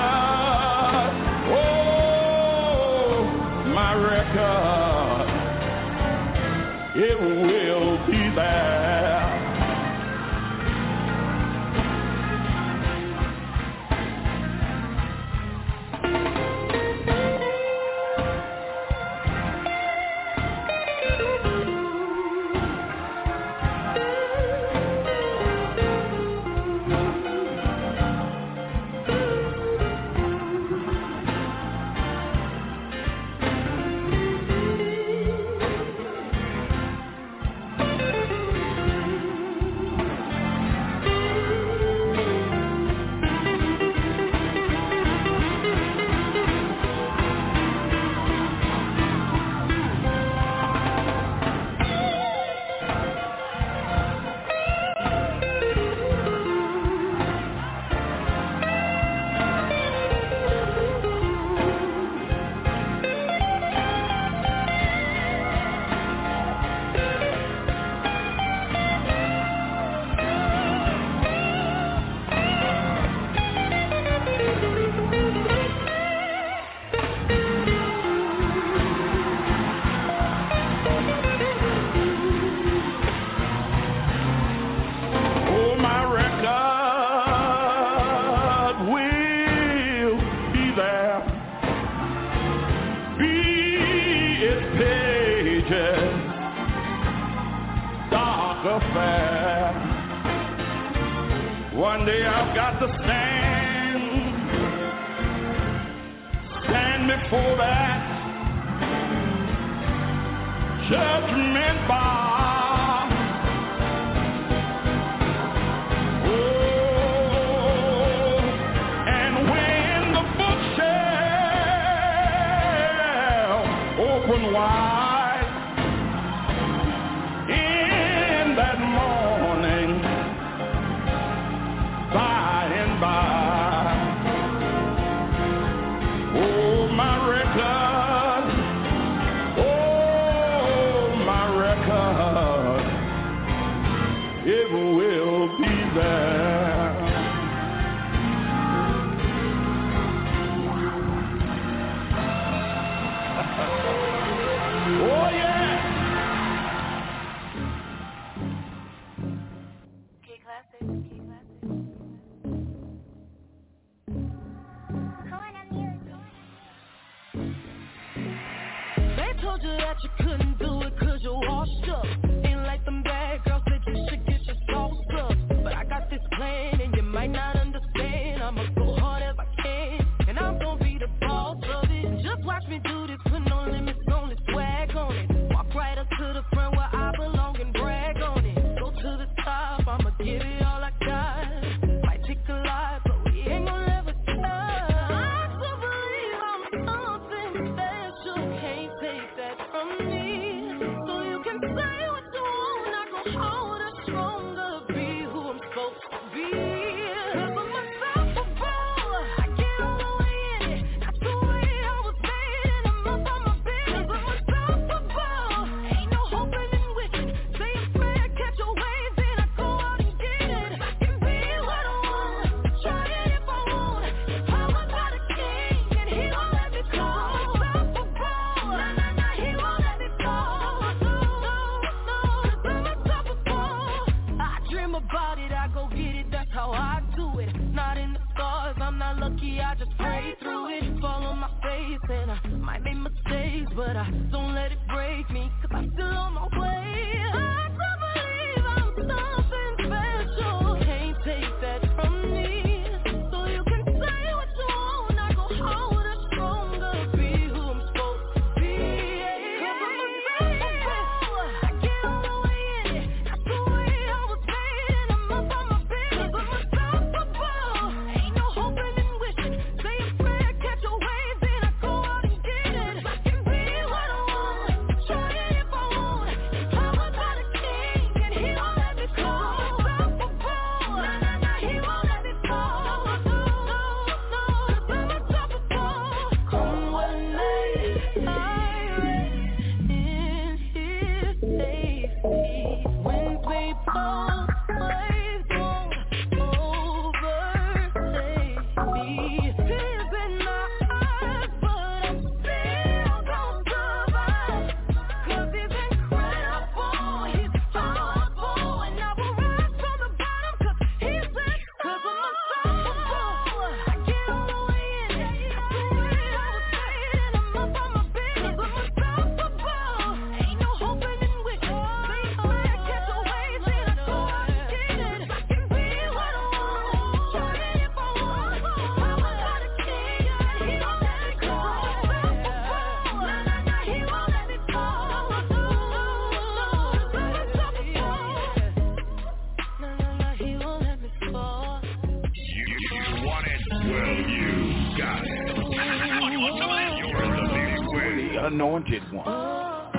S3: record, it will be there. One day I've got to stand before that judgment bar. Oh, and when the book shall open wide in that morning, by and by, oh my record, it will be there. Oh yeah.
S12: K-Classic. They told you that you couldn't do it 'cause you're washed up. Ain't like them bad girls that you should get your sauce up. But I got this plan and you might not understand. I'ma go hard as I can and I'm gonna be the boss of it. Just watch me do this with no limits, only swag on it. Walk right up to the front where I belong and brag on it. Go to the top, I'ma give it all I got. Might take a lot, but we ain't gonna ever stop. I still believe I'm something special. Can't take that from me. So you can say what you want, I go hold it stronger. Be who I'm supposed to be. 'Cause I'm unstoppable. I get all the way in it. That's the way I was made and I'm up on my business. 'Cause I'm unstoppable. Ain't no hoping and wishing. Say I'm fair, catch your waves and I go out and get it. I can be what I want. Try it if I want. Power got a king and he won't let me go. Unstoppable. Nah, he won't let me go. No, 'cause I'm unstoppable. I dream about it, I go get it, that's how I do it. Not in the stars, I'm not lucky, I just pray through it. Fall on my face and I might make mistakes, but I don't let it break me, 'cause I'm still on my way. I still believe I'm something special. Can't take that from me. So you can say what you want, I go hold it stronger. Be who I'm supposed to be.
S2: the anointed one.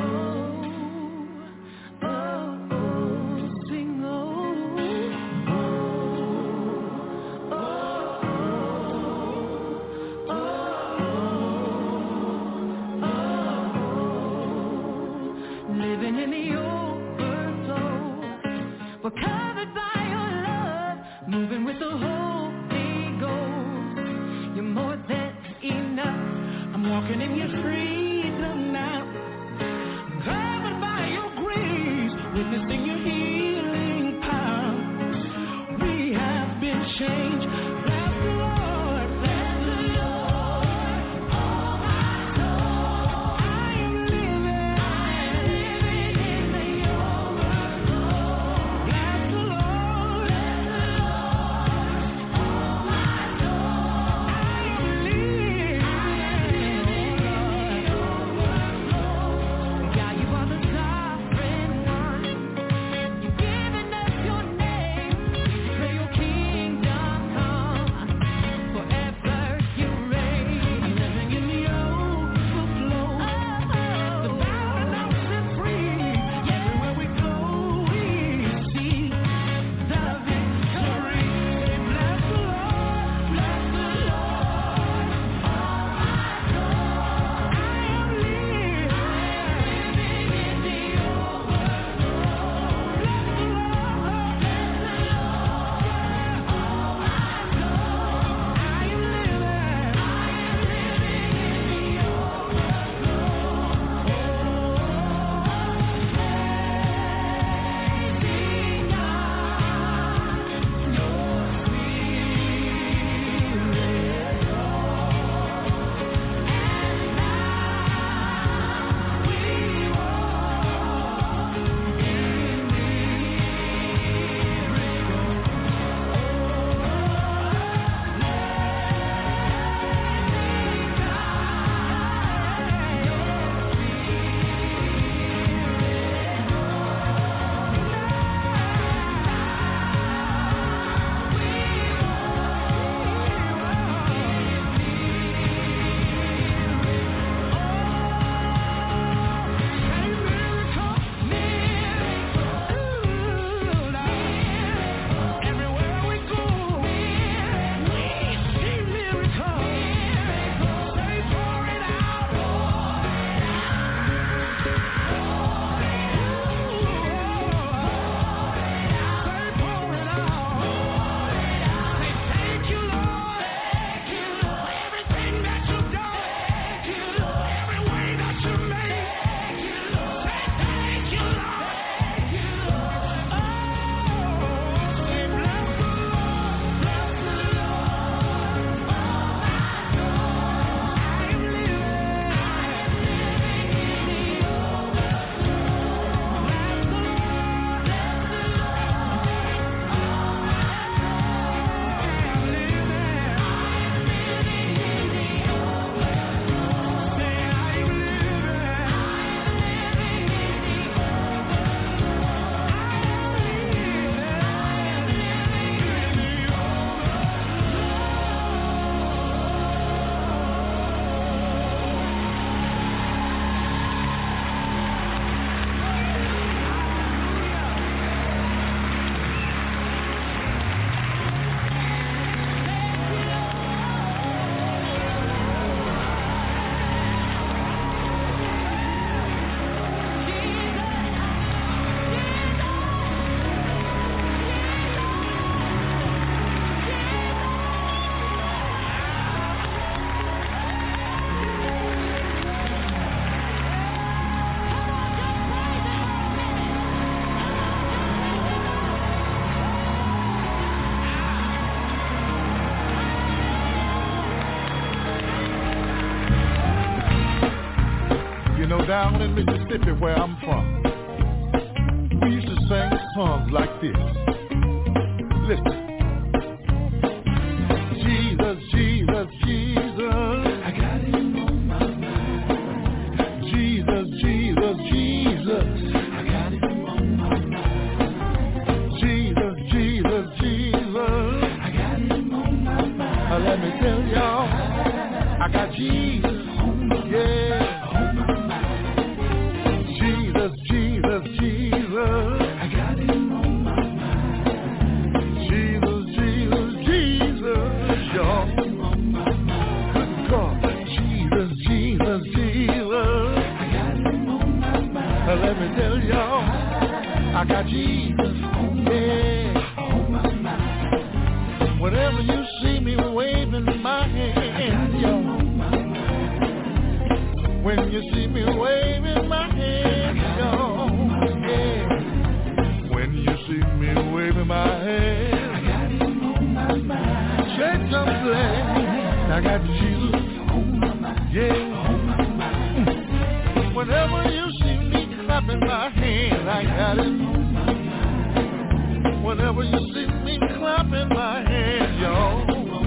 S1: Living in the overflow, we're covered by your love, moving with the Holy Ghost. You're more than enough. I'm walking in your freedom now, covered by your grace, witnessing your healing power. We have been changed. Bless the Lord, bless the Lord, oh my soul. I am living in the overflow. Bless the Lord, oh my soul. I am living in the overflow. God, you are the sovereign one. You've given us your name. May your kingdom come. Forever you reign. I'm living in the overflow. The power now set free. Everywhere we go, we see the victory. Say, bless the Lord, bless the Lord, oh my soul. I am living in the overflow. Bless the Lord, bless the Lord, oh my soul. I am living in the
S15: Down in Mississippi where I'm from, we used to sing songs like this. Listen. Jesus, Jesus, Jesus, I got him on my mind. Jesus, Jesus, Jesus, I got him on my mind. Jesus, Jesus, Jesus, I got him on my mind. Let me tell y'all, I got Jesus, yeah, on my mind. I got Jesus, yeah, on my mind. Whenever you see me waving my hand, yo. When you see me waving my hand, yo, yeah. When you see me waving my hand, I got him on my mind. Shake some glad, I got Jesus on my mind, yeah, on my mind. Whenever you see me clapping my hand, I got it on my mind. Whenever you see me clapping my hand, yo.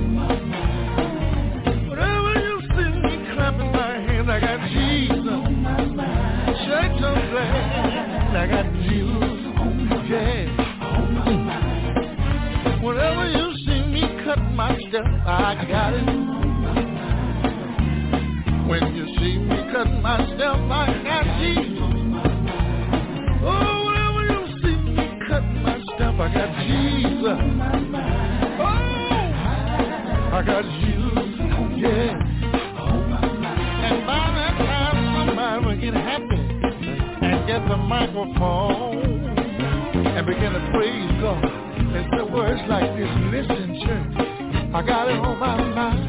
S15: Whenever you see me clapping my hand, I got Jesus on my mind. Shake some glad, I got Jesus on my mind, on my mind. Whenever you see me cut my step, I got it on my mind. When you see me cut my step, I got Jesus on my mind. Oh, whenever you see me cut my step, I got Jesus on my mind. Oh, I got Jesus, yeah. And by that time, somebody will get happy and get the microphone and begin to praise God. And say words like this, listen, church, I got it on my mind.